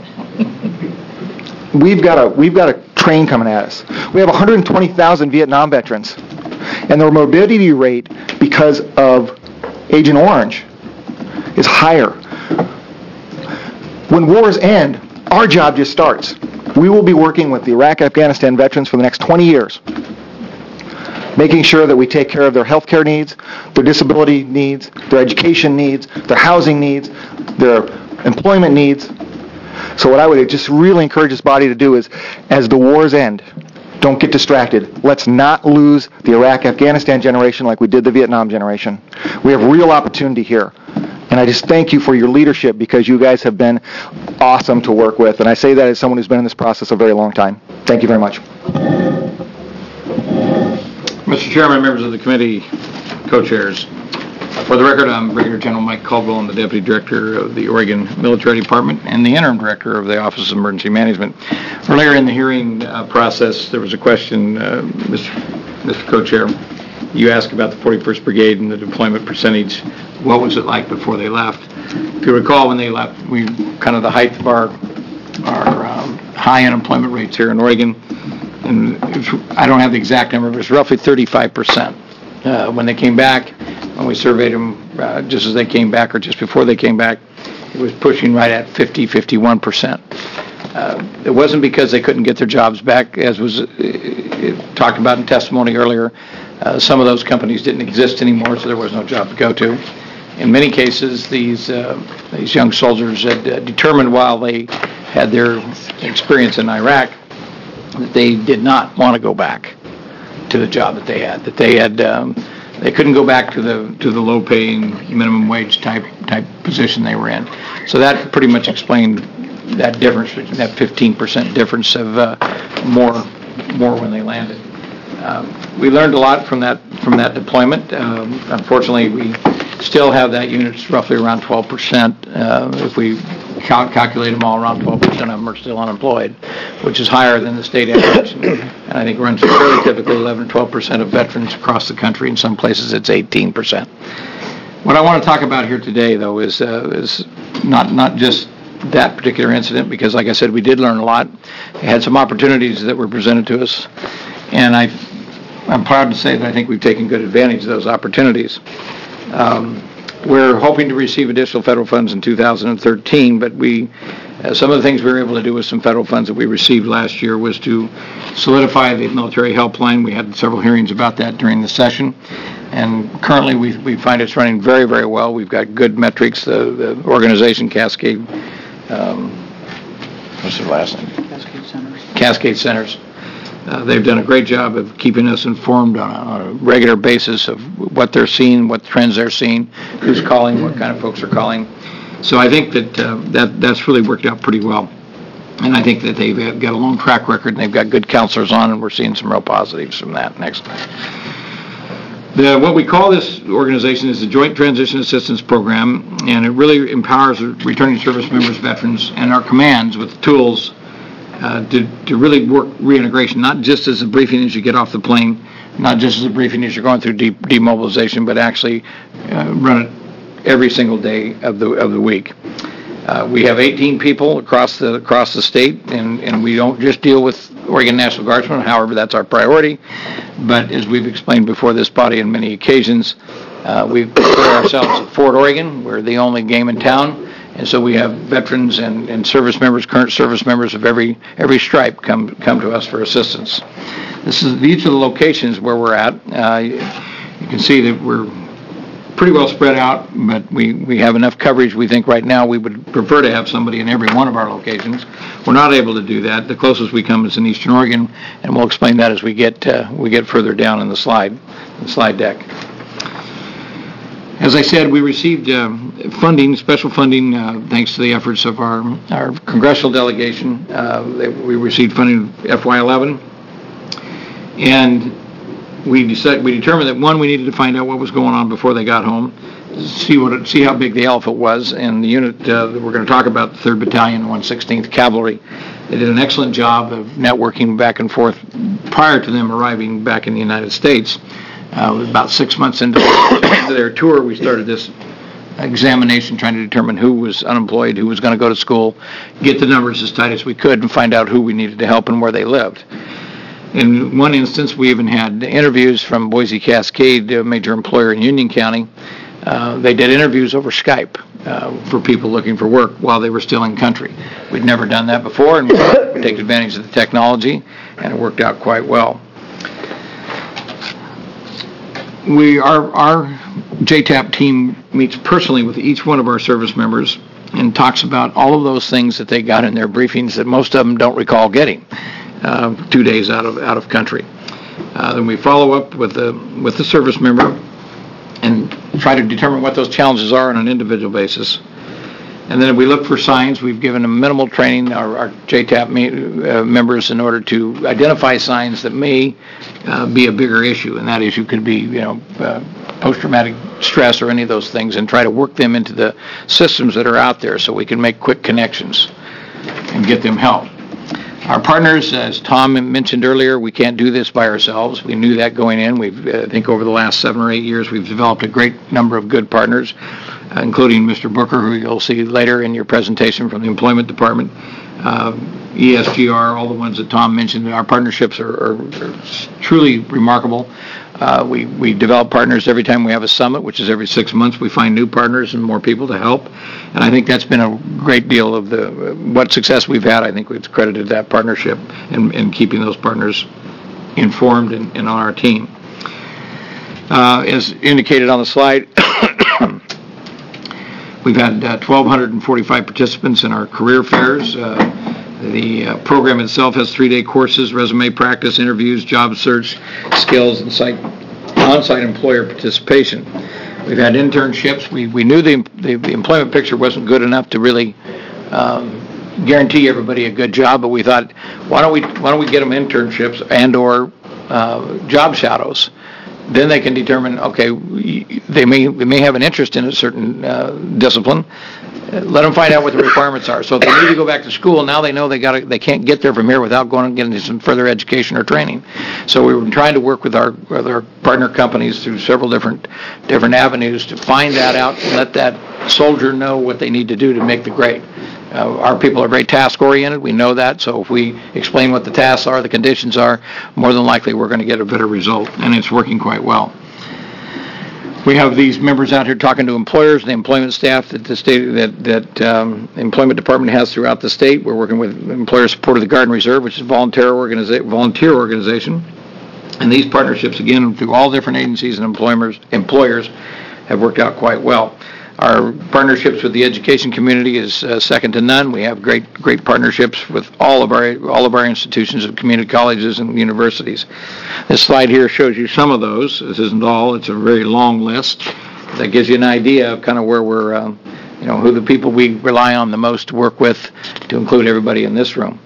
We've got a we've got a train coming at us. We have one hundred twenty thousand Vietnam veterans, and their morbidity rate because of Agent Orange is higher. When wars end, our job just starts. We will be working with the Iraq-Afghanistan veterans for the next twenty years, making sure that we take care of their health care needs, their disability needs, their education needs, their housing needs, their employment needs. So what I would just really encourage this body to do is, as the wars end, don't get distracted. Let's not lose the Iraq-Afghanistan generation like we did the Vietnam generation. We have real opportunity here. And I just thank you for your leadership, because you guys have been awesome to work with. And I say that as someone who's been in this process a very long time. Thank you very much. Mister Chairman, members of the committee, co-chairs, for the record, I'm Brigadier General Mike Caldwell. I'm the Deputy Director of the Oregon Military Department and the Interim Director of the Office of Emergency Management. Earlier in the hearing uh, process, there was a question, uh, Mister Mister Co-Chair, you asked about the forty-first Brigade and the deployment percentage. What was it like before they left? If you recall, when they left, we kind of the height of our, our um, high unemployment rates here in Oregon, and if, I don't have the exact number, but it's roughly thirty-five percent. Uh, when they came back, when we surveyed them uh, just as they came back or just before they came back, it was pushing right at fifty, fifty-one percent. Uh, It wasn't because they couldn't get their jobs back, as was uh, talked about in testimony earlier. Uh, Some of those companies didn't exist anymore, so there was no job to go to. In many cases, these uh, these young soldiers had uh, determined while they had their experience in Iraq that they did not want to go back to the job that they had, that they had, um, they couldn't go back to the to the low-paying minimum wage type type position they were in. So that pretty much explained that difference, that fifteen percent difference of uh, more more when they landed. Um, we learned a lot from that from that deployment. Um, unfortunately, we still have that unit roughly around twelve percent. Uh, if we cal- calculate them all, around twelve percent of them are still unemployed, which is higher than the state average. And I think runs fairly typically eleven, twelve percent of veterans across the country. In some places, it's eighteen percent. What I want to talk about here today, though, is uh, is not not just that particular incident, because, like I said, we did learn a lot. We had some opportunities that were presented to us, and I, I'm proud to say that I think we've taken good advantage of those opportunities. Um, we're hoping to receive additional federal funds in two thousand thirteen, but we, uh, some of the things we were able to do with some federal funds that we received last year was to solidify the military helpline. We had several hearings about that during the session. And currently, we we find it's running very, very well. We've got good metrics. The, the organization, Cascade, um, what's their last name? Cascade Centers. Cascade Centers. Uh, they've done a great job of keeping us informed on a, on a regular basis of what they're seeing, what trends they're seeing, who's calling, what kind of folks are calling. So I think that uh, that that's really worked out pretty well. And I think that they've got a long track record, and they've got good counselors on, and we're seeing some real positives from that. Next. The, what we call this organization is the Joint Transition Assistance Program, and it really empowers returning service members, veterans, and our commands with tools uh, to, to really work reintegration, not just as a briefing as you get off the plane, not just as a briefing as you're going through de- demobilization, but actually uh, run it every single day of the of the week. Uh, we have eighteen people across the across the state, and, and we don't just deal with Oregon National Guardsmen. However, that's our priority. But as we've explained before this body on many occasions, uh, we put ourselves at Fort Oregon. We're the only game in town, and so we have veterans and, and service members, current service members of every every stripe come come to us for assistance. This is these are the locations where we're at. Uh, you, you can see that we're pretty well spread out, but we, we have enough coverage. We think right now we would prefer to have somebody in every one of our locations. We're not able to do that. The closest we come is in Eastern Oregon, and we'll explain that as we get uh, we get further down in the slide the slide deck. As I said, we received uh, funding, special funding, uh, thanks to the efforts of our our congressional delegation. Uh, they, we received funding F Y eleven, and we decided, we determined that, one, we needed to find out what was going on before they got home, see what it, see how big the elephant was, and the unit uh, that we're going to talk about, the third Battalion, one sixteenth Cavalry, they did an excellent job of networking back and forth prior to them arriving back in the United States. Uh, about six months into, into their tour, we started this examination trying to determine who was unemployed, who was going to go to school, get the numbers as tight as we could, and find out who we needed to help and where they lived. In one instance, we even had interviews from Boise Cascade, a major employer in Union County. Uh, they did interviews over Skype uh, for people looking for work while they were still in country. We'd never done that before, and we take advantage of the technology, and it worked out quite well. We our our J TAP team meets personally with each one of our service members and talks about all of those things that they got in their briefings that most of them don't recall getting. Uh, two days out of out of country. Uh, then we follow up with the with the service member and try to determine what those challenges are on an individual basis. And then we look for signs. We've given them minimal training, our, our J TAP me, uh, members, in order to identify signs that may uh, be a bigger issue, and that issue could be, you know, uh, post-traumatic stress or any of those things, and try to work them into the systems that are out there so we can make quick connections and get them help. Our partners, as Tom mentioned earlier, we can't do this by ourselves. We knew that going in. We've, I think over the last seven or eight years, we've developed a great number of good partners, uh, including Mister Booker, who you'll see later in your presentation from the Employment Department, uh, E S G R, all the ones that Tom mentioned. Our partnerships are, are, are truly remarkable. Uh, We we develop partners every time we have a summit, which is every six months. We find new partners and more people to help. And I think that's been a great deal of the what success we've had. I think we've credited that partnership and, and keeping those partners informed and, and on our team. Uh, as indicated on the slide, we've had uh, one thousand two hundred forty-five participants in our career fairs. Uh, the uh, program itself has three-day courses, resume practice, interviews, job search, skills, and site, on-site employer participation. We've had internships. We, we knew the, the, the employment picture wasn't good enough to really um, guarantee everybody a good job, but we thought, why don't we why don't we get them internships and or uh, job shadows? Then they can determine, okay, they may they may have an interest in a certain uh, discipline. Let them find out what the requirements are. So if they need to go back to school, now they know they got they can't get there from here without going and getting some further education or training. So we were trying to work with our with our partner companies through several different different avenues to find that out and let that soldier know what they need to do to make the grade. Uh, our people are very task-oriented. We know that. So if we explain what the tasks are, the conditions are, more than likely we're going to get a better result, and it's working quite well. We have these members out here talking to employers, the employment staff that the state that that um, employment department has throughout the state. We're working with employer support of the Guard and Reserve, which is a volunteer organiza- volunteer organization, and these partnerships, again, through all different agencies and employers employers, have worked out quite well. Our partnerships with the education community is uh, second to none. We have great great partnerships with all of our all of our institutions of community colleges and universities. This slide here shows you some of those. This isn't all. It's a very long list. That gives you an idea of kind of where we're, uh, you know, who the people we rely on the most to work with, to include everybody in this room.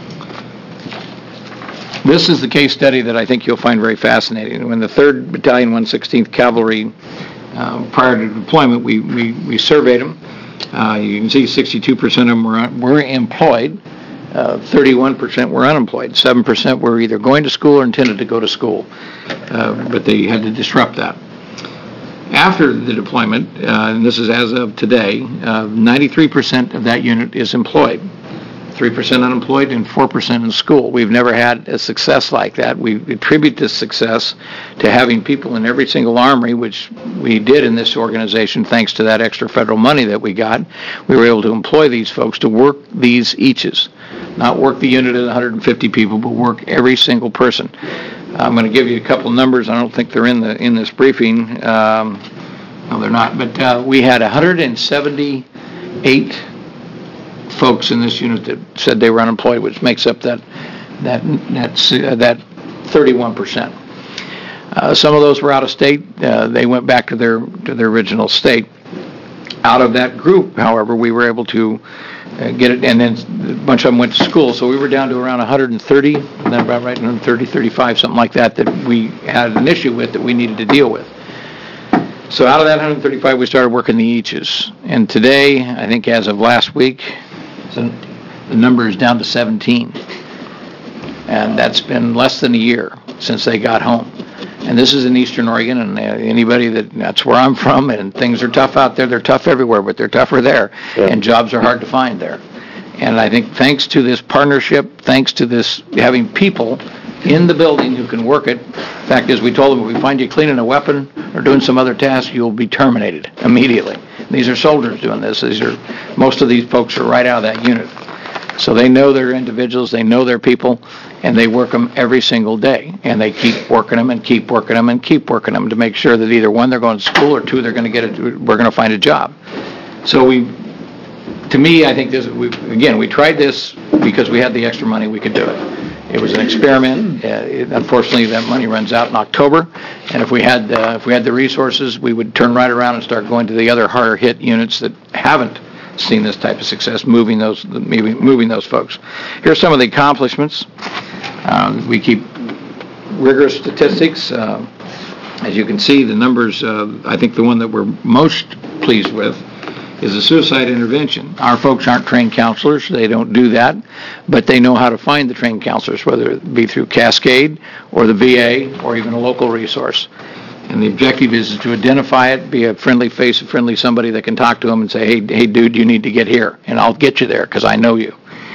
This is the case study that I think you'll find very fascinating. When the third Battalion, one sixteenth Cavalry, Uh, prior to deployment, we, we, we surveyed them. Uh, you can see sixty-two percent of them were, were employed, uh, thirty-one percent were unemployed, seven percent were either going to school or intended to go to school, uh, but they had to disrupt that. After the deployment, uh, and this is as of today, uh, ninety-three percent of that unit is employed. three percent unemployed and four percent in school. We've never had a success like that. We attribute this success to having people in every single armory, which we did in this organization thanks to that extra federal money that we got. We were able to employ these folks to work these eaches, not work the unit at one hundred fifty people, but work every single person. I'm going to give you a couple of numbers. I don't think they're in the in this briefing. Um, no, they're not. But uh, we had one hundred seventy-eight folks in this unit that said they were unemployed, which makes up that that that uh, that thirty-one percent. Uh, some of those were out of state. Uh, they went back to their to their original state. Out of that group, however, we were able to uh, get it, and then a bunch of them went to school. So we were down to around one hundred thirty, and then about right around thirty, thirty-five, something like that, that we had an issue with that we needed to deal with. So out of that one hundred thirty-five, we started working the eaches. And today, I think as of last week, so the number is down to seventeen, and that's been less than a year since they got home. And this is in Eastern Oregon, and uh, anybody that, that's where I'm from, and things are tough out there. They're tough everywhere, but they're tougher there, yeah. And jobs are hard to find there. And I think thanks to this partnership, thanks to this having people in the building who can work it, fact is we told them if we find you cleaning a weapon or doing some other task, you'll be terminated immediately. These are soldiers doing this. These are most of these folks are right out of that unit. So they know their individuals, they know their people, and they work them every single day. And they keep working them and keep working them and keep working them to make sure that either one, they're going to school, or two, they're going to get a, we're going to find a job. So we, to me, I think this, we, again, we tried this because we had the extra money, we could do it. It was an experiment. Uh, it, unfortunately, that money runs out in October, and if we had uh, if we had the resources, we would turn right around and start going to the other harder hit units that haven't seen this type of success, moving those moving, moving those folks. Here's some of the accomplishments. Um, we keep rigorous statistics. Uh, as you can see, the numbers. Uh, I think the one that we're most pleased with is a suicide intervention. Our folks aren't trained counselors. They don't do that, but they know how to find the trained counselors, whether it be through Cascade or the V A or even a local resource. And the objective is to identify it, be a friendly face, a friendly somebody that can talk to them and say, hey, hey, dude, you need to get here, and I'll get you there because I know you.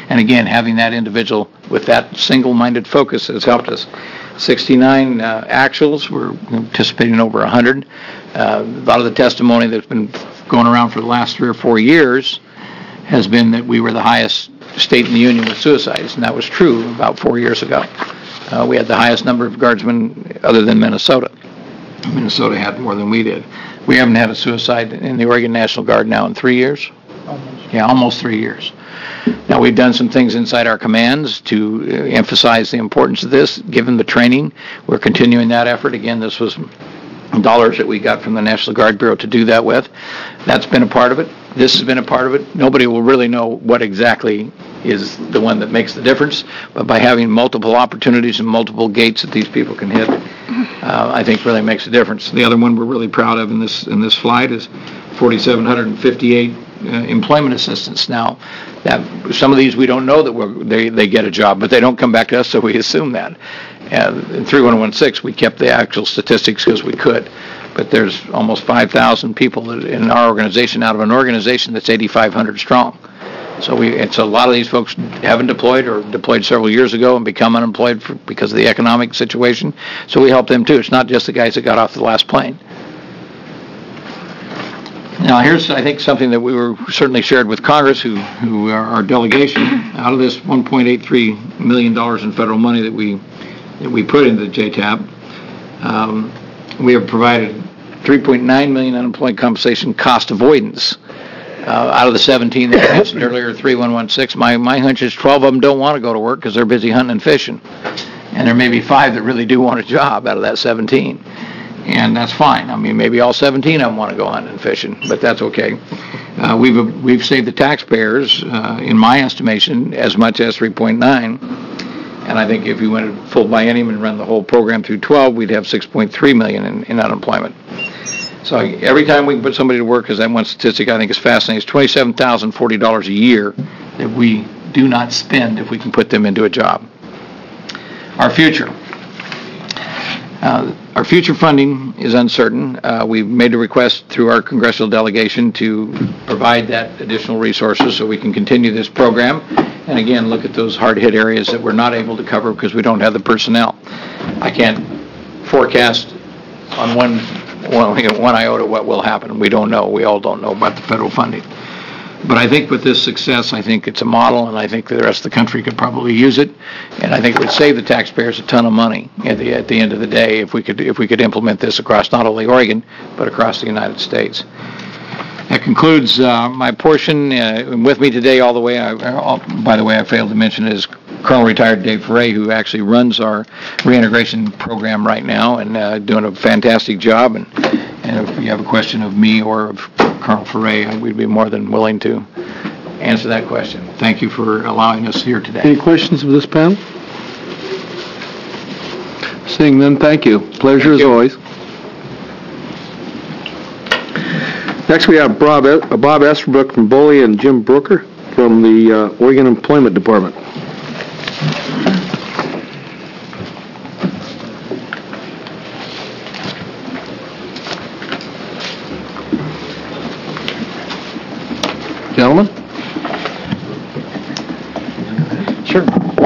And again, having that individual with that single-minded focus has helped us. sixty-nine uh, actuals, we're anticipating over one hundred. Uh, a lot of the testimony that's been going around for the last three or four years has been that we were the highest state in the union with suicides, and that was true about four years ago. Uh, we had the highest number of guardsmen other than Minnesota. Minnesota had more than we did. We haven't had a suicide in the Oregon National Guard now in three years. Almost. Yeah, almost three years. Now, we've done some things inside our commands to uh, emphasize the importance of this, given the training. We're continuing that effort. Again, this was dollars that we got from the National Guard Bureau to do that with. That's been a part of it. This has been a part of it. Nobody will really know what exactly is the one that makes the difference, but by having multiple opportunities and multiple gates that these people can hit, uh, I think really makes a difference. The other one we're really proud of in this in this flight is four thousand seven hundred fifty-eight uh, employment assistants. Now, that some of these we don't know that we're, they they get a job, but they don't come back to us, so we assume that. And in three one one six, we kept the actual statistics because we could. But there's almost five thousand people in our organization out of an organization that's eighty-five hundred strong. So we, it's a lot of these folks haven't deployed or deployed several years ago and become unemployed for, because of the economic situation. So we help them too. It's not just the guys that got off the last plane. Now here's, I think, something that we were certainly shared with Congress, who, who are our delegation. Out of this one point eight three million dollars in federal money that we that we put into the J TAP, um, we have provided three point nine million dollars unemployment compensation cost avoidance. Uh, out of the seventeen that I mentioned earlier, three one one six, my, my hunch is twelve of them don't want to go to work because they're busy hunting and fishing. And there may be five that really do want a job out of that seventeen. And that's fine. I mean, maybe all seventeen of them want to go hunting and fishing, but that's okay. Uh, we've we've saved the taxpayers, uh, in my estimation, as much as three point nine. And I think if you went full biennium and run the whole program through twelve, we'd have six point three million dollars in, in unemployment. So every time we can put somebody to work, because that one statistic I think is fascinating, is twenty-seven thousand forty dollars a year that we do not spend if we can put them into a job. Our future. Uh, our future funding is uncertain. Uh, we've made a request through our congressional delegation to provide that additional resources so we can continue this program. And again, look at those hard-hit areas that we're not able to cover because we don't have the personnel. I can't forecast on one Well, one iota what will happen. We don't know. We all don't know about the federal funding. But I think with this success, I think it's a model, and I think the rest of the country could probably use it. And I think it would save the taxpayers a ton of money at the at the end of the day if we could if we could implement this across not only Oregon but across the United States. That concludes uh, my portion. Uh, with me today, all the way. I, all, by the way, I failed to mention is Colonel Retired Dave Ferre, who actually runs our reintegration program right now and uh, doing a fantastic job. And, and if you have a question of me or of Colonel Ferre, we'd be more than willing to answer that question. Thank you for allowing us here today. Any questions of this panel? Seeing none, thank you. Pleasure as always. Next, we have Bob, Bob Esterbrook from Boley and Jim Brooker from the uh, Oregon Employment Department. Gentlemen? Sure.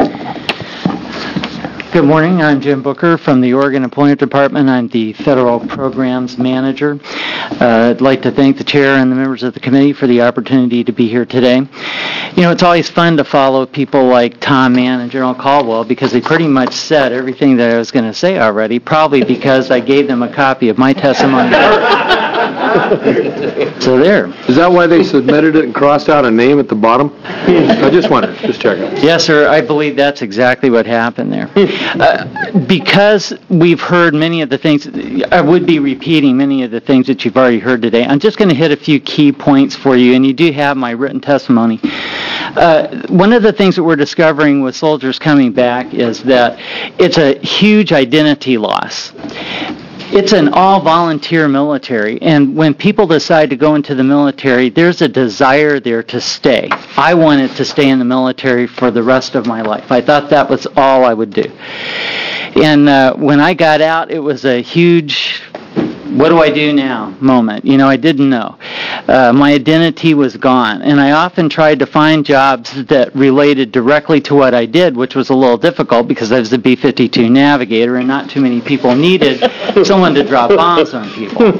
Good morning. I'm Jim Booker from the Oregon Employment Department. I'm the Federal Programs Manager. Uh, I'd like to thank the Chair and the members of the committee for the opportunity to be here today. You know, it's always fun to follow people like Tom Mann and General Caldwell because they pretty much said everything that I was going to say already, probably because I gave them a copy of my testimony first. So there. Is that why they submitted it and crossed out a name at the bottom? I just wondered, just checking. Yes, sir. I believe that's exactly what happened there. Uh, because we've heard many of the things, I would be repeating many of the things that you've already heard today. I'm just going to hit a few key points for you, and you do have my written testimony. Uh, one of the things that we're discovering with soldiers coming back is that it's a huge identity loss. It's an all-volunteer military, and when people decide to go into the military, there's a desire there to stay. I wanted to stay in the military for the rest of my life. I thought that was all I would do. And uh, when I got out, it was a huge what do I do now moment. You know, I didn't know. Uh, my identity was gone. And I often tried to find jobs that related directly to what I did, which was a little difficult because I was the B fifty-two navigator and not too many people needed someone to drop bombs on people.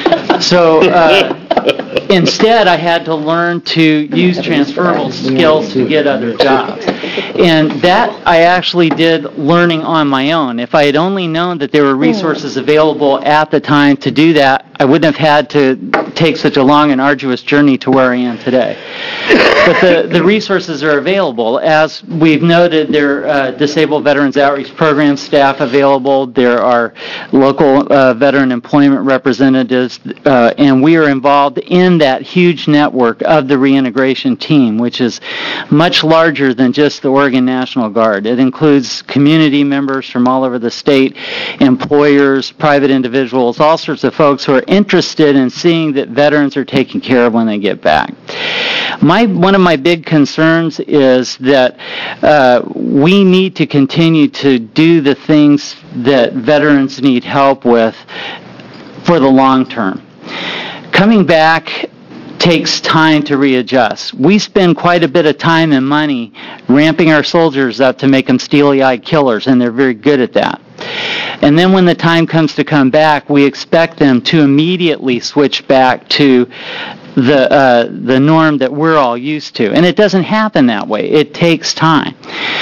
So uh, instead, I had to learn to use transferable skills to get other jobs. And that I actually did learning on my own. If I had only known that there were resources available at the time to do that, I wouldn't have had to take such a long and arduous journey to where I am today. But the, the resources are available. As we've noted, there are uh, Disabled Veterans Outreach Program staff available. There are local uh, veteran employment representatives, uh, and we are involved in that huge network of the reintegration team, which is much larger than just the Oregon National Guard. It includes community members from all over the state, employers, private individuals, all sorts of folks who are interested in seeing that veterans are taken care of when they get back. My one of my big concerns is that uh, we need to continue to do the things that veterans need help with for the long term. Coming back takes time to readjust. We spend quite a bit of time and money ramping our soldiers up to make them steely-eyed killers, and they're very good at that. And then when the time comes to come back, we expect them to immediately switch back to the uh, the norm that we're all used to. And it doesn't happen that way. It takes time.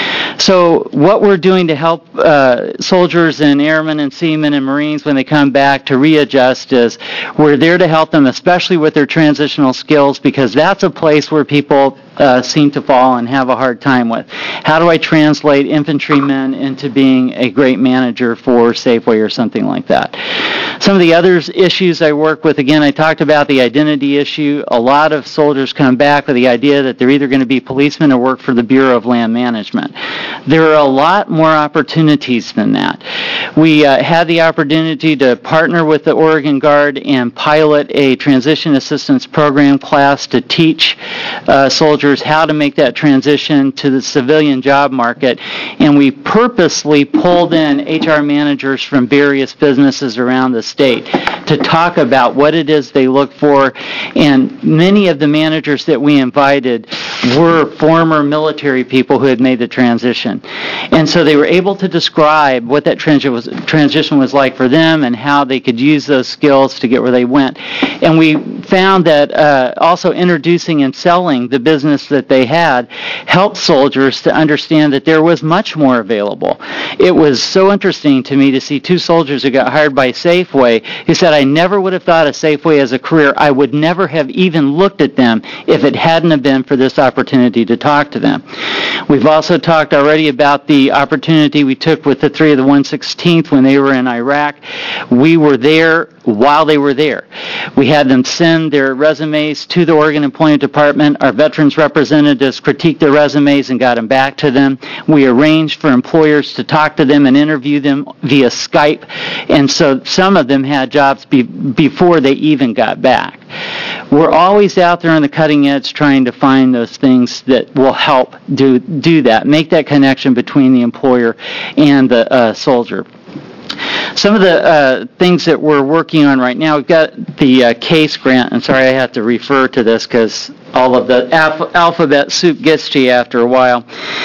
So what we're doing to help uh, soldiers and airmen and seamen and Marines when they come back to readjust is we're there to help them, especially with their transitional skills, because that's a place where people uh, seem to fall and have a hard time with. How do I translate infantrymen into being a great manager for Safeway or something like that? Some of the other issues I work with, again, I talked about the identity issue. A lot of soldiers come back with the idea that they're either going to be policemen or work for the Bureau of Land Management. There are a lot more opportunities than that. We uh, had the opportunity to partner with the Oregon Guard and pilot a transition assistance program class to teach uh, soldiers how to make that transition to the civilian job market. And we purposely pulled in H R managers from various businesses around the state to talk about what it is they look for. And many of the managers that we invited were former military people who had made the transition. And so they were able to describe what that transition was, transition was like for them and how they could use those skills to get where they went. And we found that uh, also introducing and selling the business that they had helped soldiers to understand that there was much more available. It was so interesting to me to see two soldiers who got hired by Safeway who said, I never would have thought of Safeway as a career. I would never have even looked at them if it hadn't have been for this opportunity to talk to them. We've also talked already about the opportunity we took with the three of the one sixteenth when they were in Iraq. We were there while they were there. We had them send their resumes to the Oregon Employment Department. Our veterans representatives critiqued their resumes and got them back to them. We arranged for employers to talk to them and interview them via Skype. And so some of them had jobs be- before they even got back. We're always out there on the cutting edge trying to find those things that will help do, do that, make that connection between the employer and the uh, soldier. Some of the uh, things that we're working on right now, we've got the uh, CASE grant. I'm sorry I have to refer to this because all of the alph- alphabet soup gets to you after a while.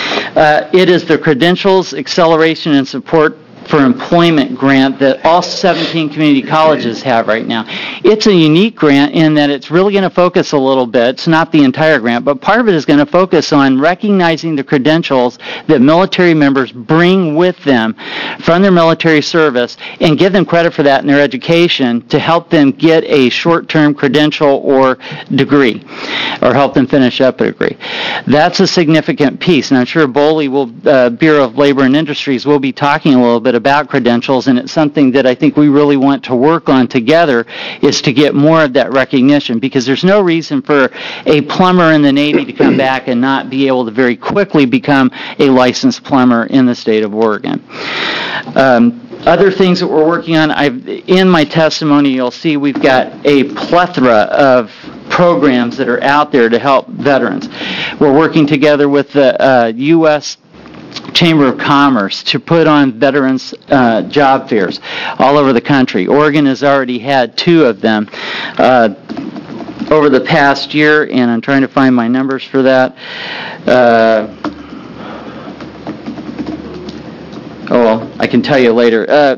Uh, it is the Credentials, Acceleration, and Support for Employment grant that all seventeen community colleges have right now. It's a unique grant in that it's really going to focus a little bit. It's not the entire grant, but part of it is going to focus on recognizing the credentials that military members bring with them from their military service and give them credit for that in their education to help them get a short-term credential or degree, or help them finish up a degree. That's a significant piece, and I'm sure BOLI will, uh, Bureau of Labor and Industries will be talking a little bit about credentials, and it's something that I think we really want to work on together, is to get more of that recognition, because there's no reason for a plumber in the Navy to come back and not be able to very quickly become a licensed plumber in the state of Oregon. Um, Other things that we're working on, I've, in my testimony, you'll see we've got a plethora of programs that are out there to help veterans. We're working together with the uh, U S Chamber of Commerce to put on veterans uh, job fairs all over the country. Oregon has already had two of them uh, over the past year, and I'm trying to find my numbers for that. Uh, oh, well, I can tell you later. Uh,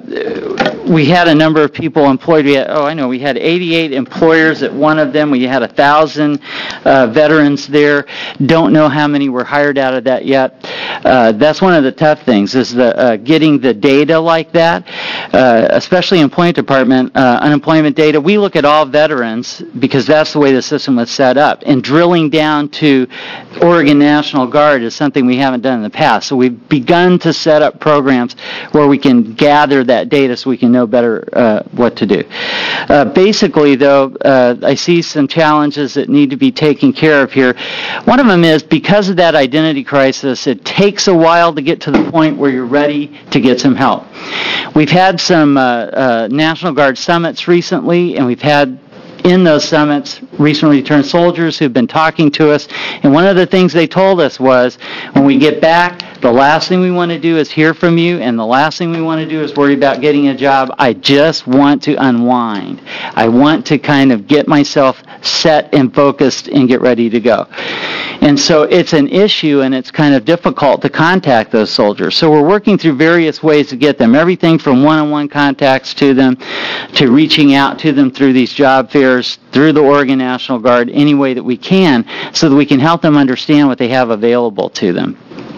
we had a number of people employed. We had, oh, I know, we had eighty-eight employers at one of them. We had one thousand uh, veterans there. Don't know how many were hired out of that yet. Uh, that's one of the tough things, is the uh, getting the data like that, uh, especially employment department, uh, unemployment data. We look at all veterans because that's the way the system was set up. And drilling down to Oregon National Guard is something we haven't done in the past. So we've begun to set up programs where we can gather that data so we can know better uh, what to do. Uh, basically, though, uh, I see some challenges that need to be taken care of here. One of them is, because of that identity crisis, it takes a while to get to the point where you're ready to get some help. We've had some uh, uh, National Guard summits recently, and we've had in those summits recently returned soldiers who've been talking to us, and one of the things they told us was, when we get back, the last thing we want to do is hear from you, and the last thing we want to do is worry about getting a job. I just want to unwind. I want to kind of get myself set and focused and get ready to go. And so it's an issue, and it's kind of difficult to contact those soldiers. So we're working through various ways to get them, everything from one-on-one contacts to them, to reaching out to them through these job fairs, through the Oregon National Guard, any way that we can, so that we can help them understand what they have available to them.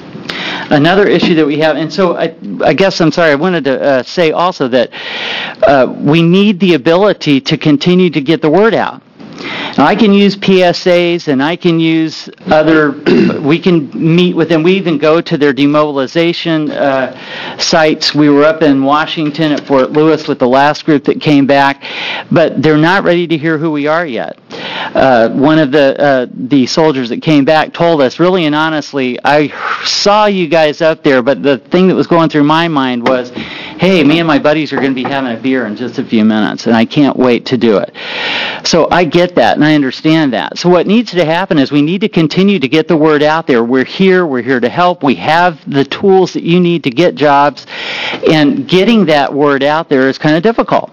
Another issue that we have, and so I, I guess I'm sorry, I wanted to uh, say also that uh, we need the ability to continue to get the word out. Now, I can use P S As, and I can use other, we can meet with them. We even go to their demobilization uh, sites. We were up in Washington at Fort Lewis with the last group that came back, but they're not ready to hear who we are yet. Uh, one of the uh, the soldiers that came back told us, really and honestly, I saw you guys up there, but the thing that was going through my mind was, hey, me and my buddies are going to be having a beer in just a few minutes, and I can't wait to do it. So I get that, and I understand that. So what needs to happen is we need to continue to get the word out there. We're here. We're here to help. We have the tools that you need to get jobs, and getting that word out there is kind of difficult.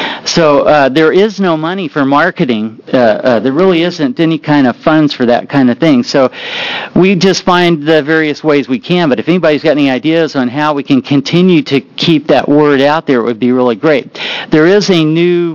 So uh, there is no money for marketing. Uh, uh, there really isn't any kind of funds for that kind of thing. So we just find the various ways we can. But if anybody's got any ideas on how we can continue to keep that word out there, it would be really great. There is a new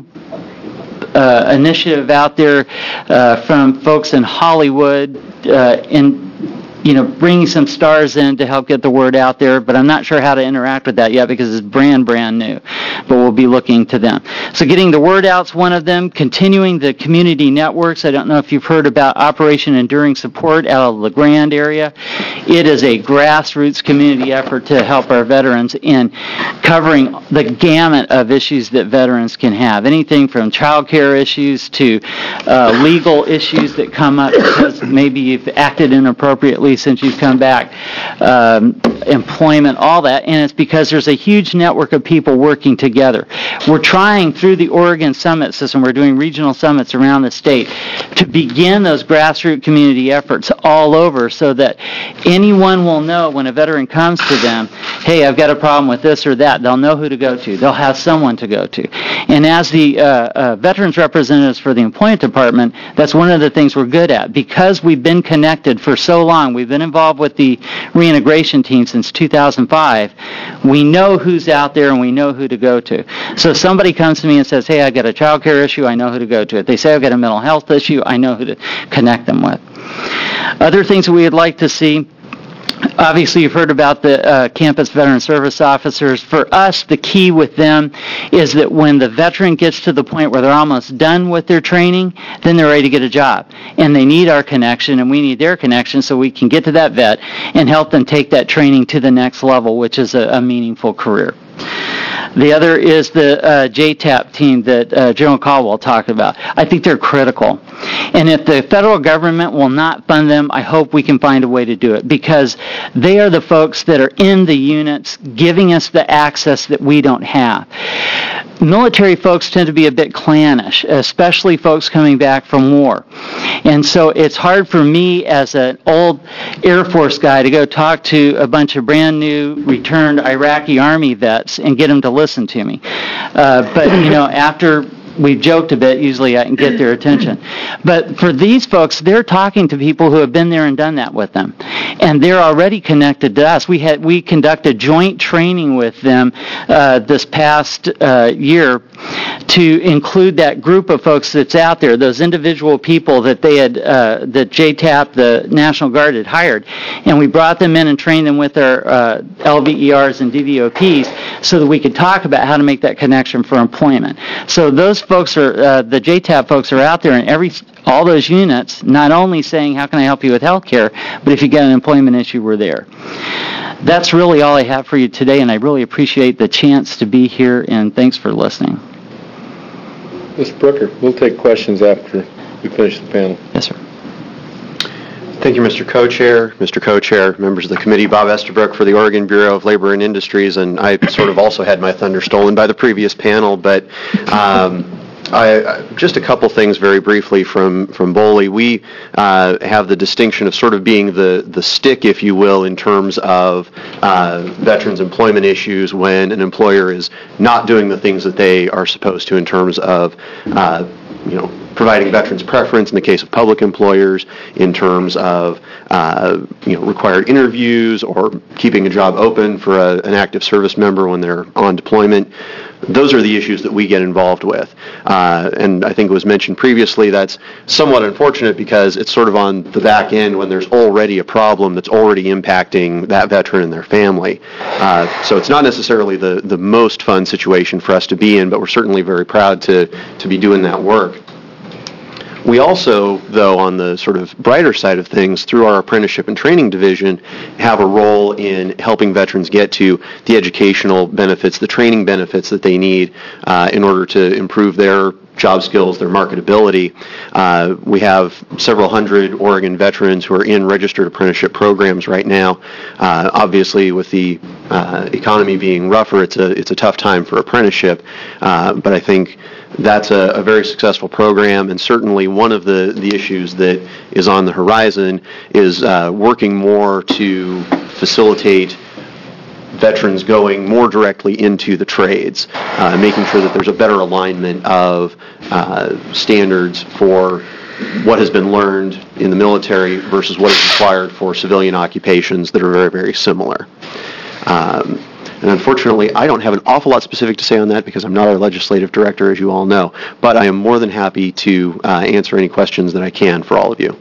uh, initiative out there uh, from folks in Hollywood uh, in you know, bringing some stars in to help get the word out there, but I'm not sure how to interact with that yet because it's brand, brand new. But we'll be looking to them. So getting the word out is one of them. Continuing the community networks. I don't know if you've heard about Operation Enduring Support out of the LeGrand area. It is a grassroots community effort to help our veterans in covering the gamut of issues that veterans can have. Anything from child care issues to uh, legal issues that come up because maybe you've acted inappropriately since you've come back, um, employment, all that, and it's because there's a huge network of people working together. We're trying through the Oregon Summit system, we're doing regional summits around the state, to begin those grassroots community efforts all over so that anyone will know when a veteran comes to them, hey, I've got a problem with this or that. They'll know who to go to. They'll have someone to go to. And as the uh, uh, veterans representatives for the employment department, that's one of the things we're good at. Because we've been connected for so long, we've been involved with the reintegration team since two thousand five, we know who's out there and we know who to go to. So if somebody comes to me and says, hey, I've got a child care issue, I know who to go to. If they say I've got a mental health issue, I know who to connect them with. Other things that we would like to see, obviously you've heard about the uh, campus veteran service officers. For us, the key with them is that when the veteran gets to the point where they're almost done with their training, then they're ready to get a job. And they need our connection and we need their connection so we can get to that vet and help them take that training to the next level, which is a, a meaningful career. The other is the uh, J TAP team that uh, General Caldwell talked about. I think they're critical. And if the federal government will not fund them, I hope we can find a way to do it because they are the folks that are in the units giving us the access that we don't have. military folks tend to be a bit clannish, especially folks coming back from war. And so it's hard for me as an old Air Force guy to go talk to a bunch of brand new returned Iraqi Army vets and get them to listen to me. Uh, but, you know, after we've joked a bit, usually I can get their attention. But for these folks, they're talking to people who have been there and done that with them. And they're already connected to us. We had we conducted joint training with them uh, this past uh, year to include that group of folks that's out there, those individual people that they had, uh, that J TAP, the National Guard, had hired. And we brought them in and trained them with our uh, L V E Rs and D V O Ps so that we could talk about how to make that connection for employment. So those folks are, uh, the J TAP folks are out there in every, all those units, not only saying, how can I help you with health care, but if you get an employment issue, we're there. That's really all I have for you today, and I really appreciate the chance to be here, and thanks for listening. Mister Brooker, we'll take questions after we finish the panel. Yes, sir. Thank you, Mister Co-Chair, Mister Co-Chair, members of the committee, Bob Estabrook for the Oregon Bureau of Labor and Industries, and I sort of also had my thunder stolen by the previous panel, but um, I, just a couple things very briefly from, from B O L I. We uh, have the distinction of sort of being the, the stick, if you will, in terms of uh, veterans' employment issues when an employer is not doing the things that they are supposed to in terms of, uh, you know, providing veterans preference in the case of public employers, in terms of uh, you know, required interviews or keeping a job open for a, an active service member when they're on deployment. Those are the issues that we get involved with. Uh, and I think it was mentioned previously, that's somewhat unfortunate because it's sort of on the back end when there's already a problem that's already impacting that veteran and their family. Uh, so it's not necessarily the, the most fun situation for us to be in, but we're certainly very proud to, to be doing that work. We also, though, on the sort of brighter side of things, through our apprenticeship and training division, have a role in helping veterans get to the educational benefits, the training benefits that they need uh, in order to improve their job skills, their marketability. Uh, we have several hundred Oregon veterans who are in registered apprenticeship programs right now. Uh, obviously, with the uh, economy being rougher, it's a it's a tough time for apprenticeship, uh, but I think that's a, a very successful program, and certainly one of the, the issues that is on the horizon is uh, working more to facilitate veterans going more directly into the trades, uh, making sure that there's a better alignment of uh, standards for what has been learned in the military versus what is required for civilian occupations that are very, very similar. Um, And unfortunately, I don't have an awful lot specific to say on that because I'm not our legislative director, as you all know. But I am more than happy to uh, answer any questions that I can for all of you.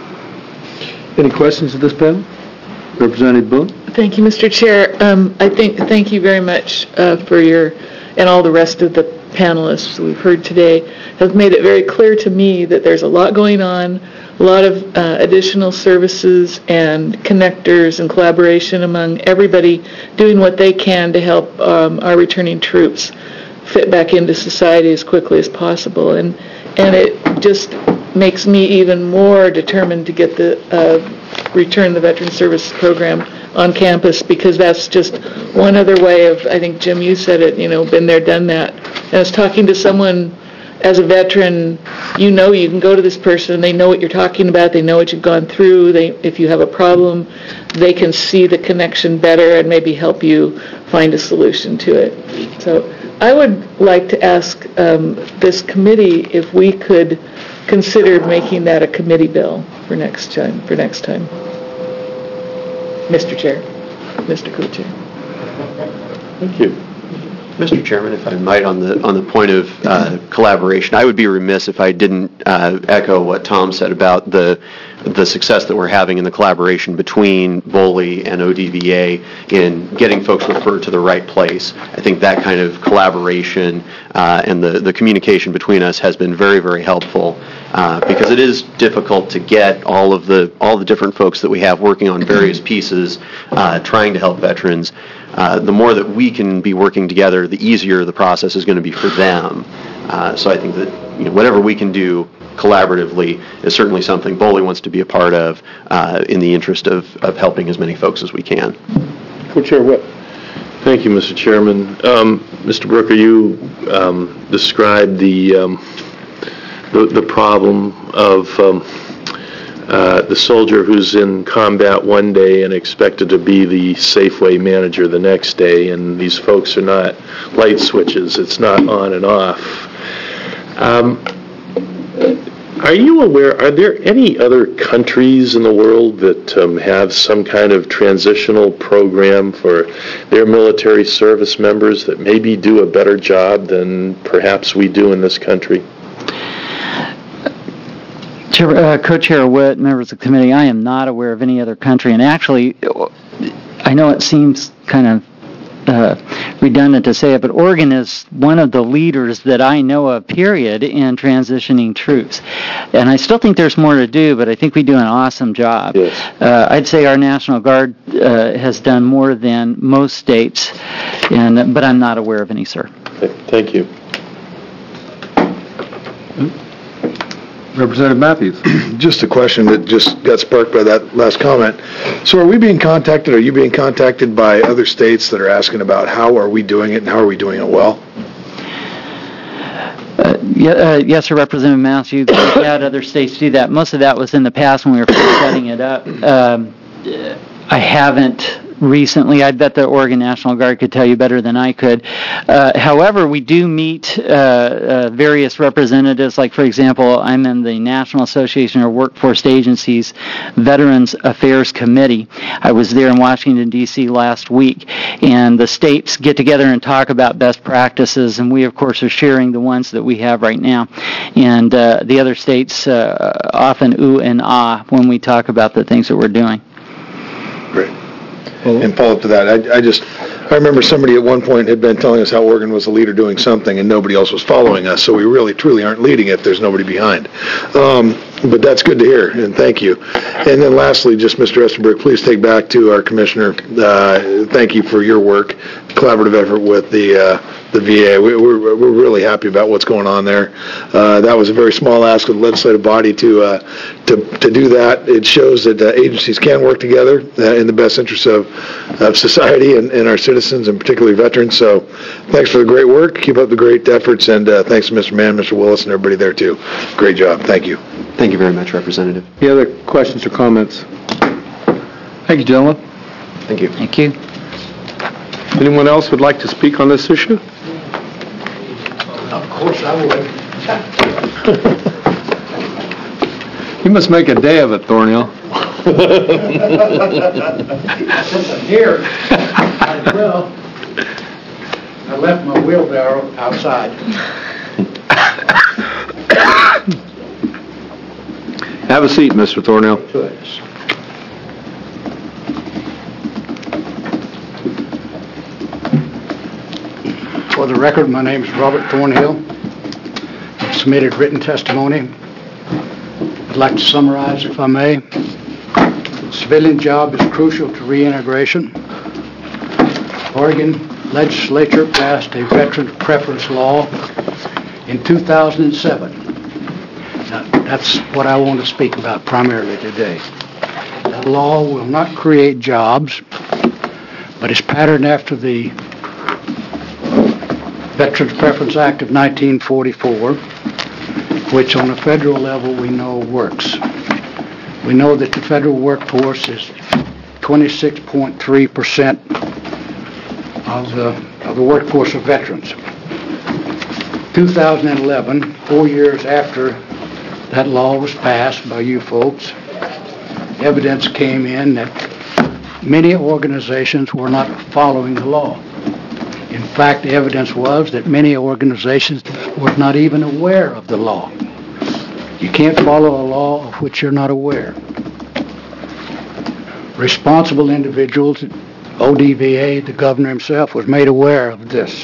Any questions of this panel? Representative Boone? Thank you, Mister Chair. Um, I think, thank you very much uh, for your, and all the rest of the panelists we've heard today have made it very clear to me that there's a lot going on, a lot of uh, additional services and connectors and collaboration among everybody doing what they can to help um, our returning troops fit back into society as quickly as possible. And and it just makes me even more determined to get the uh, return the Veteran Service Program on campus, because that's just one other way of, I think, Jim, you said it, you know, been there, done that. And I was talking to someone as a veteran, you know you can go to this person, they know what you're talking about, they know what you've gone through, they, if you have a problem, they can see the connection better and maybe help you find a solution to it. So I would like to ask um, this committee if we could consider making that a committee bill for next time, for next time. Mister Chair, Mister Co-Chair. Thank you. Mister Chairman, if I might, on the on the point of uh, collaboration, I would be remiss if I didn't uh, echo what Tom said about the the success that we're having in the collaboration between B O L I and O D V A in getting folks referred to the right place. I think that kind of collaboration uh, and the, the communication between us has been very, very helpful uh, because it is difficult to get all of the all the different folks that we have working on various pieces uh, trying to help veterans. Uh, the more that we can be working together, the easier the process is going to be for them. Uh, so I think that, you know, whatever we can do collaboratively is certainly something B O L I wants to be a part of uh, in the interest of, of helping as many folks as we can. Co-Chair Whip. Thank you, Mister Chairman. Um, Mister Brooker, you um, described the, um, the the problem of um, uh, the soldier who's in combat one day and expected to be the Safeway manager the next day, and these folks are not light switches. It's not on and off. Um, Are you aware, are there any other countries in the world that um, have some kind of transitional program for their military service members that maybe do a better job than perhaps we do in this country? Chair, uh, Co-Chair Witt, members of the committee, I am not aware of any other country, and actually, I know it seems kind of Uh, redundant to say it, but Oregon is one of the leaders that I know of, period, in transitioning troops. And I still think there's more to do, but I think we do an awesome job. Yes. Uh, I'd say our National Guard uh, has done more than most states, and but I'm not aware of any, sir. Thank you. Representative Matthews. Just a question that just got sparked by that last comment. So are we being contacted, are you being contacted by other states that are asking about how are we doing it and how are we doing it well? Uh, yeah, uh, yes, sir, Representative Matthews. We had other states do that. Most of that was in the past when we were first setting it up. Um, I haven't recently. I bet the Oregon National Guard could tell you better than I could. Uh, however, we do meet uh, uh, various representatives. Like, for example, I'm in the National Association of Workforce Agencies Veterans Affairs Committee. I was there in Washington, D C last week, and the states get together and talk about best practices, and we, of course, are sharing the ones that we have right now. And uh, the other states uh, often ooh and ah when we talk about the things that we're doing. Great. And follow up to that, I, I just, I remember somebody at one point had been telling us how Oregon was the leader doing something and nobody else was following us, so we really truly aren't leading if there's nobody behind. Um, but that's good to hear, and thank you. And then lastly, just Mister Estabrook, please take back to our commissioner, uh, thank you for your work, collaborative effort with the uh, the V A. We, we're, we're really happy about what's going on there. Uh, that was a very small ask of the legislative body to uh, to, to do that. It shows that uh, agencies can work together uh, in the best interest of, of society and, and our citizens, and particularly veterans. So thanks for the great work. Keep up the great efforts, and uh, thanks to Mister Mann, Mister Willis, and everybody there, too. Great job. Thank you. Thank you very much, Representative. Any other questions or comments? Thank you, gentlemen. Thank you. Thank you. Anyone else would like to speak on this issue? Of course I would. You must make a day of it, Thornhill. Since I'm here, I will. I left my wheelbarrow outside. Have a seat, Mister Thornhill. For the record, my name is Robert Thornhill. I've submitted written testimony. I'd like to summarize, if I may. The civilian job is crucial to reintegration. Oregon legislature passed a veteran preference law in two thousand seven. Now, that's what I want to speak about primarily today. That law will not create jobs, but is patterned after the Veterans Preference Act of nineteen forty-four, which on a federal level we know works. We know that the federal workforce is twenty-six point three percent of the, of the workforce of veterans. two thousand eleven, four years after that law was passed by you folks, evidence came in that many organizations were not following the law. In fact, the evidence was that many organizations were not even aware of the law. You can't follow a law of which you're not aware. Responsible individuals, O D V A, the governor himself, was made aware of this.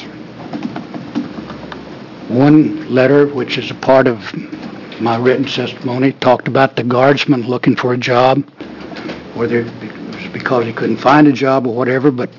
One letter, which is a part of my written testimony, talked about the guardsman looking for a job, whether it was because he couldn't find a job or whatever, but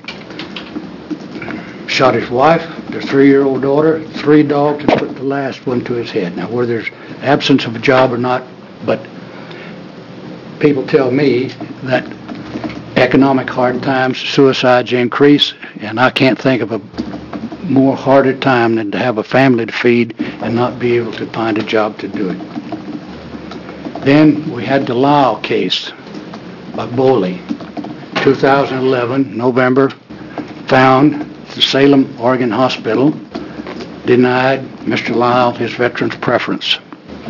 shot his wife, their three-year-old daughter, three dogs, and put the last one to his head. Now, whether there's absence of a job or not, but people tell me that economic hard times, suicides increase, and I can't think of a more harder time than to have a family to feed and not be able to find a job to do it. Then we had the Lyle case by Boley, two thousand eleven, November, found the Salem, Oregon Hospital denied Mister Lyle his veteran's preference.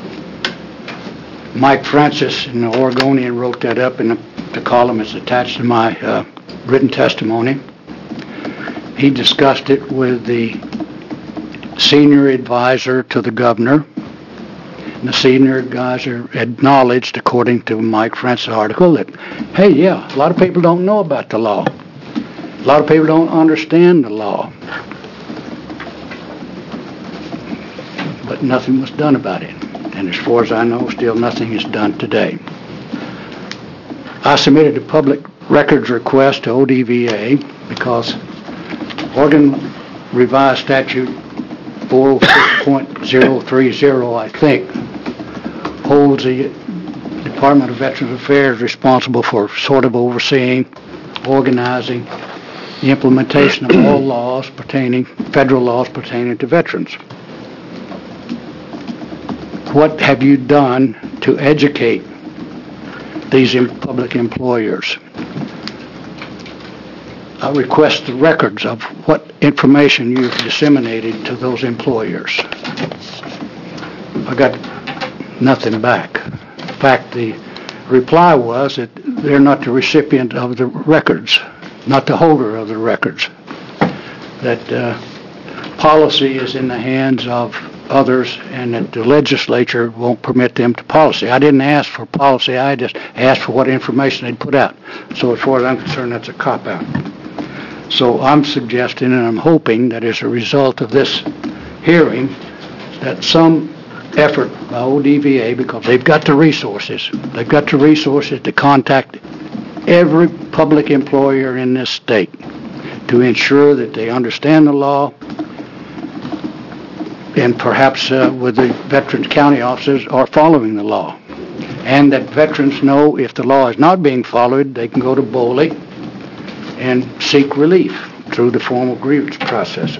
Mike Francis in the Oregonian wrote that up, and the, the column is attached to my uh, written testimony. He discussed it with the senior advisor to the governor. And the senior advisor acknowledged, according to Mike Francis' article, that, hey, yeah, a lot of people don't know about the law. A lot of people don't understand the law. But nothing was done about it. And as far as I know, still nothing is done today. I submitted a public records request to O D V A because Oregon Revised Statute four oh six point oh three oh, I think, holds the Department of Veterans Affairs responsible for sort of overseeing, organizing the implementation of all laws pertaining, federal laws pertaining to veterans. What have you done to educate these public employers? I request the records of what information you've disseminated to those employers. I got nothing back. In fact, the reply was that they're not the recipient of the records, not the holder of the records. That uh, policy is in the hands of others, and that the legislature won't permit them to policy. I didn't ask for policy, I just asked for what information they'd put out. So as far as I'm concerned, that's a cop-out. So I'm suggesting and I'm hoping that as a result of this hearing, that some effort by O D V A, because they've got the resources, they've got the resources to contact every public employer in this state to ensure that they understand the law, and perhaps uh, with the Veterans County officers are following the law. And that veterans know if the law is not being followed, they can go to Boley and seek relief through the formal grievance process.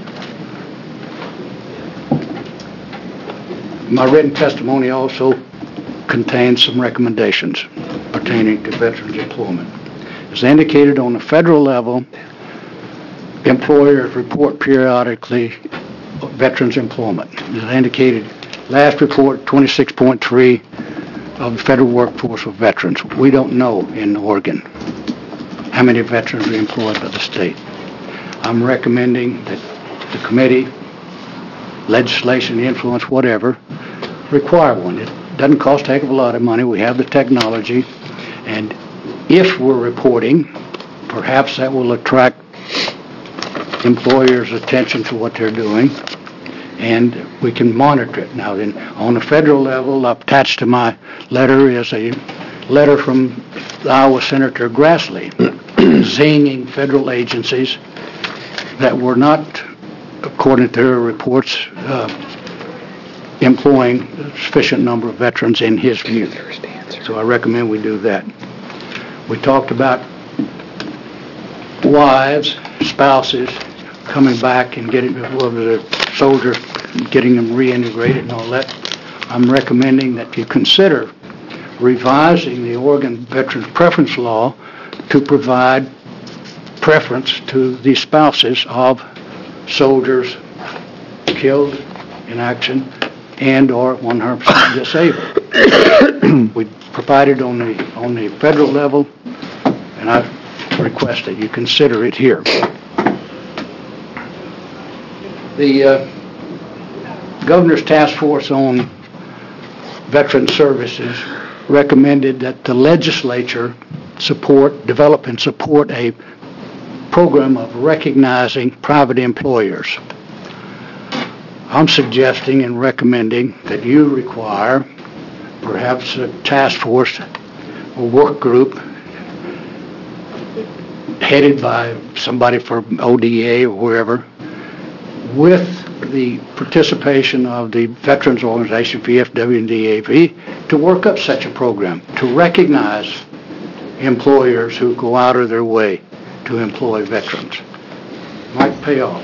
My written testimony also contains some recommendations pertaining to veterans employment. As indicated on the federal level, employers report periodically veterans employment. As indicated, last report, twenty-six point three of the federal workforce of veterans. We don't know in Oregon how many veterans are employed by the state. I'm recommending that the committee, legislation, influence, whatever, require one. It doesn't cost a heck of a lot of money. We have the technology, and if we're reporting, perhaps that will attract employers' attention to what they're doing, and we can monitor it. Now, then, on the federal level, attached to my letter is a letter from Iowa Senator Grassley, zinging federal agencies that were not, according to her reports, uh, employing a sufficient number of veterans in his view. So I recommend we do that. We talked about wives, spouses coming back and getting well, the soldiers, getting them reintegrated and all that. I'm recommending that you consider revising the Oregon Veterans Preference Law to provide preference to the spouses of soldiers killed in action and or one hundred percent disabled. We provided on the on the federal level, and I request that you consider it here. The uh, Governor's Task Force on Veteran Services recommended that the legislature support, develop and support a program of recognizing private employers. I'm suggesting and recommending that you require perhaps a task force or work group headed by somebody from O D A or wherever, with the participation of the Veterans Organization, V F W and D A V, to work up such a program, to recognize employers who go out of their way to employ veterans. Might pay off.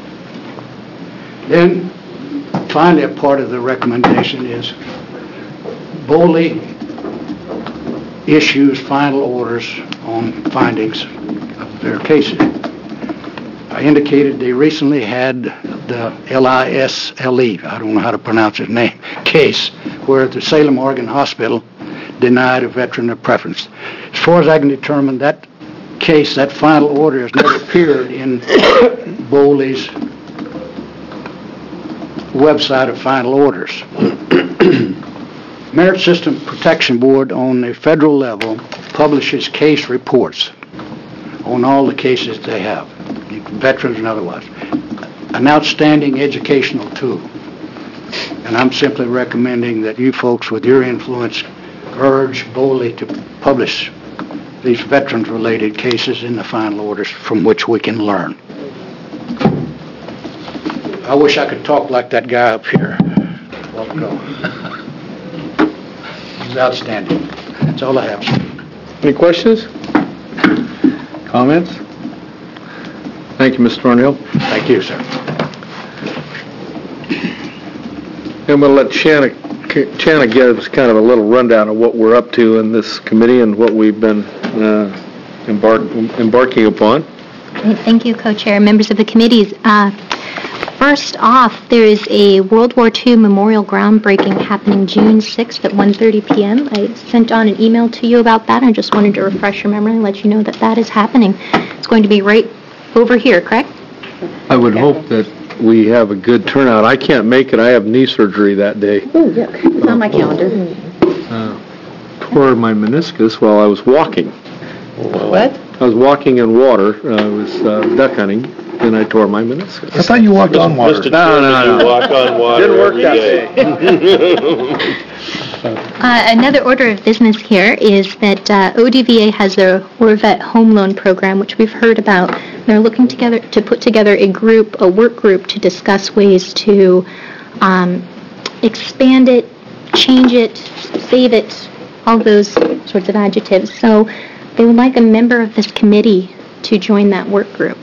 Then, finally, a part of the recommendation is BOLI issues final orders on findings of their cases. I indicated they recently had the L I S L E, I don't know how to pronounce his name, case where the Salem, Oregon Hospital denied a veteran a preference. As far as I can determine, that case, that final order has never appeared in BOLI's website of final orders. Merit System Protection Board on a federal level publishes case reports on all the cases they have, veterans and otherwise. An outstanding educational tool. And I'm simply recommending that you folks with your influence urge BOLI to publish these veterans-related cases in the final orders from which we can learn. I wish I could talk like that guy up here. Well, no. He's outstanding. That's all I have, sir. Any questions? Comments? Thank you, Mister Thornhill. Thank you, sir. I'm going to let Shanna, Shanna give us kind of a little rundown of what we're up to in this committee and what we've been uh, embark, embarking upon. Thank you, Co-Chair, members of the committees. Uh, First off, there is a World War Two memorial groundbreaking happening June sixth at one thirty p.m. I sent on an email to you about that. I just wanted to refresh your memory and let you know that that is happening. It's going to be right over here, correct? I would hope that we have a good turnout. I can't make it. I have knee surgery that day. Oh, yuck. It's on my calendar. Uh, tore my meniscus while I was walking. What? I was walking in water. Uh, I was uh, duck hunting. And I tore my meniscus. I thought you walked on water. Mister No, no, no. You walk on water Didn't work every that day. Uh, another order of business here is that uh, O D V A has their Orvet Home Loan Program, which we've heard about. They're looking together to put together a group, a work group, to discuss ways to um, expand it, change it, save it, all those sorts of adjectives. So they would like a member of this committee to join that work group.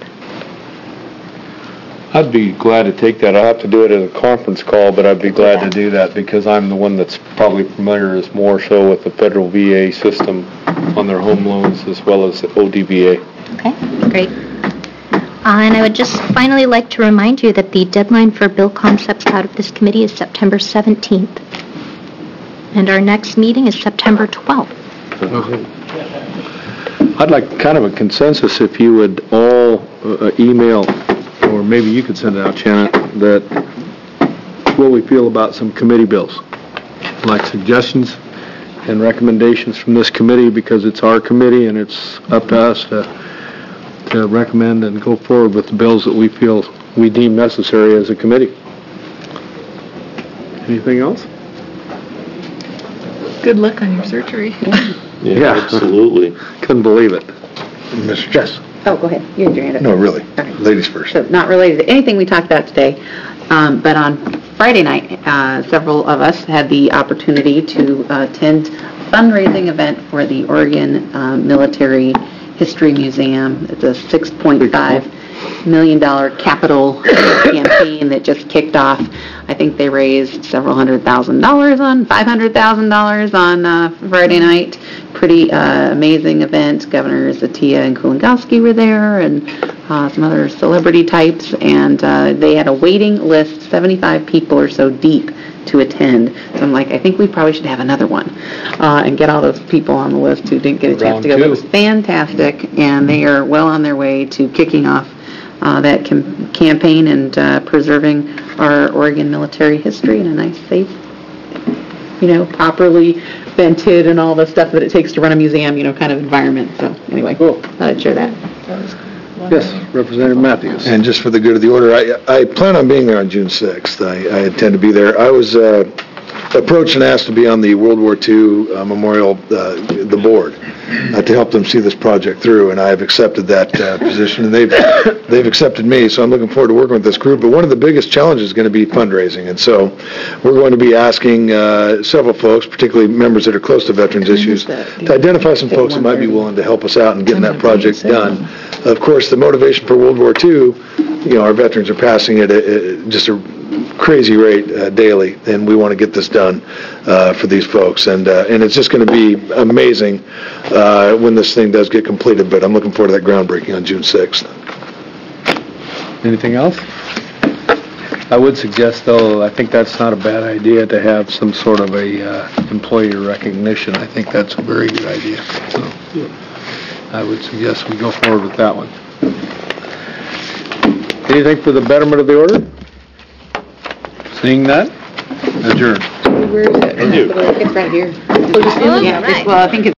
I'd be glad to take that. I'll have to do it as a conference call, but I'd be glad to do that because I'm the one that's probably familiar is more so with the federal V A system on their home loans as well as O D V A. Okay, great. Uh, and I would just finally like to remind you that the deadline for bill concepts out of this committee is September seventeenth. And our next meeting is September twelfth. Okay. I'd like kind of a consensus if you would all uh, email, or maybe you could send it out, Shannon, that what we feel about some committee bills, like suggestions and recommendations from this committee, because it's our committee and it's up to us to, to recommend and go forward with the bills that we feel we deem necessary as a committee. Anything else? Good luck on your surgery. Yeah, absolutely. Couldn't believe it. Mister Jess. Oh, go ahead. You had your hand up. No, really. All right. Ladies first. So not related to anything we talked about today, um, but on Friday night, uh, several of us had the opportunity to uh, attend a fundraising event for the Oregon uh, Military History Museum. It's a six point five million dollars capital campaign that just kicked off. I think they raised several hundred thousand dollars on, five hundred thousand dollars on uh, Friday night. Pretty uh, amazing event. Governor Zatia and Kulongoski were there, and uh, some other celebrity types, and uh, they had a waiting list, seventy-five people or so deep to attend. So I'm like, I think we probably should have another one uh, and get all those people on the list who didn't get a chance to go. But it was fantastic, and they are well on their way to kicking off uh, that com- campaign and uh, preserving our Oregon military history in a nice, safe, you know, properly vented and all the stuff that it takes to run a museum, you know, kind of environment. So anyway, cool. Thought I'd share that. Yes, Representative Matthews. And just for the good of the order, I, I plan on being there on June sixth. I, I intend to be there. I was uh, approached and asked to be on the World War Two uh, Memorial, uh, the board, uh, to help them see this project through, and I have accepted that uh, position, and they've they've accepted me, so I'm looking forward to working with this group. But one of the biggest challenges is going to be fundraising, and so we're going to be asking uh, several folks, particularly members that are close to veterans issues, to identify some folks that might be willing to help us out in getting that project done. Of course, the motivation for World War Two, you know, our veterans are passing at a, a, just a crazy rate uh, daily, and we want to get this done uh, for these folks. And uh, and it's just going to be amazing uh, when this thing does get completed, but I'm looking forward to that groundbreaking on June sixth. Anything else? I would suggest, though, I think that's not a bad idea to have some sort of a uh, employee recognition. I think that's a very good idea. So I would suggest we go forward with that one. Anything for the betterment of the order? Seeing that, adjourn. Where is it? I do. It's right here. Oh, Yeah, it's- well, I think it's